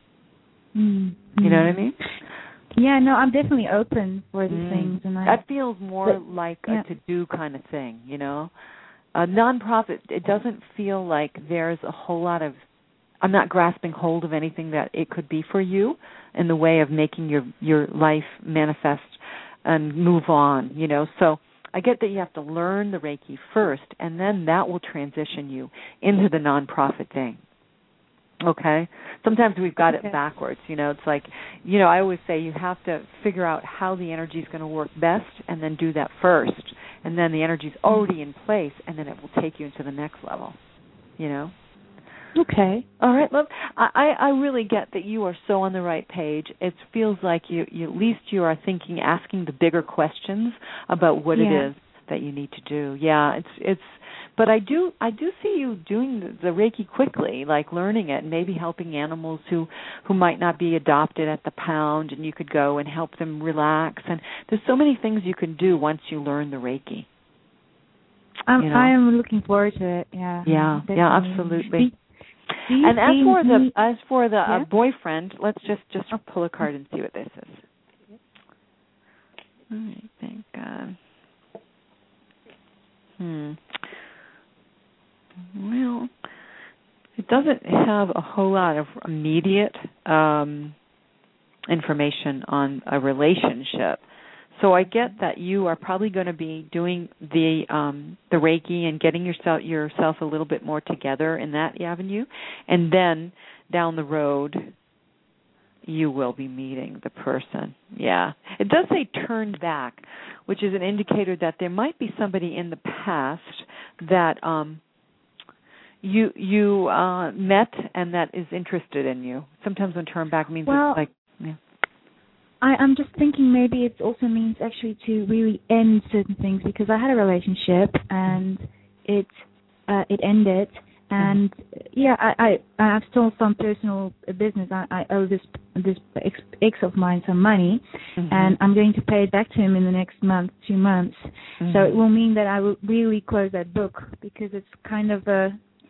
Mm-hmm. You know what I mean? Yeah, no, I'm definitely open for these mm. things. And I, that feels more but, like yeah. a to-do kind of thing, you know? A nonprofit, it doesn't feel like there's a whole lot of I'm not grasping hold of anything that it could be for you in the way of making your, your life manifest and move on, you know. So I get that you have to learn the Reiki first, and then that will transition you into the nonprofit thing. Okay? Sometimes we've got okay. it backwards, you know. It's like, you know, I always say you have to figure out how the energy is going to work best and then do that first. And then the energy is already in place, and then it will take you into the next level, you know. Okay. All right, love. I, I really get that you are so on the right page. It feels like you, you at least you are thinking, asking the bigger questions about what yeah. it is that you need to do. Yeah, it's it's. But I do I do see you doing the, the Reiki quickly, like learning it, and maybe helping animals who who might not be adopted at the pound, and you could go and help them relax. And there's so many things you can do once you learn the Reiki. I'm, you know? I am looking forward to it. Yeah. Yeah. Definitely. Yeah. Absolutely. And as for the as for the yeah? uh, boyfriend, let's just just pull a card and see what this is. All right, thank God. Hmm. Well, it doesn't have a whole lot of immediate um, information on a relationship. So I get that you are probably going to be doing the um, the Reiki and getting yourself yourself a little bit more together in that avenue, and then down the road you will be meeting the person. Yeah, it does say turned back, which is an indicator that there might be somebody in the past that um, you you uh, met and that is interested in you. Sometimes when turned back means well, it's like. Yeah. I, I'm just thinking maybe it also means actually to really end certain things, because I had a relationship and it uh, it ended, and mm-hmm. yeah, I, I I have still some personal business. I, I owe this this ex, ex of mine some money, mm-hmm. and I'm going to pay it back to him in the next month, two months. Mm-hmm. So it will mean that I will really close that book, because it's kind of a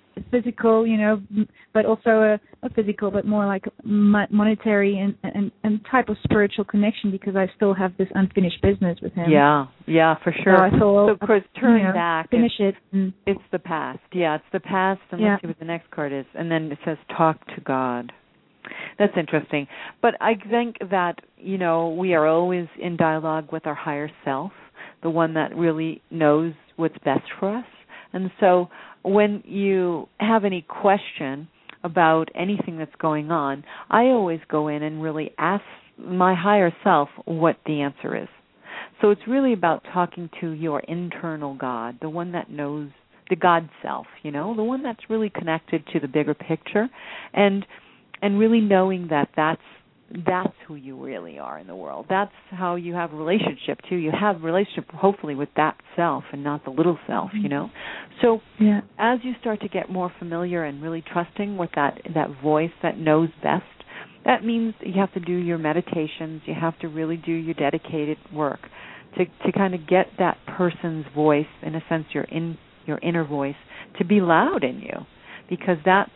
physical, you know, but also a, a physical, but more like mo- monetary and, and and type of spiritual connection, because I still have this unfinished business with him. Yeah, yeah, for sure. So, I thought, so of course, turning you know, back, finish it's, it. And, it's the past. Yeah, it's the past, and yeah. let's see what the next card is. And then it says, talk to God. That's interesting. But I think that, you know, we are always in dialogue with our higher self, the one that really knows what's best for us. And so when you have any question about anything that's going on, I always go in and really ask my higher self what the answer is. So it's really about talking to your internal God, the one that knows, the God self, you know, the one that's really connected to the bigger picture, and and really knowing that that's that's who you really are in the world. That's how you have a relationship, too. You have a relationship, hopefully, with that self and not the little self, you know. So yeah. as you start to get more familiar and really trusting with that, that voice that knows best, that means you have to do your meditations. You have to really do your dedicated work to, to kind of get that person's voice, in a sense, your in your inner voice, to be loud in you, because that's,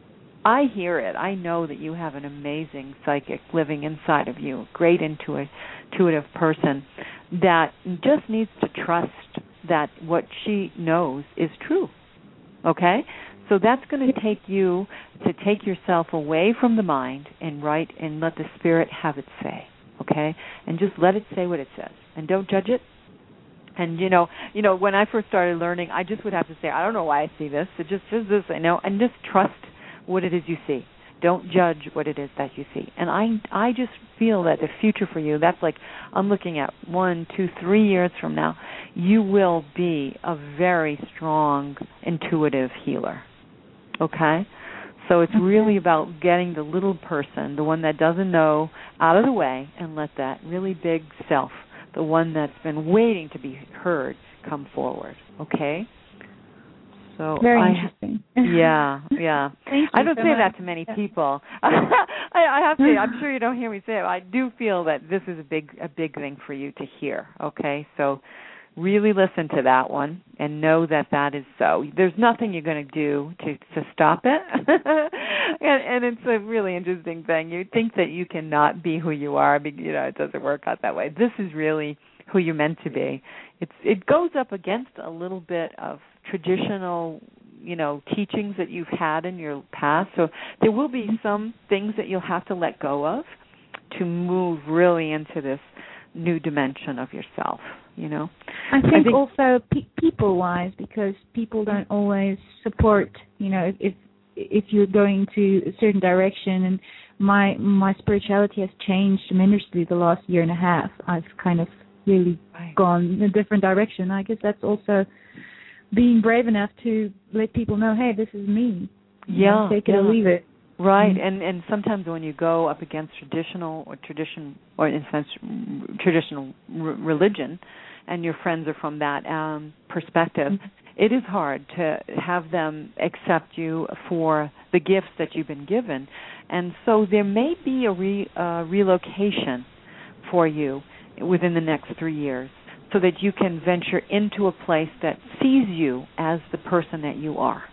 I hear it. I know that you have an amazing psychic living inside of you, a great intuitive, intuitive person that just needs to trust that what she knows is true, okay? So that's going to take you to take yourself away from the mind and write and let the spirit have its say, okay? And just let it say what it says, and don't judge it. And, you know, you know, when I first started learning, I just would have to say, I don't know why I see this. It just is this, I know, and just trust what it is you see. Don't judge what it is that you see. And I I just feel that the future for you, that's like, I'm looking at one, two, three years from now, you will be a very strong, intuitive healer. Okay? So it's really about getting the little person, the one that doesn't know, out of the way, and let that really big self, the one that's been waiting to be heard, come forward. Okay? So Very I, interesting. Yeah, yeah. Thank I you don't so say much. that to many Yeah. people. I, I have to. I'm sure you don't hear me say it. I do feel that this is a big, a big thing for you to hear. Okay, so really listen to that one and know that that is so. There's nothing you're going to do to to stop it, and, and it's a really interesting thing. You think that you cannot be who you are, but you know it doesn't work out that way. This is really who you're meant to be. It's it goes up against a little bit of traditional, you know, teachings that you've had in your past. So there will be some things that you'll have to let go of to move really into this new dimension of yourself, you know. I think, I think also pe- people-wise, because people don't always support, you know, if, if if you're going to a certain direction. And my my spirituality has changed tremendously the last year and a half. I've kind of really right. gone in a different direction. I guess that's also being brave enough to let people know, hey, this is me. You yeah, know, take it yeah. or leave it. Right, Mm-hmm. and and sometimes when you go up against traditional or tradition or in a sense traditional r- religion, and your friends are from that um, perspective, mm-hmm. it is hard to have them accept you for the gifts that you've been given, and so there may be a re, uh, relocation for you within the next three years, so that you can venture into a place that sees you as the person that you are.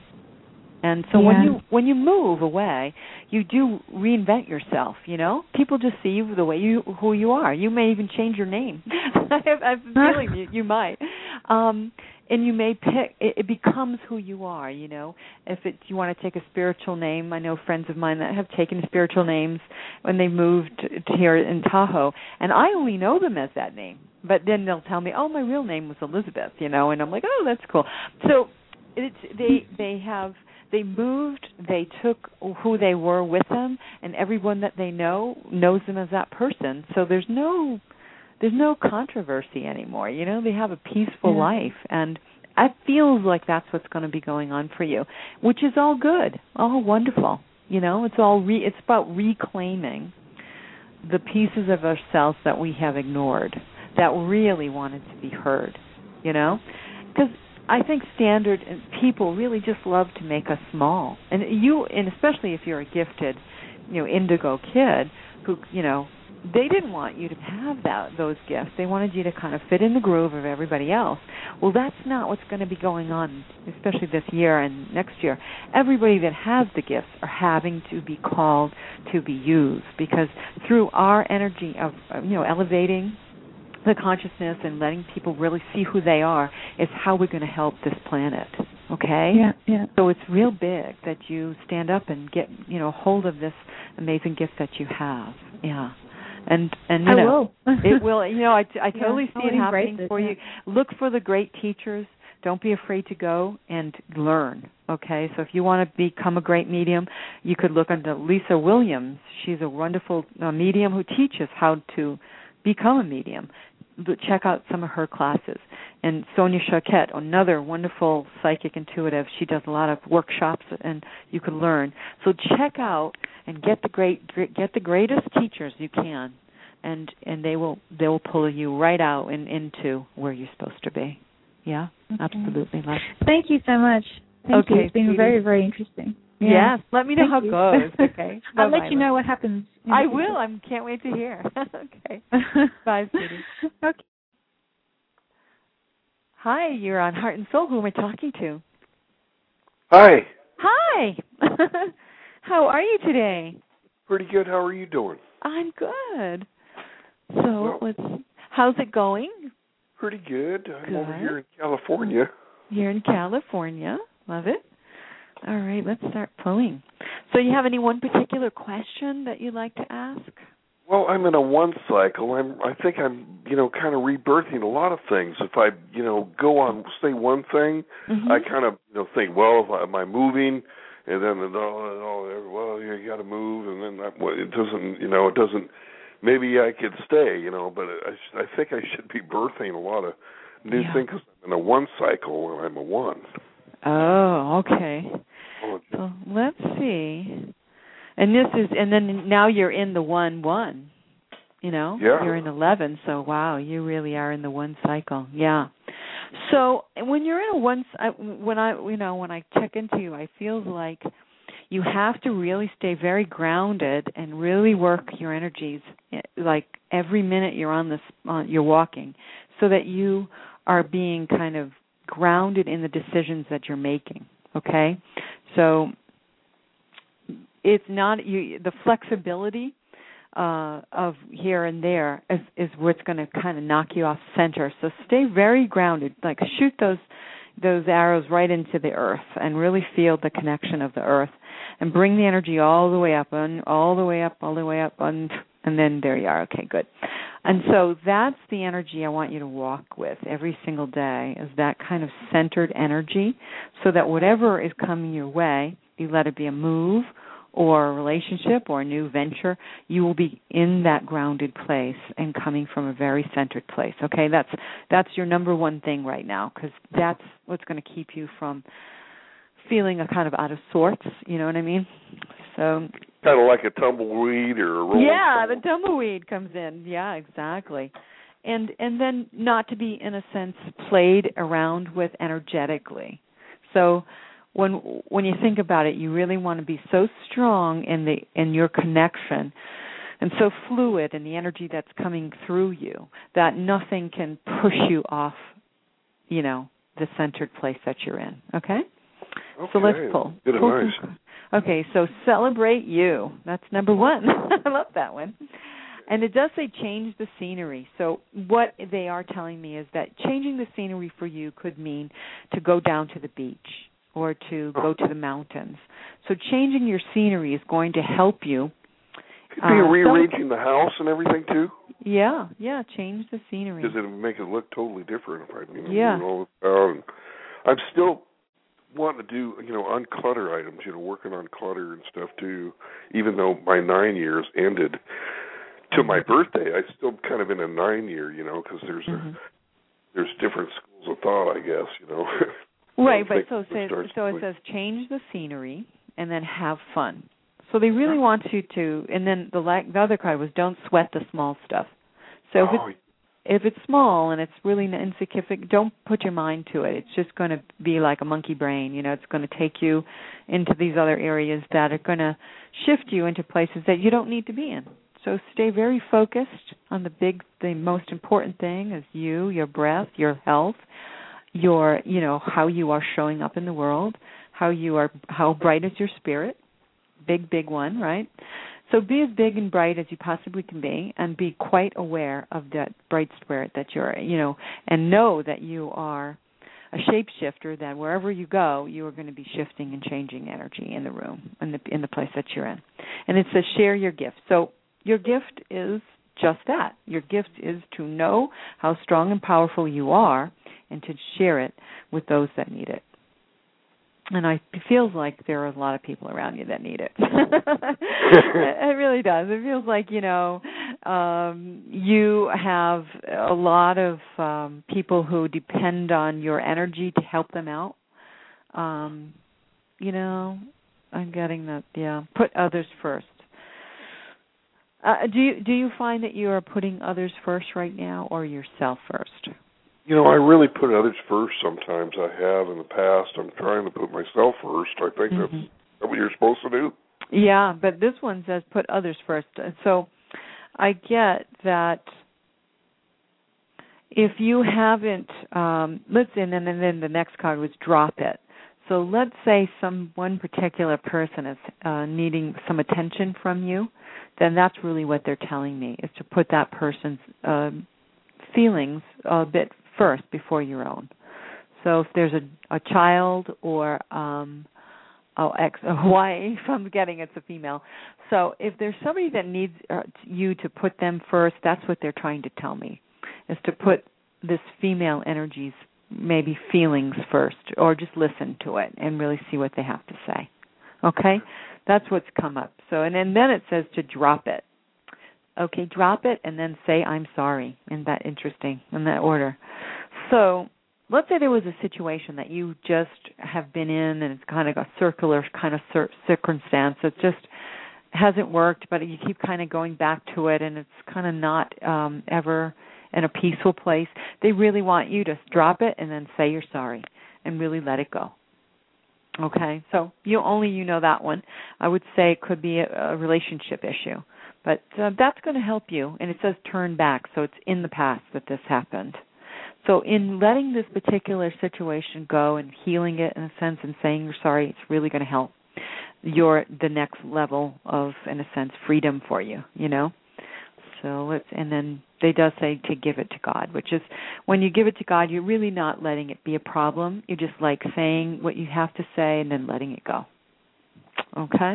And so yeah. when you when you move away, you do reinvent yourself. You know, people just see you the way you who you are. You may even change your name. I have, I have a feeling you, you might, um, and you may pick. It, it becomes who you are. You know, if it, you want to take a spiritual name, I know friends of mine that have taken spiritual names when they moved to here in Tahoe, and I only know them as that name. But then they'll tell me, "Oh, my real name was Elizabeth," you know, and I'm like, "Oh, that's cool." So it's they they have. They moved, they took who they were with them, and everyone that they know knows them as that person. So there's no there's no controversy anymore. You know, they have a peaceful yeah. life, and it feels like that's what's going to be going on for you, which is all good, all wonderful. You know, it's all re, it's about reclaiming the pieces of ourselves that we have ignored, that really wanted to be heard, you know? Because I think standard people really just love to make us small, and you, and especially if you're a gifted, you know, indigo kid who, you know, they didn't want you to have that those gifts. They wanted you to kind of fit in the groove of everybody else. Well, that's not what's going to be going on, especially this year and next year. Everybody that has the gifts are having to be called to be used, because through our energy of, you know, elevating the consciousness and letting people really see who they are is how we're going to help this planet. Okay? Yeah, yeah. So it's real big that you stand up and get, you know, hold of this amazing gift that you have. Yeah. And and you I know, will. it will. You know, I, I totally yeah, see it happening it, for yeah. you. Look for the great teachers. Don't be afraid to go and learn. Okay, so if you want to become a great medium, you could look into Lisa Williams. She's a wonderful uh, medium who teaches how to become a medium. But check out some of her classes. And Sonia Choquette, another wonderful psychic intuitive. She does a lot of workshops, and you can learn. So check out and get the great, get the greatest teachers you can, and and they will they will pull you right out and into where you're supposed to be. Yeah, okay. Absolutely. Thank you so much. Thank okay, you. It's been sweetie. very, very interesting. Yeah. Yes. Let me know Thank how you. it goes. Okay. I'll Bye-bye. let you know what happens. I will. I can't wait to hear. Okay. Bye, sweetie. Okay. Hi, you're on Heart and Soul. Who am I talking to? Hi. Hi. How are you today? Pretty good. How are you doing? I'm good. So, well, let's, how's it going? Pretty good. I'm good. over here in California. You're in California. Love it. All right, let's start pulling. So you have any one particular question that you'd like to ask? Well, I'm in a one cycle. I'm. I think I'm, you know, kind of rebirthing a lot of things. If I, you know, go on, say one thing, mm-hmm. I kind of, you know, think, well, if I, am I moving? And then, oh, oh, well, you got to move, and then that, well, it doesn't, you know, it doesn't. Maybe I could stay, you know, but I, I think I should be birthing a lot of new yeah. things. Cause I'm in a one cycle, and I'm a one. Oh, okay. Oh, so let's see. And this is, and then now you're in the one one. You know, yeah. You're in eleven. So wow, you really are in the one cycle. Yeah. So when you're in a one, when I, you know, when I check into you, I feel like you have to really stay very grounded and really work your energies, like every minute you're on this, uh, you're walking, so that you are being kind of grounded in the decisions that you're making. Okay, so it's not you. The flexibility uh, of here and there is, is what's going to kind of knock you off center. So stay very grounded. Like shoot those those arrows right into the earth and really feel the connection of the earth, and bring the energy all the way up, and all the way up, all the way up, and and then there you are. Okay, good. And so that's the energy I want you to walk with every single day, is that kind of centered energy, so that whatever is coming your way, you let it be a move or a relationship or a new venture, you will be in that grounded place and coming from a very centered place. Okay, that's that's your number one thing right now, because that's what's going to keep you from feeling a kind of out of sorts. You know what I mean? So kind of like a tumbleweed or a rolling yeah, stone. the tumbleweed comes in. Yeah, exactly. And and then not to be, in a sense, played around with energetically. So when when you think about it, you really want to be so strong in the in your connection and so fluid in the energy that's coming through you that nothing can push you off, you know, the centered place that you're in. Okay? Okay. So let's pull. Good pull advice. some, okay, so celebrate you. That's number one. I love that one. And it does say change the scenery. So what they are telling me is that changing the scenery for you could mean to go down to the beach or to go to the mountains. So changing your scenery is going to help you. Could be uh, rearranging the house and everything too? Yeah, yeah, change the scenery. Because it would make it look totally different if I, you know, yeah. all um, I'm still wanting to do, you know, unclutter items, you know, working on clutter and stuff too, even though my nine years ended to my birthday. I still kind of in a nine year, you know, because there's mm-hmm. a, there's different schools of thought, I guess, you know. Right, but so it says, so it says change the scenery and then have fun. So they really yeah. want you to, and then the the other card was don't sweat the small stuff. So oh. if it's if it's small and it's really insignificant, don't put your mind to it. It's just going to be like a monkey brain. You know, it's going to take you into these other areas that are going to shift you into places that you don't need to be in. So stay very focused on the big, the most important thing is you, your breath, your health, your, you know, how you are showing up in the world, how you are, how bright is your spirit, big, big one, right? So be as big and bright as you possibly can be, and be quite aware of that bright spirit that you're, you know, and know that you are a shapeshifter, that wherever you go, you are going to be shifting and changing energy in the room, in the in the place that you're in. And it says share your gift. So your gift is just that. Your gift is to know how strong and powerful you are and to share it with those that need it. And I, it feels like there are a lot of people around you that need it. It really does. It feels like, you know, um, you have a lot of um, people who depend on your energy to help them out. Um, you know, I'm getting that, yeah. Put others first. Uh, do you, do you find that you are putting others first right now, or yourself first? You know, I really put others first sometimes. I have in the past. I'm trying to put myself first. I think mm-hmm. that's what you're supposed to do. Yeah, but this one says put others first. So I get that if you haven't, um, let's and then, and then the next card was drop it. So let's say some one particular person is uh, needing some attention from you, then that's really what they're telling me, is to put that person's uh, feelings a bit first before your own. So if there's a, a child or um, oh, ex, a wife, I'm getting it's a female. So if there's somebody that needs uh, you to put them first, that's what they're trying to tell me, is to put this female energy's maybe feelings first, or just listen to it and really see what they have to say. Okay? That's what's come up. So and, and then it says to drop it. Okay, drop it and then say I'm sorry. Isn't that interesting, in that order? So let's say there was a situation that you just have been in and it's kind of a circular kind of cir- circumstance. It just hasn't worked, but you keep kind of going back to it and it's kind of not um, ever in a peaceful place. They really want you to drop it and then say you're sorry and really let it go. Okay, so you only you know that one. I would say it could be a, a relationship issue. But uh, that's going to help you. And it says turn back, so it's in the past that this happened. So in letting this particular situation go and healing it in a sense and saying you're sorry, it's really going to help your the next level of, in a sense, freedom for you, you know. So let's, and then they does say to give it to God, which is when you give it to God, you're really not letting it be a problem. You're just like saying what you have to say and then letting it go. Okay?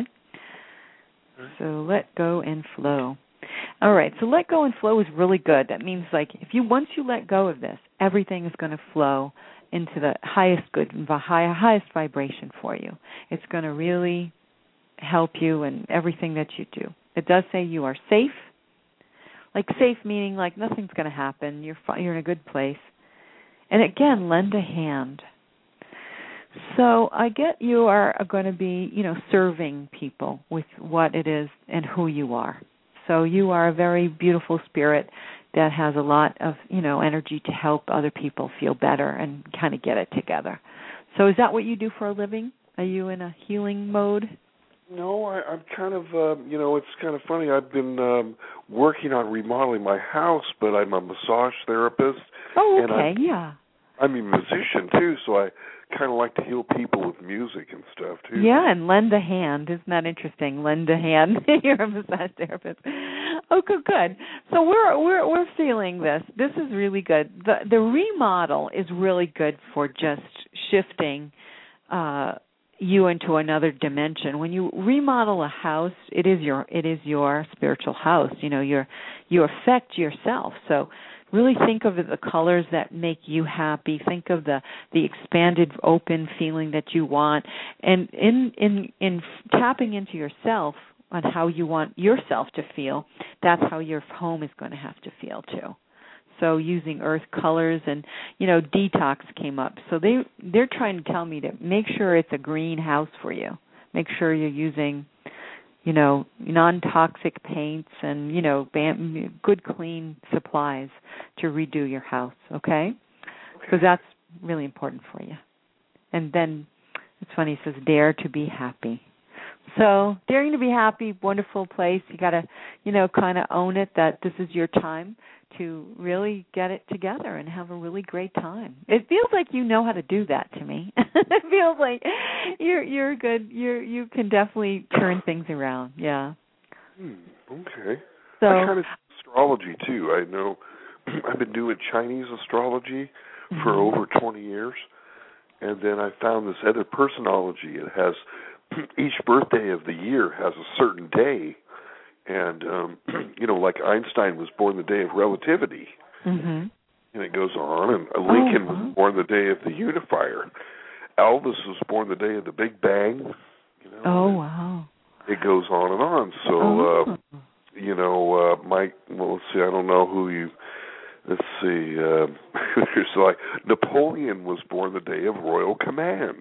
So let go and flow. All right, so let go and flow is really good. That means like if you once you let go of this, everything is going to flow into the highest good, the high, highest vibration for you. It's going to really help you in everything that you do. It does say you are safe. Like safe meaning like nothing's going to happen. You're you're in a good place. And again, lend a hand. So I get you are going to be, you know, serving people with what it is and who you are. So you are a very beautiful spirit that has a lot of, you know, energy to help other people feel better and kind of get it together. So is that what you do for a living? Are you in a healing mode? No, I, I'm kind of, uh, you know, it's kind of funny. I've been um, working on remodeling my house, but I'm a massage therapist. Oh, okay, and I'm, yeah. I'm a musician, too, so I kind of like to heal people with music and stuff, too. Yeah, and lend a hand. Isn't that interesting? Lend a hand. You're a massage therapist. Oh, good, good. So we're we're we're feeling this. This is really good. The the remodel is really good for just shifting uh, you into another dimension. When you remodel a house, it is your it is your spiritual house. You know, you're you affect yourself. So really think of the colors that make you happy. Think of the, the expanded, open feeling that you want. And in, in in tapping into yourself on how you want yourself to feel, that's how your home is going to have to feel too. So using earth colors and, you know, detox came up. So they, they're trying to tell me to make sure it's a green house for you. Make sure you're using, you know, non-toxic paints and, you know, bam, good, clean supplies to redo your house, okay? Because that's really important for you. And then it's funny, it says, dare to be happy. So daring to be happy, wonderful place. You got to, you know, kind of own it that this is your time to really get it together and have a really great time. It feels like you know how to do that to me. It feels like you're you're good. You're you can definitely turn things around. Yeah. Hmm, okay. So I kind of astrology too. I know I've been doing Chinese astrology mm-hmm. for over twenty years, and then I found this other personology. It has each birthday of the year has a certain day, and um, you know, like Einstein was born the day of relativity, mm-hmm. and it goes on. And Lincoln oh, wow. was born the day of the unifier. Elvis was born the day of the Big Bang. You know, oh wow! It goes on and on. So, oh. uh, you know, uh, Mike. Well, let's see. I don't know who you. Let's see. Uh, there's like Napoleon was born the day of royal command.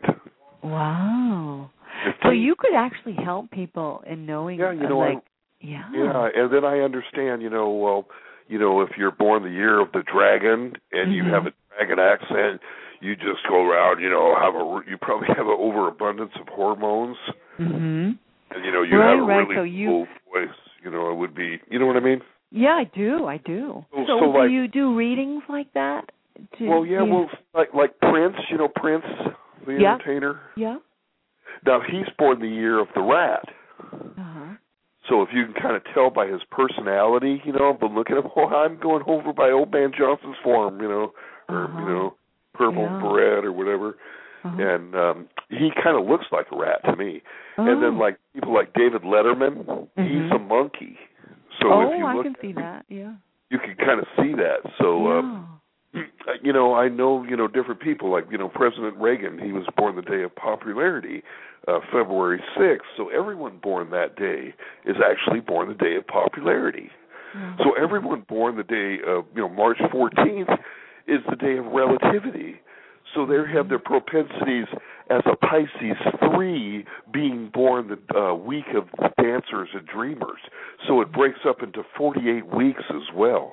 Wow. So you could actually help people in knowing, yeah, you know, like, I, yeah, yeah, and then I understand, you know, well, you know, if you're born the year of the dragon and mm-hmm. you have a dragon accent, you just go around, you know, have a, you probably have an overabundance of hormones, mm-hmm. and you know, you right, have a right. really so you, cool voice, you know, it would be, you know what I mean? Yeah, I do, I do. So, so, so do like, you do readings like that? Do, well, yeah, do you... well, like like Prince, you know, Prince, the yeah. entertainer. Yeah. Now he's born the year of the rat. Uh-huh. So if you can kind of tell by his personality, you know, but look at him, oh, I'm going over by Old Man Johnson's farm, you know, or, uh-huh. you know, Purple yeah. Beret or whatever. Uh-huh. And um he kind of looks like a rat to me. Oh. And then, like, people like David Letterman, mm-hmm. he's a monkey. So oh, if you I look can see that, yeah. You can kind of see that. So, yeah. um, you know, I know, you know, different people, like, you know, President Reagan, he was born the day of popularity, uh, February sixth. So everyone born that day is actually born the day of popularity. Mm-hmm. So everyone born the day of, you know, March fourteenth is the day of relativity. So they have their propensities as a Pisces three being born the uh, week of dancers and dreamers. So it breaks up into forty-eight weeks as well.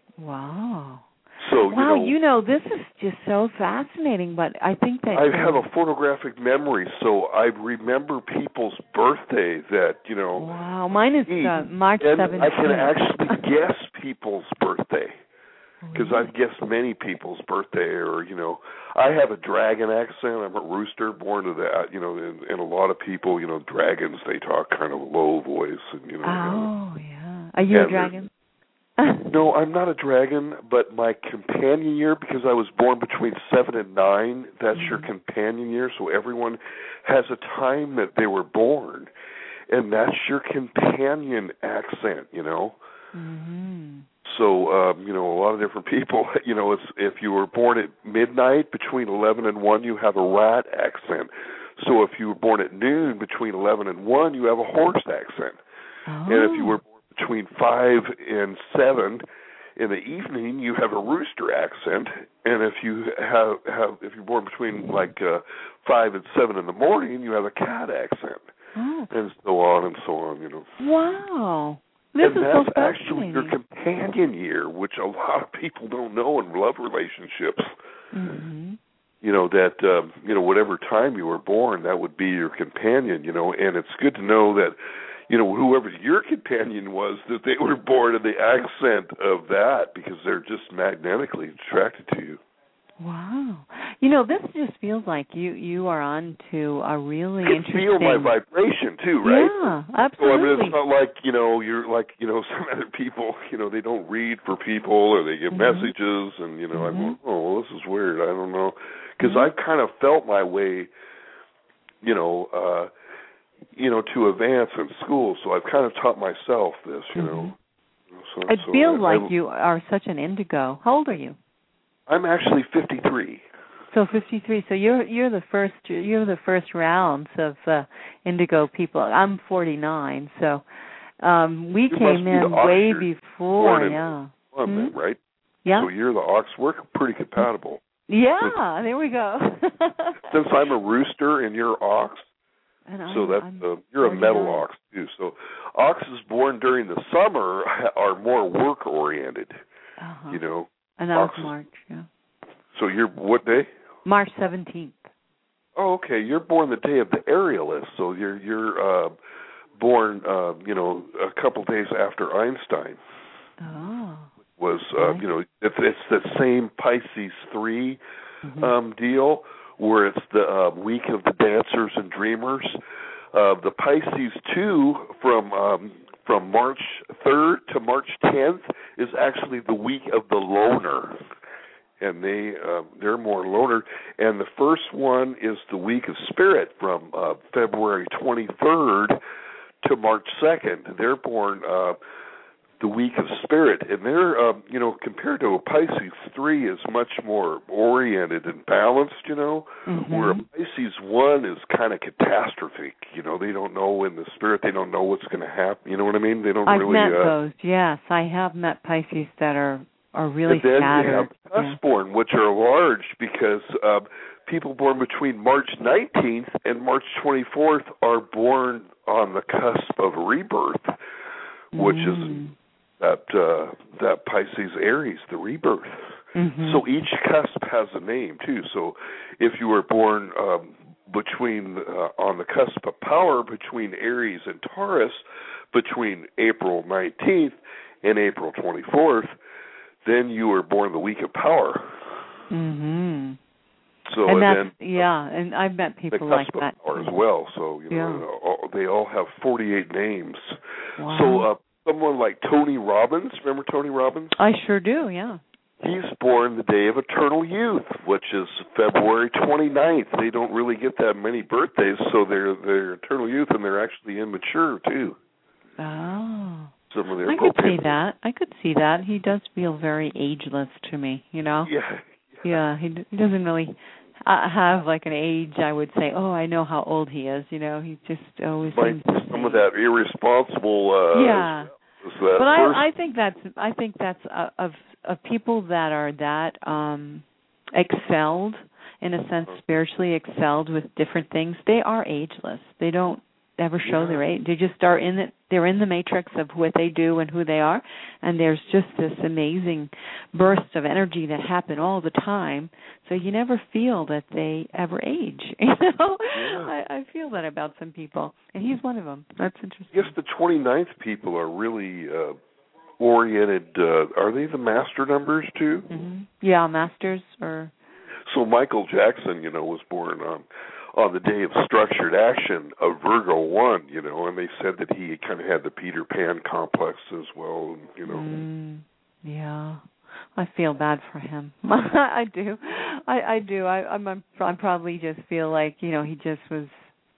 Wow. So, wow, you know, you know, this is just so fascinating, but I think that... I have a photographic memory, so I remember people's birthday that, you know... Wow, mine is uh, March seventeenth. I can actually guess people's birthday, because I've guessed many people's birthday, or, you know, I have a dragon accent. I'm a rooster, born to that, you know, and, and a lot of people, you know, dragons, they talk kind of low voice, and, you know... Oh, you know, yeah. Are you a dragon? No, I'm not a dragon, but my companion year, because I was born between seven and nine, that's mm-hmm. your companion year, so everyone has a time that they were born, and that's your companion accent, you know? Mm-hmm. So, um, you know, a lot of different people, you know, it's, if you were born at midnight between eleven and one, you have a rat accent. So if you were born at noon between eleven and one, you have a horse accent. Oh. And if you were born between five and seven in the evening, you have a rooster accent, and if you have, have if you're born between like uh, five and seven in the morning, you have a cat accent, oh. and so on and so on. You know. Wow, this and is that's so actually your companion year, which a lot of people don't know in love relationships. Mm-hmm. You know that um, you know whatever time you were born, that would be your companion. You know, and it's good to know that. You know, whoever your companion was, that they were born in the accent of that, because they're just magnetically attracted to you. Wow. You know, this just feels like you, you are on to a really you can interesting... feel my vibration, too, right? Yeah, absolutely. So, I mean, it's not like, you know, you're like, you know, some other people, you know, they don't read for people, or they get mm-hmm. messages, and, you know, mm-hmm. I'm going, oh, well, this is weird. I don't know. Because mm-hmm. I've kind of felt my way, you know, uh, you know, to advance in school, so I've kind of taught myself this, you mm-hmm. know. So, it so feels I, like I, you are such an indigo. How old are you? I'm actually fifty-three. So fifty-three. So you're you're the first you're the first rounds of uh, indigo people. I'm forty-nine. So um, we you came in way before. In yeah. One, hmm? then, right? Yeah. So you're the ox. We're pretty compatible. Yeah. With, there we go. Since I'm a rooster and you're ox. And so that's uh, you're a metal ox too. So oxes born during the summer are more work oriented. Uh-huh. You know. And that oxes. was March. Yeah. So you're what day? March seventeenth. Oh, okay. You're born the day of the aerialist. So you're you're uh, born, uh, you know, a couple days after Einstein. Oh. Was, uh, you know, it's, it's the same Pisces three mm-hmm. um, deal, where it's the uh, week of the dancers and dreamers. Uh, the Pisces two from um, from March third to March tenth is actually the week of the loner. And they, uh, they're more loner. And the first one is the week of Spirit from uh, February twenty-third to March second. They're born uh, the week of Spirit. And they're, uh, you know, compared to a Pisces three is much more oriented and balanced, you know, mm-hmm. where a Pisces one is kind of catastrophic. You know, they don't know in the Spirit, they don't know what's going to happen. You know what I mean? They don't I've really... I've met uh, those, yes. I have met Pisces that are... are really and then scattered. you have cusp-born, which are large because uh, people born between March nineteenth and March twenty-fourth are born on the cusp of rebirth, which mm. is that uh, that Pisces Aries, the rebirth. Mm-hmm. So each cusp has a name too. So if you were born um, between uh, on the cusp of power between Aries and Taurus, between April nineteenth and April twenty-fourth. Then you were born the week of power. Mm-hmm. So and, and that's, then yeah, and I've met people like that of power as well. So you know, yeah. all, they all have forty-eight names. Wow. So uh, someone like Tony Robbins, remember Tony Robbins? I sure do. Yeah. He's born the day of eternal youth, which is February twenty-ninth. They don't really get that many birthdays, so they're they're eternal youth, and they're actually immature too. Oh. Some of their I could see that. I could see that. He does feel very ageless to me, you know? Yeah. Yeah, he, he doesn't really uh, have like an age I would say, oh, I know how old he is, you know? He just always Might seems some of that irresponsible uh yeah. that but I, I think that's I think that's uh, of of people that are that um excelled in a sense, spiritually excelled with different things, they are ageless. They don't ever show yeah. their age. They just are in the they're in the matrix of what they do and who they are, and there's just this amazing bursts of energy that happen all the time. So you never feel that they ever age. You know, yeah. I, I feel that about some people, and he's one of them. That's interesting. I guess the twenty-ninth people are really uh, oriented. Uh, are they the master numbers too? Mm-hmm. Yeah, masters or. So Michael Jackson, you know, was born on. on the day of structured action of Virgo one, you know, and they said that he kind of had the Peter Pan complex as well, you know. Mm, yeah, I feel bad for him. I do, I, I do. I, I'm, I'm, I probably just feel like, you know, he just was.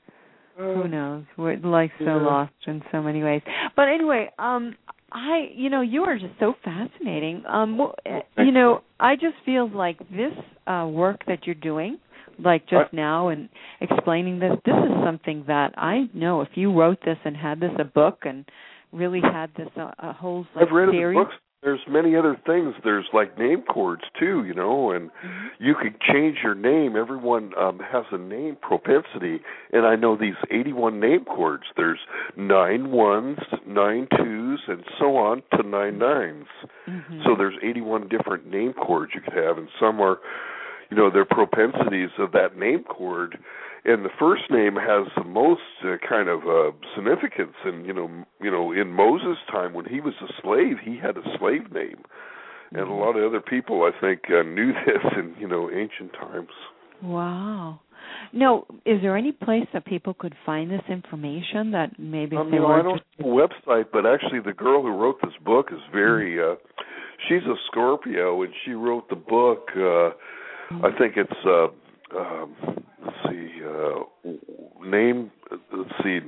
Uh, who knows? We're like so yeah. lost in so many ways. But anyway, um, I, you know, you are just so fascinating. Um, well, you know, I just feel like this uh, work that you're doing. Like just now and explaining this, this is something that I know if you wrote this and had this a book and really had this uh, a whole like, I've read theory. the books. There's many other things. There's like name cords too, you know, and mm-hmm. you could change your name. Everyone um, has a name propensity, and I know these eighty-one name cords. There's nine ones, nine twos, and so on to nine nines. Mm-hmm. So there's eighty-one different name cords you could have, and some are, you know, their propensities of that name cord. And the first name has the most uh, kind of uh, significance. And, you know, you know, in Moses' time when he was a slave, he had a slave name. And mm-hmm. a lot of other people, I think, uh, knew this in, you know, ancient times. Wow. Now, is there any place that people could find this information that maybe um, they you know, were I don't have a website, but actually the girl who wrote this book is very, uh, she's a Scorpio, and she wrote the book, uh, I think it's, uh, um, let's see, uh, name, let's see,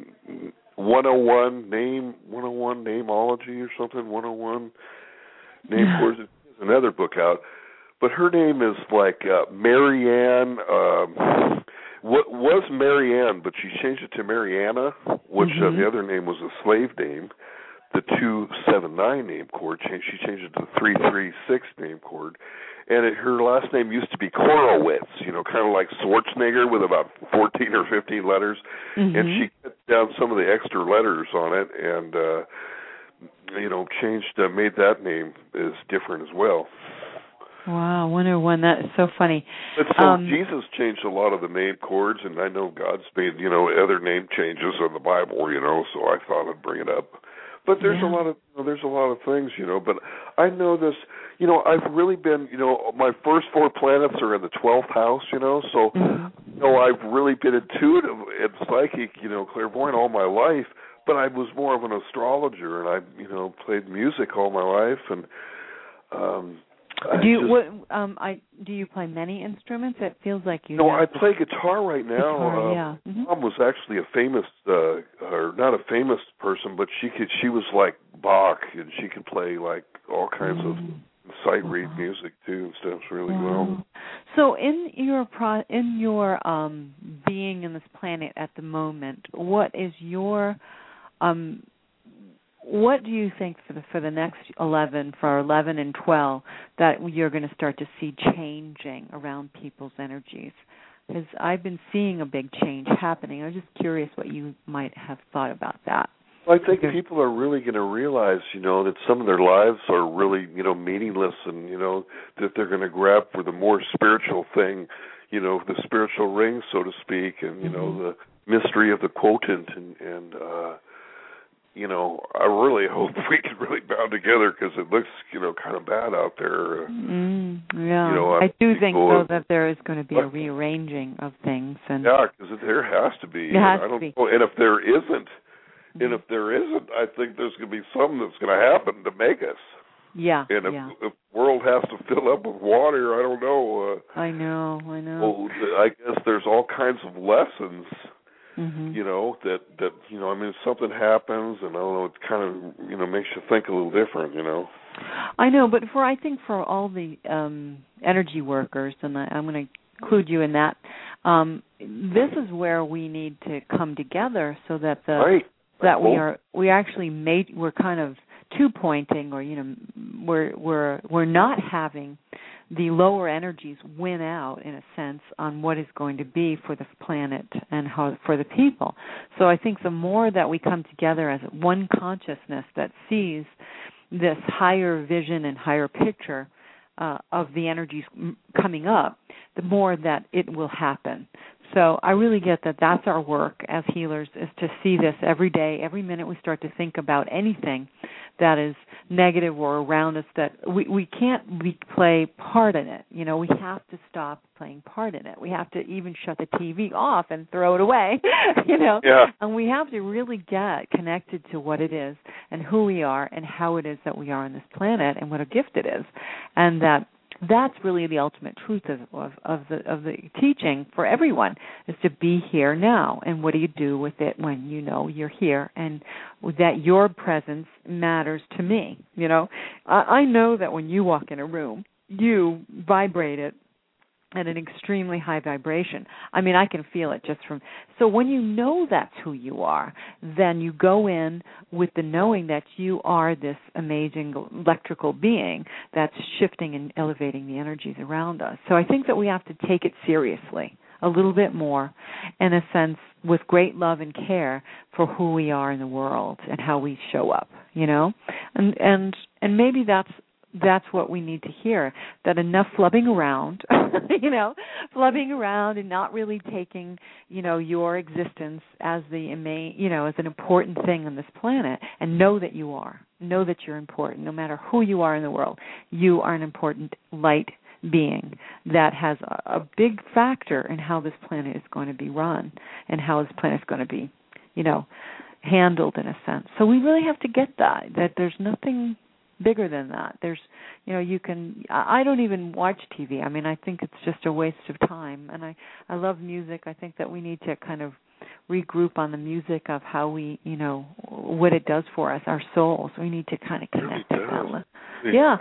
one oh one, name, one oh one, Nameology or something, one oh one, name course. There's another book out. But her name is like uh, Marianne, um, what was Marianne, but she changed it to Mariana, which mm-hmm. uh, the other name was a slave name. The two seven nine name cord, changed, she changed it to the three three six name cord. And it, her last name used to be Korowitz, you know, kind of like Schwarzenegger with about fourteen or fifteen letters. Mm-hmm. And she cut down some of the extra letters on it and, uh, you know, changed, uh, made that name as different as well. Wow, one oh one. That is so funny. But so um, Jesus changed a lot of the name chords, and I know God's made, you know, other name changes in the Bible, you know, so I thought I'd bring it up. But there's yeah. a lot of you know, there's a lot of things, you know. But I know this, you know. I've really been, you know, my first four planets are in the twelfth house, you know. So, mm-hmm. you know, I've really been intuitive and psychic, you know, clairvoyant all my life. But I was more of an astrologer, and I, you know, played music all my life, and um, do you just, what, um I do you play many instruments? It feels like you. No, know. I play guitar right now. Guitar, uh, yeah. Mm-hmm. Mom was actually a famous, uh, or not a famous person, but she could. She was like Bach, and she could play like all kinds mm-hmm. of sight read wow. music too and stuff really wow. well. So, in your pro, in your um, being in this planet at the moment, what is your um, what do you think for the for the next eleven, for eleven and twelve, that you're going to start to see changing around people's energies? Because I've been seeing a big change happening. I'm just curious what you might have thought about that. Well, I think people are really going to realize, you know, that some of their lives are really, you know, meaningless, and, you know, that they're going to grab for the more spiritual thing, you know, the spiritual ring, so to speak, and, you mm-hmm. know, the mystery of the quotient, and, and uh, you know, I really hope we can really bound together, because it looks, you know, kind of bad out there. Mm, yeah, you know, I do think, though, have, that there is going to be a rearranging of things. And yeah, because there has to be. It has I don't to be. know, and if there isn't, And if there isn't, I think there's going to be something that's going to happen to make us. Yeah. And if, yeah. if the world has to fill up with water, I don't know. Uh, I know, I know. Well, I guess there's all kinds of lessons, mm-hmm. you know, that, that, you know, I mean, if something happens, and I don't know, it kind of, you know, makes you think a little different, you know. I know, but for, I think for all the um, energy workers, and I, I'm going to include you in that, um, this is where we need to come together so that the... Right. that we are we actually made we're kind of two pointing, or you know we're we're we're not having the lower energies win out, in a sense, on what is going to be for the planet and how for the people. So I think the more that we come together as one consciousness that sees this higher vision and higher picture uh, of the energies coming up, the more that it will happen. So I really get that that's our work as healers, is to see this every day, every minute we start to think about anything that is negative or around us, that we, we can't we play part in it. You know, we have to stop playing part in it. We have to even shut the T V off and throw it away, you know. Yeah. And we have to really get connected to what it is and who we are and how it is that we are on this planet and what a gift it is. And that that's really the ultimate truth of, of, of the of the teaching for everyone, is to be here now. And what do you do with it when you know you're here and that your presence matters to me? You know, I, I know that when you walk in a room, you vibrate it at an extremely high vibration. I mean, I can feel it just from... So when you know that's who you are, then you go in with the knowing that you are this amazing electrical being that's shifting and elevating the energies around us. So I think that we have to take it seriously a little bit more, in a sense, with great love and care for who we are in the world and how we show up, you know? And and and maybe that's That's what we need to hear, that enough flubbing around, you know, flubbing around and not really taking, you know, your existence as the main, you know, as an important thing on this planet, and know that you are. Know that you're important. No matter who you are in the world, you are an important light being that has a, a big factor in how this planet is going to be run and how this planet is going to be, you know, handled in a sense. So we really have to get that, that there's nothing bigger than that. There's, you know, you can, I don't even watch T V. I mean, I think it's just a waste of time. And I, I love music. I think that we need to kind of regroup on the music of how we, you know, what it does for us, our souls. We need to kind of connect to that. Yeah.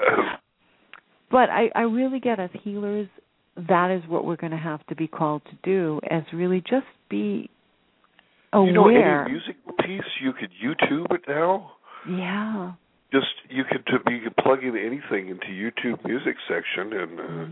But I, I really get, as healers, that is what we're going to have to be called to do, as really just be aware. You know, any music piece, you could YouTube it now. Yeah. Just you could you could plug in anything into YouTube music section, and uh, mm.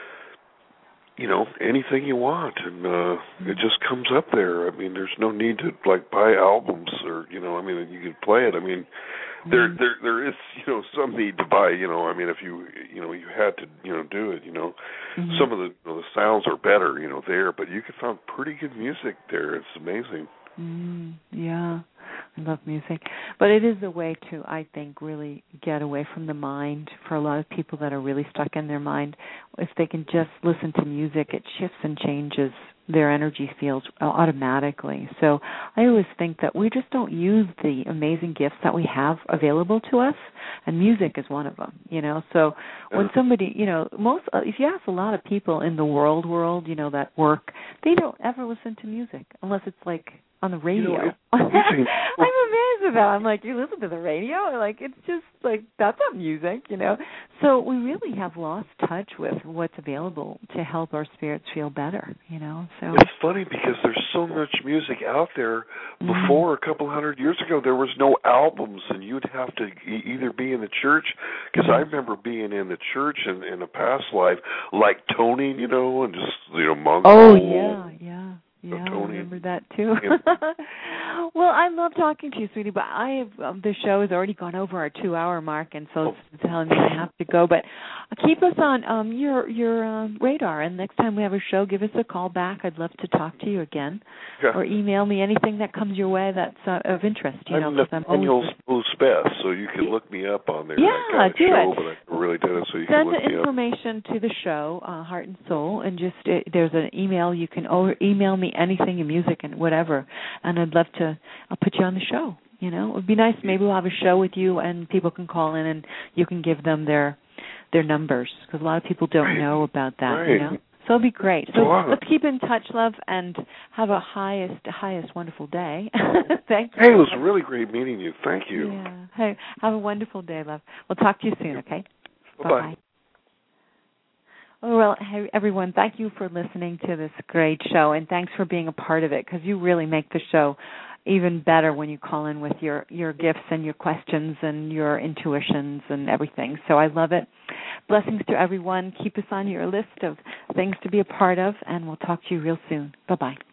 you know, anything you want, and uh, mm. it just comes up there. I mean, there's no need to like buy albums, or you know, I mean, you can play it. I mean, there there there is, you know, some need to buy, you know, I mean, if you you know you had to, you know, do it, you know, mm-hmm. some of the you know, the sounds are better, you know, there, but you can find pretty good music there. It's amazing. Mm, yeah, I love music, but it is a way to, I think, really get away from the mind. For a lot of people that are really stuck in their mind, if they can just listen to music, it shifts and changes their energy fields automatically. So I always think that we just don't use the amazing gifts that we have available to us, and music is one of them, you know. So when somebody, you know, most, if you ask a lot of people in the world world, you know, that work, they don't ever listen to music unless it's like on the radio. You know, I'm amazed at that. I'm like, you listen to the radio? Like, it's just like, that's not music, you know. So we really have lost touch with what's available to help our spirits feel better, you know. So it's funny because there's so much music out there. Before, mm-hmm. a couple hundred years ago, there was no albums, and you'd have to e- either be in the church, because mm-hmm. I remember being in the church in, in a past life, like Tony, you know, and just, you know, monks. Oh, yeah, yeah. Yeah, I remember that too. Well, I love talking to you, sweetie, but I have, um, the show has already gone over our two-hour mark, and so it's telling me I have to go. But keep us on um, your your uh, radar, and next time we have a show, give us a call back. I'd love to talk to you again, yeah. or email me anything that comes your way that's uh, of interest. You I'm know, Nathaniel Speth, so you can look me up on there. Yeah, I got a do show, it. But I really did it, so you Send can look the me up. information to the show, uh, Heart and Soul, and just uh, there's an email. You can o- email me anything in music and whatever, and I'd love to. I'll put you on the show. You know, it would be nice. Maybe we'll have a show with you, and people can call in, and you can give them their their numbers, because a lot of people don't right. know about that. Right. You know, so it'll be great. So wow. let's keep in touch, love, and have a highest highest wonderful day. Thank you. Hey, it was really great meeting you. Thank you. Yeah. Hey, have a wonderful day, love. We'll talk to you soon. Okay. Bye bye. Well, hey, everyone, thank you for listening to this great show, and thanks for being a part of it, because you really make the show even better when you call in with your, your gifts and your questions and your intuitions and everything. So I love it. Blessings to everyone. Keep us on your list of things to be a part of, and we'll talk to you real soon. Bye-bye.